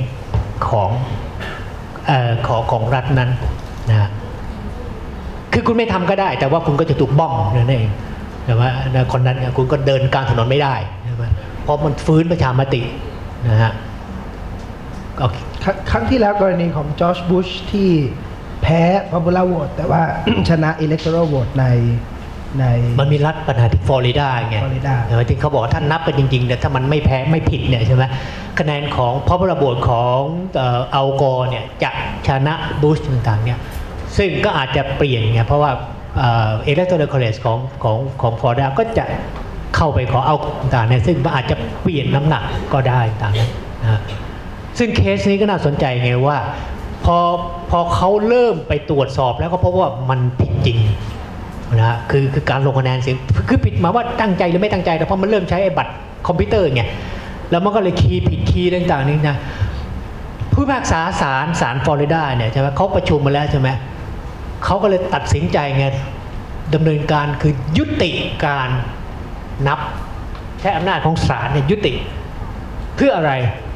[SPEAKER 4] ของรัฐนั้นนะคือคุณไม่ทำก็ได้แต่ว่าคุณก็จะถูกบ้องนั่นเองแต่ว่าคนนั้นคุณก็เดินกลางถนนไม่ได้เพราะมันฟื้นประชามตินะฮะ
[SPEAKER 2] ครั้งที่แล้วกรณีของจอร์จบุชที่แพ้ popular vote แต่ว่า ชนะ electoral vote ใน
[SPEAKER 4] มันมีรัฐปัญหาที่ฟลอริดาไงที่เขาบอกท่านนับกันจริงๆแต่ถ้ามันไม่แพ้ไม่ผิดเนี่ยใช่ไหมคะแนนของ popular vote ของอัลกอร์เนี่ยจะชนะบุชต่างๆเนี่ยซึ่งก็อาจจะเปลี่ยนไงเพราะว่าelectoral college ของฟลอริดาก็จะเข้าไปขอเอาต่างๆเนี่ยซึ่งอาจจะเปลี่ยนน้ำหนักก็ได้ต่างๆนะซึ่งเคสนี้ก็น่าสนใจไงว่าพอเขาเริ่มไปตรวจสอบแล้วก็พบว่ามันผิดจริงนะคือการลงคะแนนเสียงคือผิดมาว่าตั้งใจหรือไม่ตั้งใจแต่เพราะมันเริ่มใช้ไอ้บัตรคอมพิวเตอร์ไงแล้วมันก็เลยคีย์ผิดคีย์ต่างๆนี่นะผู้พิพากษาศาลฟลอริดาเนี่ยใช่ไหมเขาประชุมมาแล้วใช่ไหมเขาก็เลยตัดสินใจไงดำเนินการคือยุติการนับใช้อำนาจของศาลเนี่ยยุติเพื่ออะไร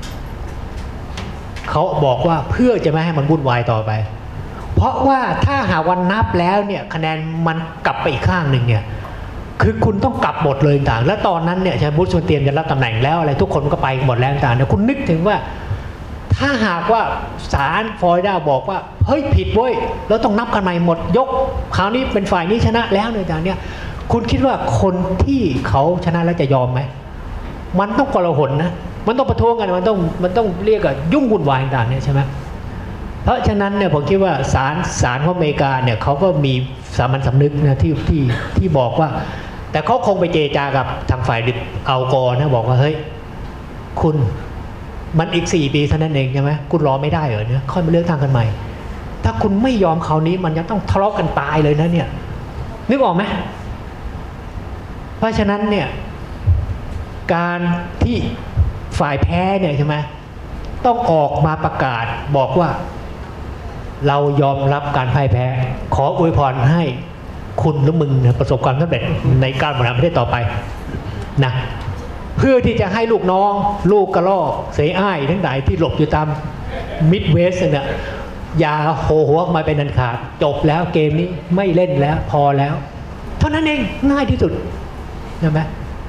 [SPEAKER 4] เขาบอกว่าเพื่อจะไม่ให้มันวุ่นวายต่อไปเพราะว่าถ้าหาวันนับแล้วเนี่ยคะแนนมันกลับไปอีกข้างหนึ่งเนี่ยคือคุณต้องกลับหมดเลยต่างแล้วตอนนั้นเนี่ยใช่บุชเตรียมจะรับตำแหน่งแล้วอะไรทุกคนก็ไปหมดแล้วต่างเนี่ยคุณนึกถึงว่าถ้าหากว่าศาลฟลอริดาบอกว่าเฮ้ยผิดเว้ยแล้วต้องนับกันใหม่หมดยกคราวนี้เป็นฝ่ายนี้ชนะแล้วในต่างเนี่ยคุณคิดว่าคนที่เขาชนะแล้วจะยอมไหมมันต้องกลาหนนะมันต้องประท้วงกันมันต้องเรียกว่ายุ่งวุ่นวายต่างเนี่ยใช่ไหมเพราะฉะนั้นเนี่ยผมคิดว่าศาลของอเมริกาเนี่ยเขาก็มีสามัญสำนึกนะที่บอกว่าแต่เขาคงไปเจรจากับทางฝ่ายอัลกอร์นะบอกว่าเฮ้ยคุณมันอีก4 ปีเท่านั้นเองใช่ไหมคุณรอไม่ได้เหรอเนี่ยค่อยมาเลือกทางกันใหม่ถ้าคุณไม่ยอมคราวนี้มันจะต้องทะเลาะกันตายเลยนะเนี่ยนึกออกไหมเพราะฉะนั้นเนี่ยการที่ฝ่ายแพ้เนี่ยใช่ไหมต้องออกมาประกาศบอกว่าเรายอมรับการพ่ายแพ้ขออวยพรให้คุณหรือมึงประสบความสำเร็จในการบริหารประเทศต่อไปนะเพื่อที่จะให้ลูกน้องลูกกระรอกเสยอ้ายทั้งหลายที่หลบอยู่ตามมิดเวสต์เนี่ยอย่าโหหัวมาเป็นอันขาดจบแล้วเกมนี้ไม่เล่นแล้วพอแล้วเท่านั้นเองง่ายที่สุดใช่ไหม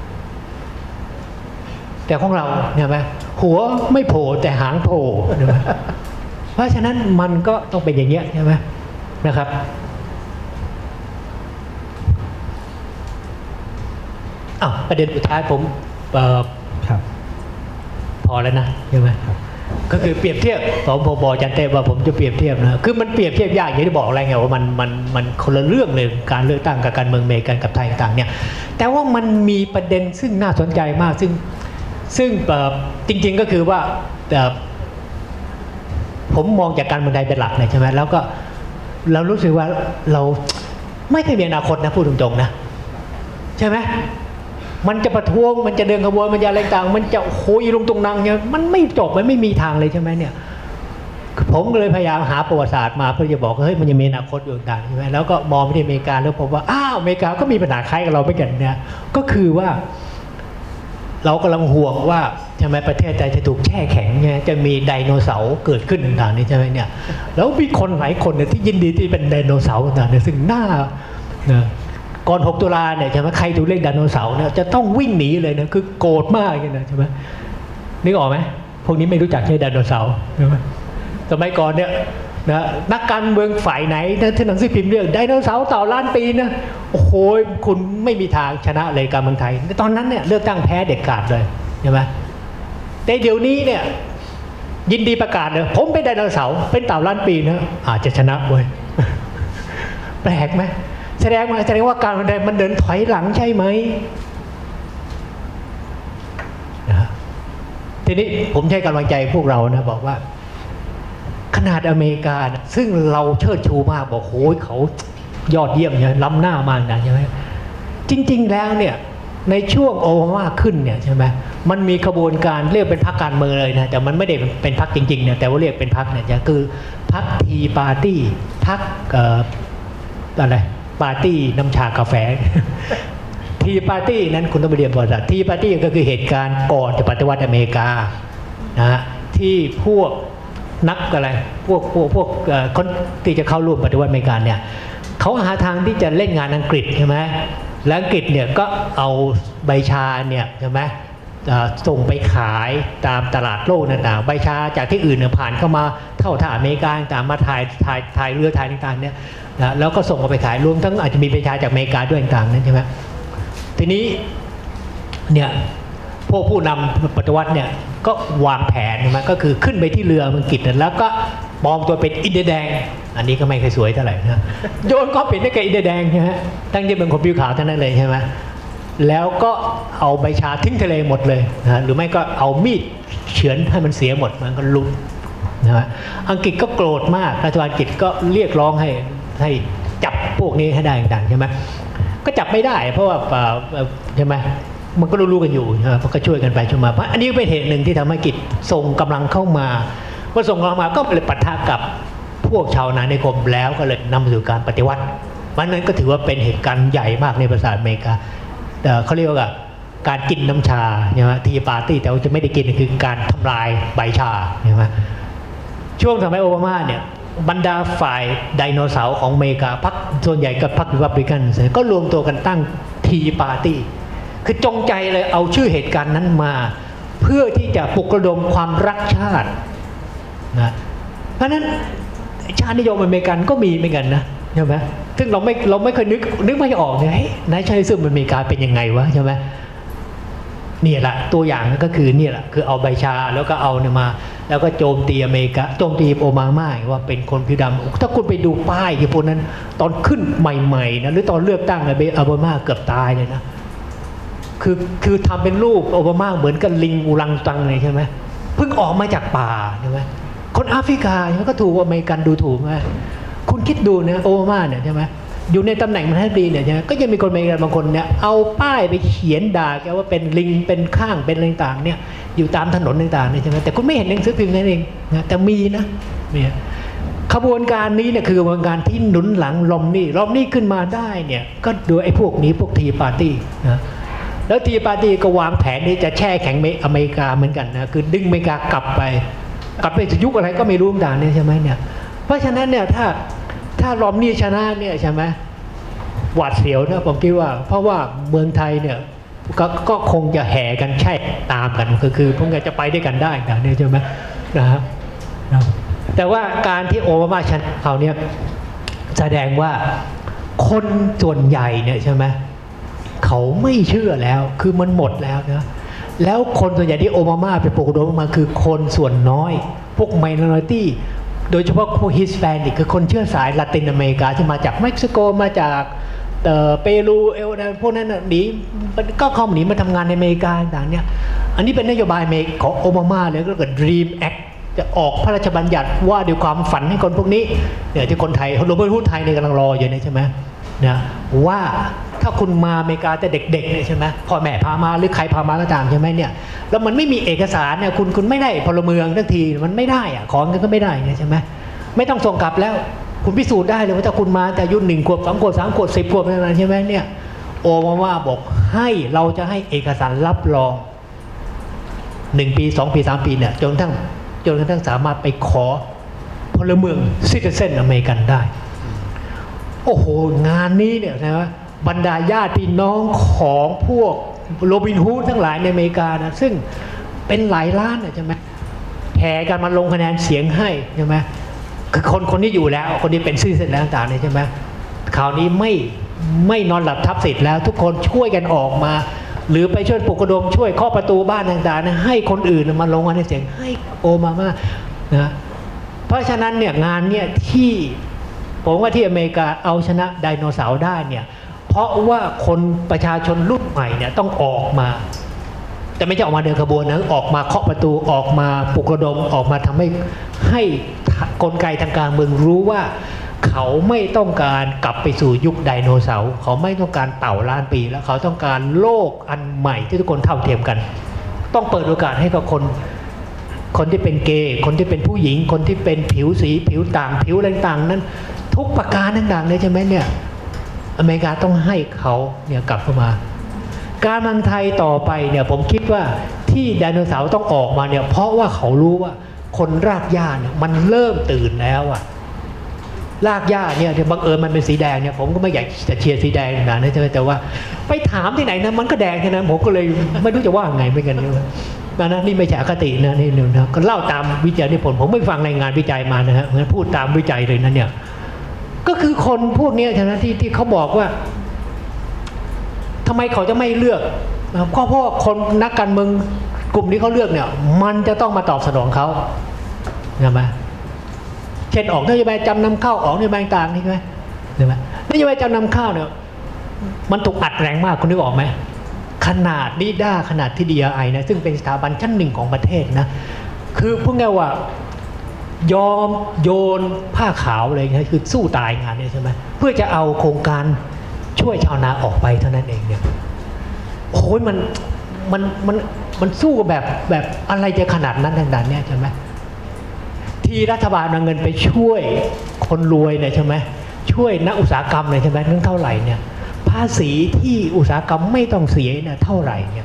[SPEAKER 4] แต่ของเราเนี่ยไหมหัวไม่โผล่แต่หางโผล่เพราะฉะนั้นมันก็ต้องเป็นอย่างเงี้ยใช่ไหมนะครับประเด็นสุดท้ายผมพอแล้วนะใช่ไหมก็คือเปรียบเทียบผมบอกอาจารย์เต้ว่าผมจะเปรียบเทียบนะคือมันเปรียบเทียบยากอย่างที่บอกอะไรไงว่ามันคนละเรื่องเลยการเลือกตั้งกับการเมืองอเมริกันกับไทยต่างเนี่ยแต่ว่ามันมีประเด็นซึ่งน่าสนใจมากซึ่งจริงๆก็คือว่าผมมองจากการเมืองไทยเป็นหลักเลยใช่ไหมแล้วก็เรารู้สึกว่าเราไม่เคยมีอนาคตนะพูดตรงๆนะใช่ไหมมันจะประท้วงมันจะเดินขบวนมันจะอะไรต่างมันจะโหยลงตรงนังเนี่ยมันไม่จบมันไม่มีทางเลยใช่ไหมเนี่ยผมก็เลยพยายามหาประวัติศาสตร์มาเพื่อจะบอกเฮ้ยมันยังมีอนาคตอยู่ต่างใช่ไหมแล้วก็มองไปที่อเมริกาแล้วพบว่าอเมริกาก็มีปัญหาคล้ายกับเราไม่กันเนี่ยก็คือว่าเรากำลังห่วงว่าใช่ไหมประเทศไทยจะถูกแช่แข็งเนี่ยจะมีไดโนเสาร์เกิดขึ้นต่างๆนี่ใช่ไหมเนี่ยแล้วมีคนหลายคนเนี่ยที่ยินดีที่เป็นไดโนเสาร์ต่างๆเนี่ยซึ่งหน้าก่อน6 ตุลาเนี่ยใช่ไหมใครถูกเรียกไดโนเสาร์เนี่ยจะต้องวิ่งหนีเลยนะคือโกรธมากเลยนะใช่ไหมนึกออกไหมพวกนี้ไม่รู้จักใช่ไดโนเสาร์ใช่ไหมสมัยก่อนเนี่ยนะนักการเมืองฝ่ายไหนนะที่หนังสือพิมพ์เรื่องไดโนเสาร์ต่อล้านปีนะโอ้โหคุณไม่มีทางชนะเลยการเมืองไทยตอนนั้นเนี่ยเลือกตั้งแพ้เด็ดขาดเลยใช่ไหมแต่เดี๋ยวนี้เนี่ยยินดีประกาศเลยผมเป็นไดโนเสาร์เป็นเต่าล้านปีนะอาจจะชนะเว้ยแปลกไหมแสดงว่าการเมืองไทยมันเดินถอยหลังใช่ไหมนะทีนี้ผมใช้กำลังใจพวกเรานะบอกว่าขนาดอเมริกาซึ่งเราเชิดชูมากบอกโอ้ยเขายอดเยี่ยมเนี่ยล้ำหน้ามากนะใช่ไหมจริงๆแล้วเนี่ยในช่วงโอบามาขึ้นเนี่ยใช่ไหมมันมีขบวนการเรียกเป็นพรรคการเมืองเลยนะแต่มันไม่ได้เป็นพรรคจริงๆเนี่ยแต่ว่าเรียกเป็นพรรคเนี่ยจะคือพรรคทีปาร์ตี้พรรคอะไรปาร์ตี้น้ำชากาแฟ ทีปาร์ตี้นั้นคุณต้องไปเรียนประวัติศาสตร์ทีปาร์ตี้ก็คือเหตุการณ์ก่อนจะปฏิวัติอเมริกานะที่พวกนักอะไรพวกคนที่จะเข้าร่วมปฏิวัติอเมริกาเนี่ยเขาหาทางที่จะเล่นงานอังกฤษใช่ไหมและอังกฤษเนี่ยก็เอาใบชาเนี่ยใช่ไหมส่งไปขายตามตลาดโลกต่างๆใบชาจากที่อื่นเนี่ยผ่านเข้ามาเข้าท่าอเมริกาต่างมาถ่ายเรือถ่ายต่างๆเนี่ยนะแล้วก็ส่งเอาไปขายรวมทั้งอาจจะมีใบชาจากอเมริกาด้วยต่างๆนั่นใช่ไหมทีนี้เนี่ยพวกผู้นำปฏิวัติเนี่ยก็วางแผนมันก็คือขึ้นไปที่เรืออังกฤษแล้วก็ปลอมตัวเป็นอินเดียแดงอันนี้ก็ไม่เคยสวยเท่าไหร่นะโยนก็เป็นได้กับอินเดียแดงใช่ไหมตั้งใจเป็นคนผิวขาวเท่านั้นเลยใช่ไหมแล้วก็เอาใบชาทิ้งทะเลหมดเลยนะหรือไม่ก็เอามีดเฉือนให้มันเสียหมดมันก็ลุกนะอังกฤษก็โกรธมากรัฐบาลอังกฤษก็เรียกร้องให้จับพวกนี้ให้ได้ต่างๆใช่ไหมก็จับไม่ได้เพราะว่าใช่ไหมมันก็รู้ๆกันอยู่เพราะก็ช่วยกันไปช่วยมาเพราะอันนี้เป็นเหตุหนึ่งที่ทำให้อังกฤษส่งกำลังเข้ามาพอส่งกำลังมาก็เลยปะทะกับพวกชาวนานิคมแล้วก็เลยนำมาสู่การปฏิวัติมันนั้นก็ถือว่าเป็นเหตุการณ์ใหญ่มากในประวัติศาสตร์อเมริกาเขาเรียกว่าการกินน้ำชาใช่ไหมทีปาร์ตี้แต่ว่าจะไม่ได้กินคือการทำลายใบชาใช่ไหมช่วงสมัยโอบามาเนี่ยบรรดาฝ่ายไดโนเสาร์ของอเมริกาพรรคส่วนใหญ่กับพรรครีพับลิกันก็รวมตัวกันตั้งทีปาร์ตี้คือจงใจเลยเอาชื่อเหตุการณ์นั้นมาเพื่อที่จะปลุกระดมความรักชาตินะเพราะฉะนั้นชาตินิยมอเมริกันก็มีเหมือนกันนะใช่ไหมซึ่งเราไม่เคยนึกไม่ออกเนี่ยนายชาตินิยมอเมริกาเป็นยังไงวะใช่ไหมนี่แหละตัวอย่างก็คือนี่แหละคือเอาใบชาแล้วก็เอาเนี่ยมาแล้วก็โจมตีอเมริกาโจมตีโอบามาว่าเป็นคนผิวดำถ้าคุณไปดูป้ายที่พวกนั้นตอนขึ้นใหม่ๆนะหรือตอนเลือกตั้งโอบามาเกือบตายเลยนะคือทำเป็นรูปโอบามาเหมือนกับลิงอูรังตังเลยใช่ไหมเพิ่งออกมาจากป่าใช่ไหมคนแอฟริกาก็ถูกอเมริกันดูถูกไหมคุณคิดดูนะโอบามาเนี่ยใช่ไหมอยู่ในตำแหน่งประธานาธิบดีเนี่ยใช่ไหมก็ยังมีคนอเมริกันบางคนเนี่ยเอาป้ายไปเขียนด่าแกว่าเป็นลิงเป็นข้างเป็นอะไรต่างๆเนี่ยอยู่ตามถนนต่างๆเนี่ยใช่ไหมแต่คุณไม่เห็นหนังสือพิมพ์นั่นเองนะแต่มีนะเนี่ยขบวนการนี้เนี่ยคือกระบวนการที่หนุนหลังรอมนี่ขึ้นมาได้เนี่ยก็โดยไอ้พวกนี้พวกทีปาร์ตี้นะแล้วทีปาร์ตี้ก็วางแผนที่จะแช่แข็งอเมริกาเหมือนกันนะคือดึงอเมริกากลับไปยุคอะไรก็ไม่รู้ต่างเนี่ยใช่ไหมเนี่ยเพราะฉะนั้นเนี่ยถ้ารอมนี่ชนะเนี่ยใช่ไหมหวาดเสียวนะผมคิดว่าเพราะว่าเมืองไทยเนี่ยก็คงจะแห่กันแช่ตามกันคือพวกจะไปด้วยกันได้กันเนี่ยใช่ไหมนะครับแต่ว่าการที่โอบามาชนะเขาเนี่ยแสดงว่าคนส่วนใหญ่เนี่ยใช่ไหมเขาไม่เชื่อแล้วคือมันหมดแล้วนะแล้วคนส่วนใหญ่ที่โอบามาไปปลุกระดมมาคือคนส่วนน้อยพวก minority โดยเฉพาะพวกฮิสแปนิกคือคนเชื้อสายละตินอเมริกาที่มาจากเม็กซิโกมาจากเปรูพวกนั้นหนีก็เข้าหนีมาทำงานในอเมริกาต่างเนี่ยอันนี้เป็นนโยบายของโอบามาเลยก็เกิด Dream Act จะออกพระราชบัญญัติว่าด้วยความฝันให้คนพวกนี้เนี่ยที่คนไทยโรเบิร์ต ฮูดไทยเนี่ยกำลังรออยู่เนี่ยใช่ไหมนะว่าถ้าคุณมาอเมริกาแต่เด็กๆเนี่ยใช่ไหมพ่อแม่พามาหรือใครพามาก็ตามใช่ไหมเนี่ยแล้วมันไม่มีเอกสารเนี่ยคุณไม่ได้พลเมืองทันทีมันไม่ได้อะของก็ไม่ได้เนี่ยใช่ไหมไม่ต้องส่งกลับแล้วคุณพิสูจน์ได้เลยว่าถ้าคุณมาแต่อายุ1 ขวบ 2 ขวบ 3 ขวบ 10 ขวบอะไรใช่ไหมเนี่ยโอบามาบอกให้เราจะให้เอกสารรับรอง1 ปี 2 ปี 3 ปีเนี่ยจนกระทั่งสามารถไปขอพลเมืองซิติเซนอเมริกันได้โอ้โหงานนี้เนี่ยนะบรรดาญาติพี่น้องของพวกโรบินฮูดทั้งหลายในอเมริกานะซึ่งเป็นหลายล้านใช่ไหมแห่กันมาลงคะแนนเสียงให้ใช่ไหมคือคนที่อยู่แล้วคนที่เป็นซิติเซนแล้วต่างๆเนี่ยใช่ไหมคราวนี้ไม่นอนหลับทับสิทธิ์แล้วทุกคนช่วยกันออกมาหรือไปช่วยปลุกระดมช่วยเคาะประตูบ้านต่างๆนะให้คนอื่นมาลงคะแนนเสียงให้โอบามานะเพราะฉะนั้นเนี่ยงานเนี่ยที่ผมว่าที่อเมริกาเอาชนะไดโนเสาร์ได้เนี่ยเพราะว่าคนประชาชนรุ่นใหม่เนี่ยต้องออกมาแต่ไม่ใช่ออกมาเดินขบวนนะออกมาเคาะประตูออกมาปลุกระดมออกมาทำให้กลไกทางการเมืองรู้ว่าเขาไม่ต้องการกลับไปสู่ยุคไดโนเสาร์เขาไม่ต้องการเต่าล้านปีแล้วเขาต้องการโลกอันใหม่ที่ทุกคนเท่าเทียมกันต้องเปิดโอกาสให้กับคนที่เป็นเกย์คนที่เป็นผู้หญิงคนที่เป็นผิวสีผิวต่างผิวอะไรต่างนั้นทุกประการต่างๆเลยใช่ไหมเนี่ยอเมริกาต้องให้เขาเนี่ยกลับเข้ามาการเมืองไทยต่อไปเนี่ยผมคิดว่าที่ไดโนเสาร์ต้องออกมาเนี่ยเพราะว่าเขารู้ว่าคนรากหญ้าเนี่ยมันเริ่มตื่นแล้วอะรากหญ้าเนี่ยบังเอิญมันเป็นสีแดงเนี่ยผมก็ไม่อยากจะเชียร์สีแดงนะใช่ไหมแต่ว่าไปถามที่ไหนนะมันก็แดงแค่นั้นผมก็เลยไม่รู้จะว่าไงไม่กันนะนี่ไม่ใช่อคตินะนี่นะก็เล่าตามวิจัยที่ผมไม่ฟังรายงานวิจัยมานะฮะงั้นพูดตามวิจัยเลยนะเนี่ยก็คือคนพวกนี้ใช่ไหมที่เขาบอกว่าทำไมเขาจะไม่เลือกเพราะคนนักการเมืองกลุ่มนี้เขาเลือกเนี่ยมันจะต้องมาตอบสนองเขาใช่ไหมเช่นออกนโยบายจำนำข้าวออกนโยบายต่างนี่ใช่ไหมนโยบายจำนำข้าวเนี่ยมันถูกอัดแรงมากคุณนึกออกไหมขนาดนิด้าขนาดที่ DRI นะซึ่งเป็นสถาบันชั้นหนึ่งของประเทศนะคือพูดง่ายว่ายอมโยนผ้าขาวอะไรนะคือสู้ตายงานนี้ใช่ไหมเพื่อจะเอาโครงการช่วยชาวนาออกไปเท่านั้นเองเนี่ยโอ้ยมันสู้แบบอะไรจะขนาดนั้นต่างๆเนี่ยใช่ไหมที่รัฐบาลเอาเงินไปช่วยคนรวยเนี่ยใช่ไหมช่วยนักอุตสาหกรรมเลยใช่ไหมเรื่องเท่าไหร่เนี่ยภาษีที่อุตสาหกรรมไม่ต้องเสียเนี่ยเท่าไหร่เนี่ย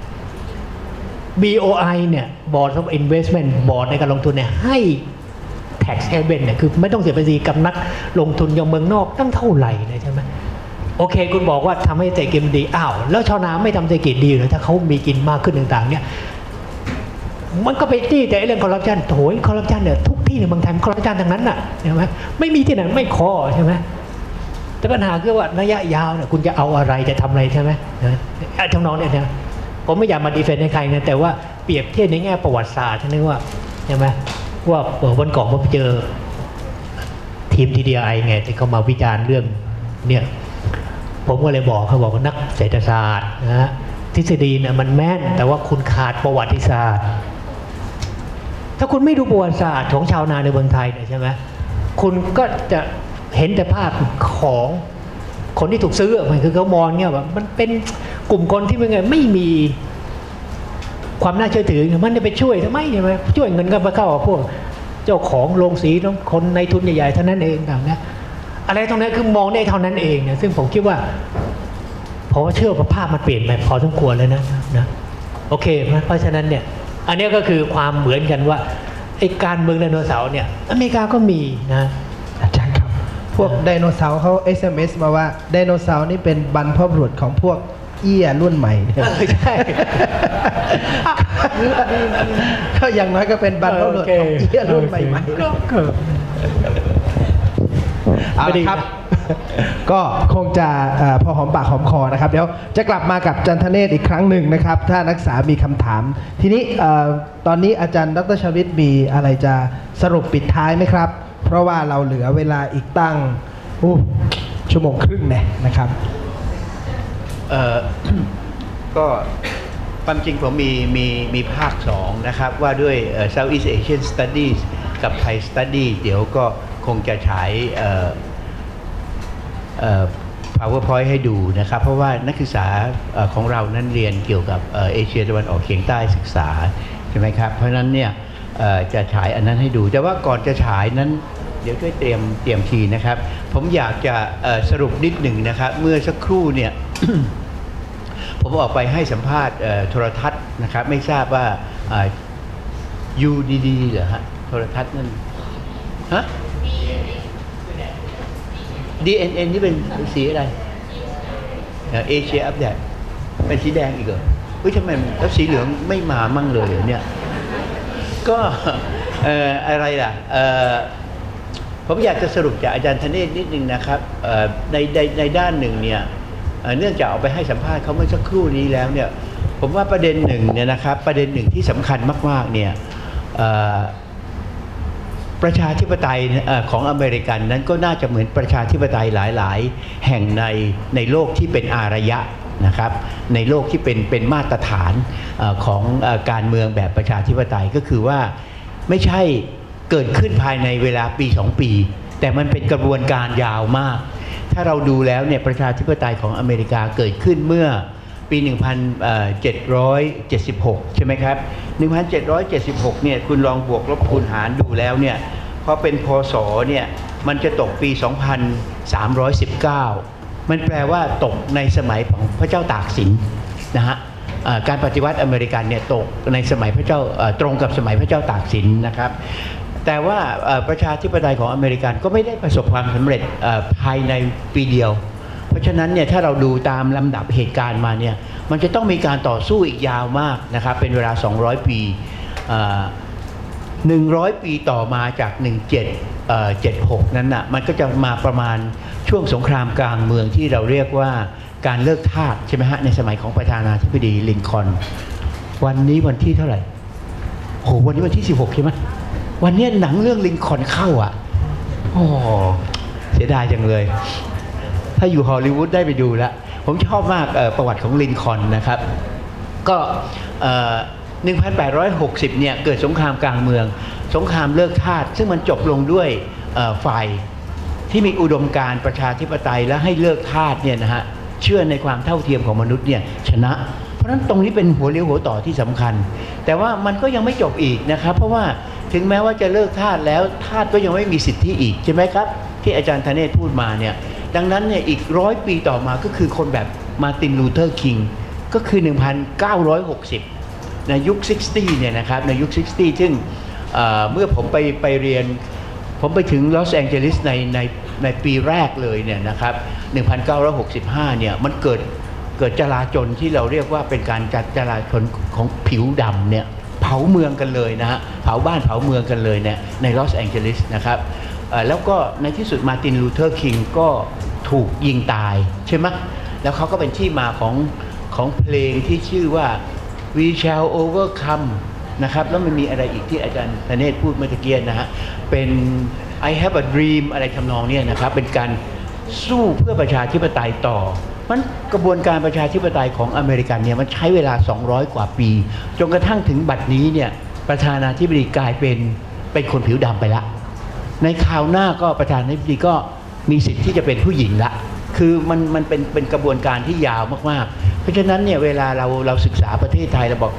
[SPEAKER 4] BOI เนี่ย Board of Investment บอร์ดในการลงทุนเนี่ยให้ tax haven เนี่ยคือไม่ต้องเสียภาษีกับนักลงทุนอย่างเมืองนอกตั้งเท่าไหร่เลยใช่ไหมโอเคคุณบอกว่าทำให้เศรษฐกิจดีอ้าวแล้วชาวนาไม่ทำเศรษฐกิจดีเลยถ้าเขามีกินมากขึ้นต่างๆเนี่ยมันก็ไปจี้แต่เรื่องคอร์รัปชันโถยคอร์รัปชันเนี่ยทุกที่ในเมืองไทยคอร์รัปชันทั้งนั้นน่ะใช่ไหมไม่มีที่ไหนไม่คอใช่ไหมแต่ปัญหาคือว่าระยะยาวเนี่ยคุณจะเอาอะไรจะทำอะไรใช่ไหมทำนองเนี่ยนะผมไม่อยากมาดีเฟนต์ให้ใครนะแต่ว่าเปรียบเทียบในแง่ประวัติศาสตร์นี่ว่าใช่ไหมว่าวันก่อนผมเจอทีม TDI ไงที่เขามาวิจารณ์เรื่องเนี่ยผมก็เลยบอกเขาบอกว่านักเศรษฐศาสตร์นะฮะทฤษฎีเนี่ยมันแม่นแต่ว่าคุณขาดประวัติศาสตร์ถ้าคุณไม่ดูประวัติศาสตร์ของชาวนาในเมืองไทยเนี่ยใช่ไหมคุณก็จะเห็นแต่ภาพของคนที่ถูกซื้อมันคือเขามองเนี่ยว่ามันเป็นกลุ่มคนที่ไม่มีความน่าเชื่อถือมันจะไปช่วยทำไมใช่ไหมช่วยเงินก็ไปเข้าพวกเจ้าของโรงสีคนในทุนใหญ่ๆเท่านั้นเองต่างนะอะไรตรงนั้นคือมองได้เท่านั้นเองเนี่ยซึ่งผมคิดว่าเพราะว่าเชื่อว่าภาพมันเปลี่ยนไปพอสมควรเลยนะโอเคเพราะฉะนั้นเนี่ยอันนี้ก็คือความเหมือนกันว่าไอ้การเมืองไดโนเสาร์เนี่ยอเมริกาก็มีนะ
[SPEAKER 2] อาจารย์ครับพวกไดโนเสาร์เขา SMS มาว่าไดโนเสาร์นี่เป็นบรรพบุรุษของพวกเอี้ยรุ่นใหม่เนี่ย
[SPEAKER 4] ใช่
[SPEAKER 2] ก็อย่างน้อยก็เป็นบรรพบุรุษของเอี้ยรุ่นใหม่ๆเอาละครับก็คงจะพอหอมปากหอมคอนะครับเดี๋ยวจะกลับมากับจันทเนศอีกครั้งหนึ่งนะครับถ้านักศึกษามีคำถามทีนี้ตอนนี้อาจารย์ดร.ชวิตมีอะไรจะสรุปปิดท้ายไหมครับเพราะว่าเราเหลือเวลาอีกตั้งชั่วโมงครึ่งนะครับ
[SPEAKER 3] ก็ความจริงผมมีภาค2นะครับว่าด้วย Southeast Asian Studies กับ Thai Study เดี๋ยวก็คงจะฉายPowerPoint ให้ดูนะครับเพราะว่านักศึกษาของเรานั้นเรียนเกี่ยวกับเอเชียตะวันออกเฉียงใต้ศึกษาใช่ไหมครับเพราะฉะนั้นเนี่ยจะฉายอันนั้นให้ดูแต่ว่าก่อนจะฉายนั้นเดี๋ยวช่วยเตรียมทีนะครับผมอยากจะสรุปนิดหนึ่งนะครับเมื่อสักครู่เนี่ย ผมออกไปให้สัมภาษณ์โทรทัศน์นะครับไม่ทราบว่าUDD เหรอฮะโทรทัศน์นั่นฮะDNN นี่เป็นสีอะไรเอเชียอัปเดตเป็นสีแดงอีกเหรอทำไมแล้วสีเหลืองไม่มามั่งเลยเนี่ยก็อะไรล่ะผมอยากจะสรุปจากอาจารย์ธเนศนิดนึงนะครับในด้านหนึ่งเนี่ยเนื่องจากเอาไปให้สัมภาษณ์เขาเมื่อสักครู่นี้แล้วเนี่ยผมว่าประเด็นหนึ่งเนี่ยนะครับประเด็นหนึ่งที่สำคัญมากๆเนี่ยประชาธิปไตยของอเมริกันนั้นก็น่าจะเหมือนประชาธิปไตยหลายๆแห่งในโลกที่เป็นอารยะนะครับในโลกที่เป็นมาตรฐานของการเมืองแบบประชาธิปไตยก็คือว่าไม่ใช่เกิดขึ้นภายในเวลาปี2 ปีแต่มันเป็นกระบวนการยาวมากถ้าเราดูแล้วเนี่ยประชาธิปไตยของอเมริกาเกิดขึ้นเมื่อปี 1776 ใช่ไหมครับ 1776 เนี่ยคุณลองบวกลบคูณหารดูแล้วเนี่ยพอเป็นพศเนี่ยมันจะตกปี 2319 มันแปลว่าตกในสมัยของพระเจ้าตากสินนะฮะการปฏิวัติอเมริกันเนี่ยตกในสมัยพระเจ้าตรงกับสมัยพระเจ้าตากสินนะครับแต่ว่าประชาธิปไตยของอเมริกันก็ไม่ได้ประสบความสำเร็จภายในปีเดียวเพราะฉะนั้นเนี่ยถ้าเราดูตามลำดับเหตุการณ์มาเนี่ยมันจะต้องมีการต่อสู้อีกยาวมากนะครับเป็นเวลา200 ปี100 ปีต่อมาจาก1776นั้นน่ะมันก็จะมาประมาณช่วงสงครามกลางเมืองที่เราเรียกว่าการเลิกทาสใช่ไหมฮะในสมัยของประธานาธิบดีลินคอล์นวันนี้วันที่เท่าไหร่โหวันนี้วันที่16ใช่ไหมวันนี้หนังเรื่องลินคอล์นเข้าอ่ะโอ้เสียดายจังเลยถ้าอยู่ฮอลลีวูดได้ไปดูแล้วผมชอบมากประวัติของลินคอล์นนะครับก็1860เนี่ยเกิดสงครามกลางเมืองสงครามเลิกทาสซึ่งมันจบลงด้วยฝ่ายที่มีอุดมการณ์ประชาธิปไตยและให้เลิกทาสเนี่ยนะฮะเชื่อในความเท่าเทียมของมนุษย์เนี่ยชนะเพราะฉะนั้นตรงนี้เป็นหัวเลี้ยวหัวต่อที่สำคัญแต่ว่ามันก็ยังไม่จบอีกนะครับเพราะว่าถึงแม้ว่าจะเลิกทาสแล้วทาสก็ยังไม่มีสิทธิอีกใช่ไหมครับที่อาจารย์ธเนศพูดมาเนี่ยดังนั้นเนี่ยอีก100 ปีต่อมาก็คือคนแบบมาร์ตินลูเทอร์คิงก็คือ 1960ในยุค 60 เนี่ยนะครับในยุค 60 ซึ่งเมื่อผมไปเรียนผมไปถึงลอสแองเจลิสในปีแรกเลยเนี่ยนะครับ1965เนี่ยมันเกิดจลาจลที่เราเรียกว่าเป็นการจัดจลาจลของผิวดำเนี่ยเผาเมืองกันเลยนะฮะเผาบ้านเผาเมืองกันเลยเนี่ยในลอสแองเจลิสนะครับแล้วก็ในที่สุดมาร์ตินลูเทอร์คิงก็ถูกยิงตายใช่ไหมแล้วเขาก็เป็นที่มาของเพลงที่ชื่อว่า We Shall Overcome นะครับแล้วมันมีอะไรอีกที่อาจารย์ธเนศพูดเมื่อกี้นะฮะเป็น I Have a Dream อะไรทำนองนี้นะครับเป็นการสู้เพื่อประชาธิปไตยต่อมันกระบวนการประชาธิปไตยของอเมริกันเนี่ยมันใช้เวลา200 กว่าปีจนกระทั่งถึงบัดนี้เนี่ยประธานาธิบดีกลายเป็นคนผิวดำไปละในคราวหน้าก็ประธานาธิบดีก็มีสิทธิ์ที่จะเป็นผู้หญิงละคือมันเป็นกระบวนการที่ยาวมากๆเพราะฉะนั้นเนี่ยเวลาเราศึกษาประเทศไทยเราบอก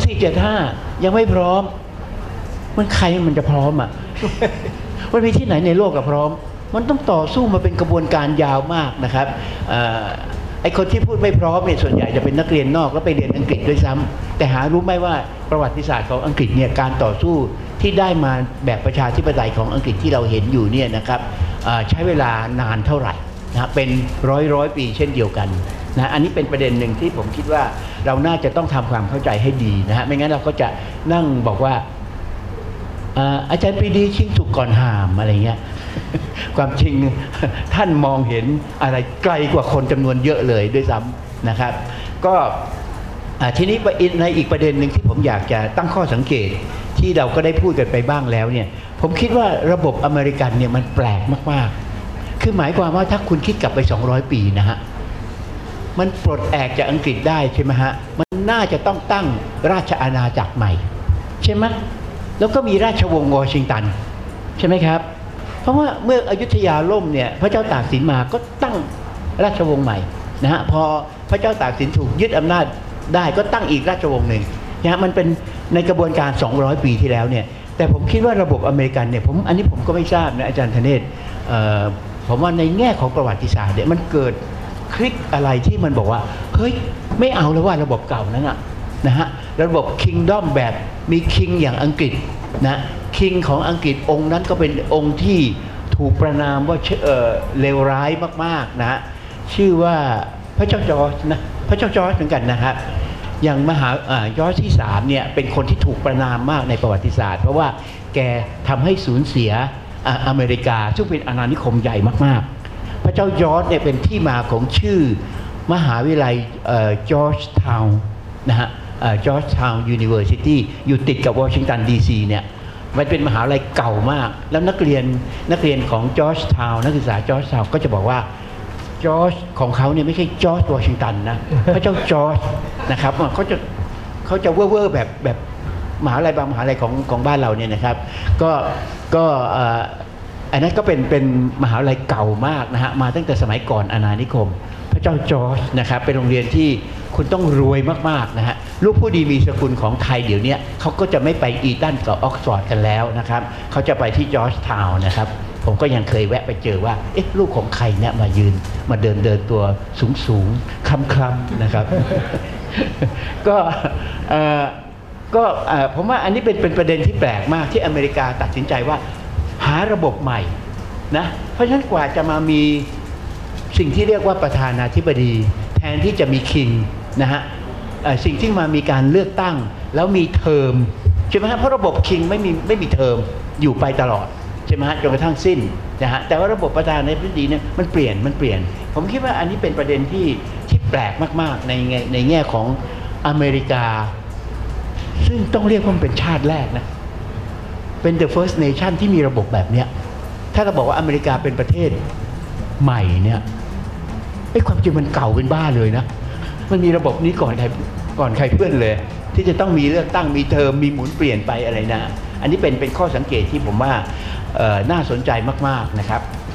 [SPEAKER 3] 2475ยังไม่พร้อมมันใครมันจะพร้อมอ่ะ มันมีที่ไหนในโลกกับพร้อมมันต้องต่อสู้มาเป็นกระบวนการยาวมากนะครับไอ้คนที่พูดไม่พร้อมเนี่ยส่วนใหญ่จะเป็นนักเรียนนอกแล้วไปเรียนอังกฤษด้วยซ้ำแต่หารู้ไหมว่าประวัติศาสตร์ของอังกฤษเนี่ยการต่อสู้ที่ได้มาแบบประชาธิปไตยของอังกฤษที่เราเห็นอยู่เนี่ยนะครับใช้เวลานานเท่าไหร่นะเป็นร้อยปีเช่นเดียวกันนะอันนี้เป็นประเด็นหนึ่งที่ผมคิดว่าเราน่าจะต้องทำความเข้าใจให้ดีนะฮะไม่งั้นเราก็จะนั่งบอกว่าอาจารย์ปรีดีชิงสุกก่อนหามอะไรเงี้ยความจริงท่านมองเห็นอะไรไกลกว่าคนจำนวนเยอะเลยด้วยซ้ำนะครับก็ทีนี้ในอีกประเด็นหนึ่งที่ผมอยากจะตั้งข้อสังเกตที่เราก็ได้พูดกันไปบ้างแล้วเนี่ยผมคิดว่าระบบอเมริกันเนี่ยมันแปลกมากๆคือหมายความว่าถ้าคุณคิดกลับไป200 ปีนะฮะมันปลดแอกจากอังกฤษได้ใช่ไหมฮะมันน่าจะต้องตั้งราชอาณาจักรใหม่ใช่ไหมแล้วก็มีราชวงศ์วอชิงตันใช่ไหมครับเพราะว่าเมื่ออยุธยาล่มเนี่ยพระเจ้าตากสินมาก็ตั้งราชวงศ์ใหม่นะฮะพอพระเจ้าตากสินถูกยึดอำนาจได้ก็ตั้งอีกราชวงศ์หนึ่งนะฮะมันเป็นในกระบวนการ200 ปีที่แล้วเนี่ยแต่ผมคิดว่าระบบอเมริกันเนี่ยอันนี้ผมก็ไม่ทราบนะอาจารย์ธเนศผมว่าในแง่ของประวัติศาสตร์เนี่ยมันเกิดคลิกอะไรที่มันบอกว่าเฮ้ยไม่เอาแล้วว่าระบบเก่านั้นนะฮะระบบคิงดอมแบบมีคิงอย่างอังกฤษนะคิงของอังกฤษองค์นั้นก็เป็นองค์ที่ถูกประณามว่าเลวร้ายมากๆนะชื่อว่าพระเจ้าจอร์จนะพระเจ้าจอร์จเหมือนกันนะครับอย่างจอร์จที่3เนี่ยเป็นคนที่ถูกประณามมากในประวัติศาสตร์เพราะว่าแกทำให้สูญเสียอเมริกาซึ่งเป็นอาณานิคมใหญ่มากๆพระเจ้าจอร์จเนี่ยเป็นที่มาของชื่อมหาวิทยาลัยจอร์จทาวน์นะฮะจอร์จทาวน์ยูนิเวอร์ซิตี้อยู่ติดกับวอชิงตันดีซีเนี่ยมันเป็นมหาวิทยาลัยเก่ามากแล้วนักเรียนของจอร์จทาวน์นักศึกษาจอร์จทาวน์ก็จะบอกว่าจอร์จของเขาเนี่ยไม่ใช่จอร์จวอชิงตันนะพระเจ้าจอร์จนะครับเขาจะเว่อร์แบบมหาวิทยาลัยบางมหาวิทยาลัยของบ้านเราเนี่ยนะครับก็อันนั้นก็เป็นมหาวิทยาลัยเก่ามากนะฮะมาตั้งแต่สมัยก่อนอาณานิคมพระเจ้าจอร์จนะครับเป็นโรงเรียนที่คุณต้องรวยมากๆนะฮะลูกผู้ดีมีสกุลของไทยเดี๋ยวนี้เขาก็จะไม่ไปอีตันกับออกซฟอร์ดกันแล้วนะครับเขาจะไปที่จอร์จทาวน์นะครับผมก็ยังเคยแวะไปเจอว่าเอ๊ะลูกของใครเนี่ยมายืนมาเดินตัวสูงคลำๆนะครับ ก็ผมว่าอันนี้เป็นประเด็นที่แปลกมากที่อเมริกาตัดสินใจว่าหาระบบใหม่นะเพราะฉะนั้นกว่าจะมามีสิ่งที่เรียกว่าประธานาธิบดีแทนที่จะมีคิงนะฮะสิ่งที่มามีการเลือกตั้งแล้วมีเทอมใช่ไหมฮะเพราะระบบคิงไม่มีเทอมอยู่ไปตลอดใช่ไหมฮะจนกระทั่งสิ้นนะฮะแต่ว่าระบบประธานาธิบดีเนี่ยมันเปลี่ยนผมคิดว่าอันนี้เป็นประเด็นที่แปลกมากๆในแง่ของอเมริกาซึ่งต้องเรียกว่ามันเป็นชาติแรกนะเป็น the first nation ที่มีระบบแบบเนี้ยถ้าเราบอกว่าอเมริกาเป็นประเทศใหม่เนี่ยความจริงมันเก่าเป็นบ้าเลยนะมันมีระบบนี้ก่อนใครเพื่อนเลยที่จะต้องมีเลือกตั้งมีเทอมมีหมุนเปลี่ยนไปอะไรนะอันนี้เป็นข้อสังเกตที่ผมว่าน่าสนใจมากๆนะครับ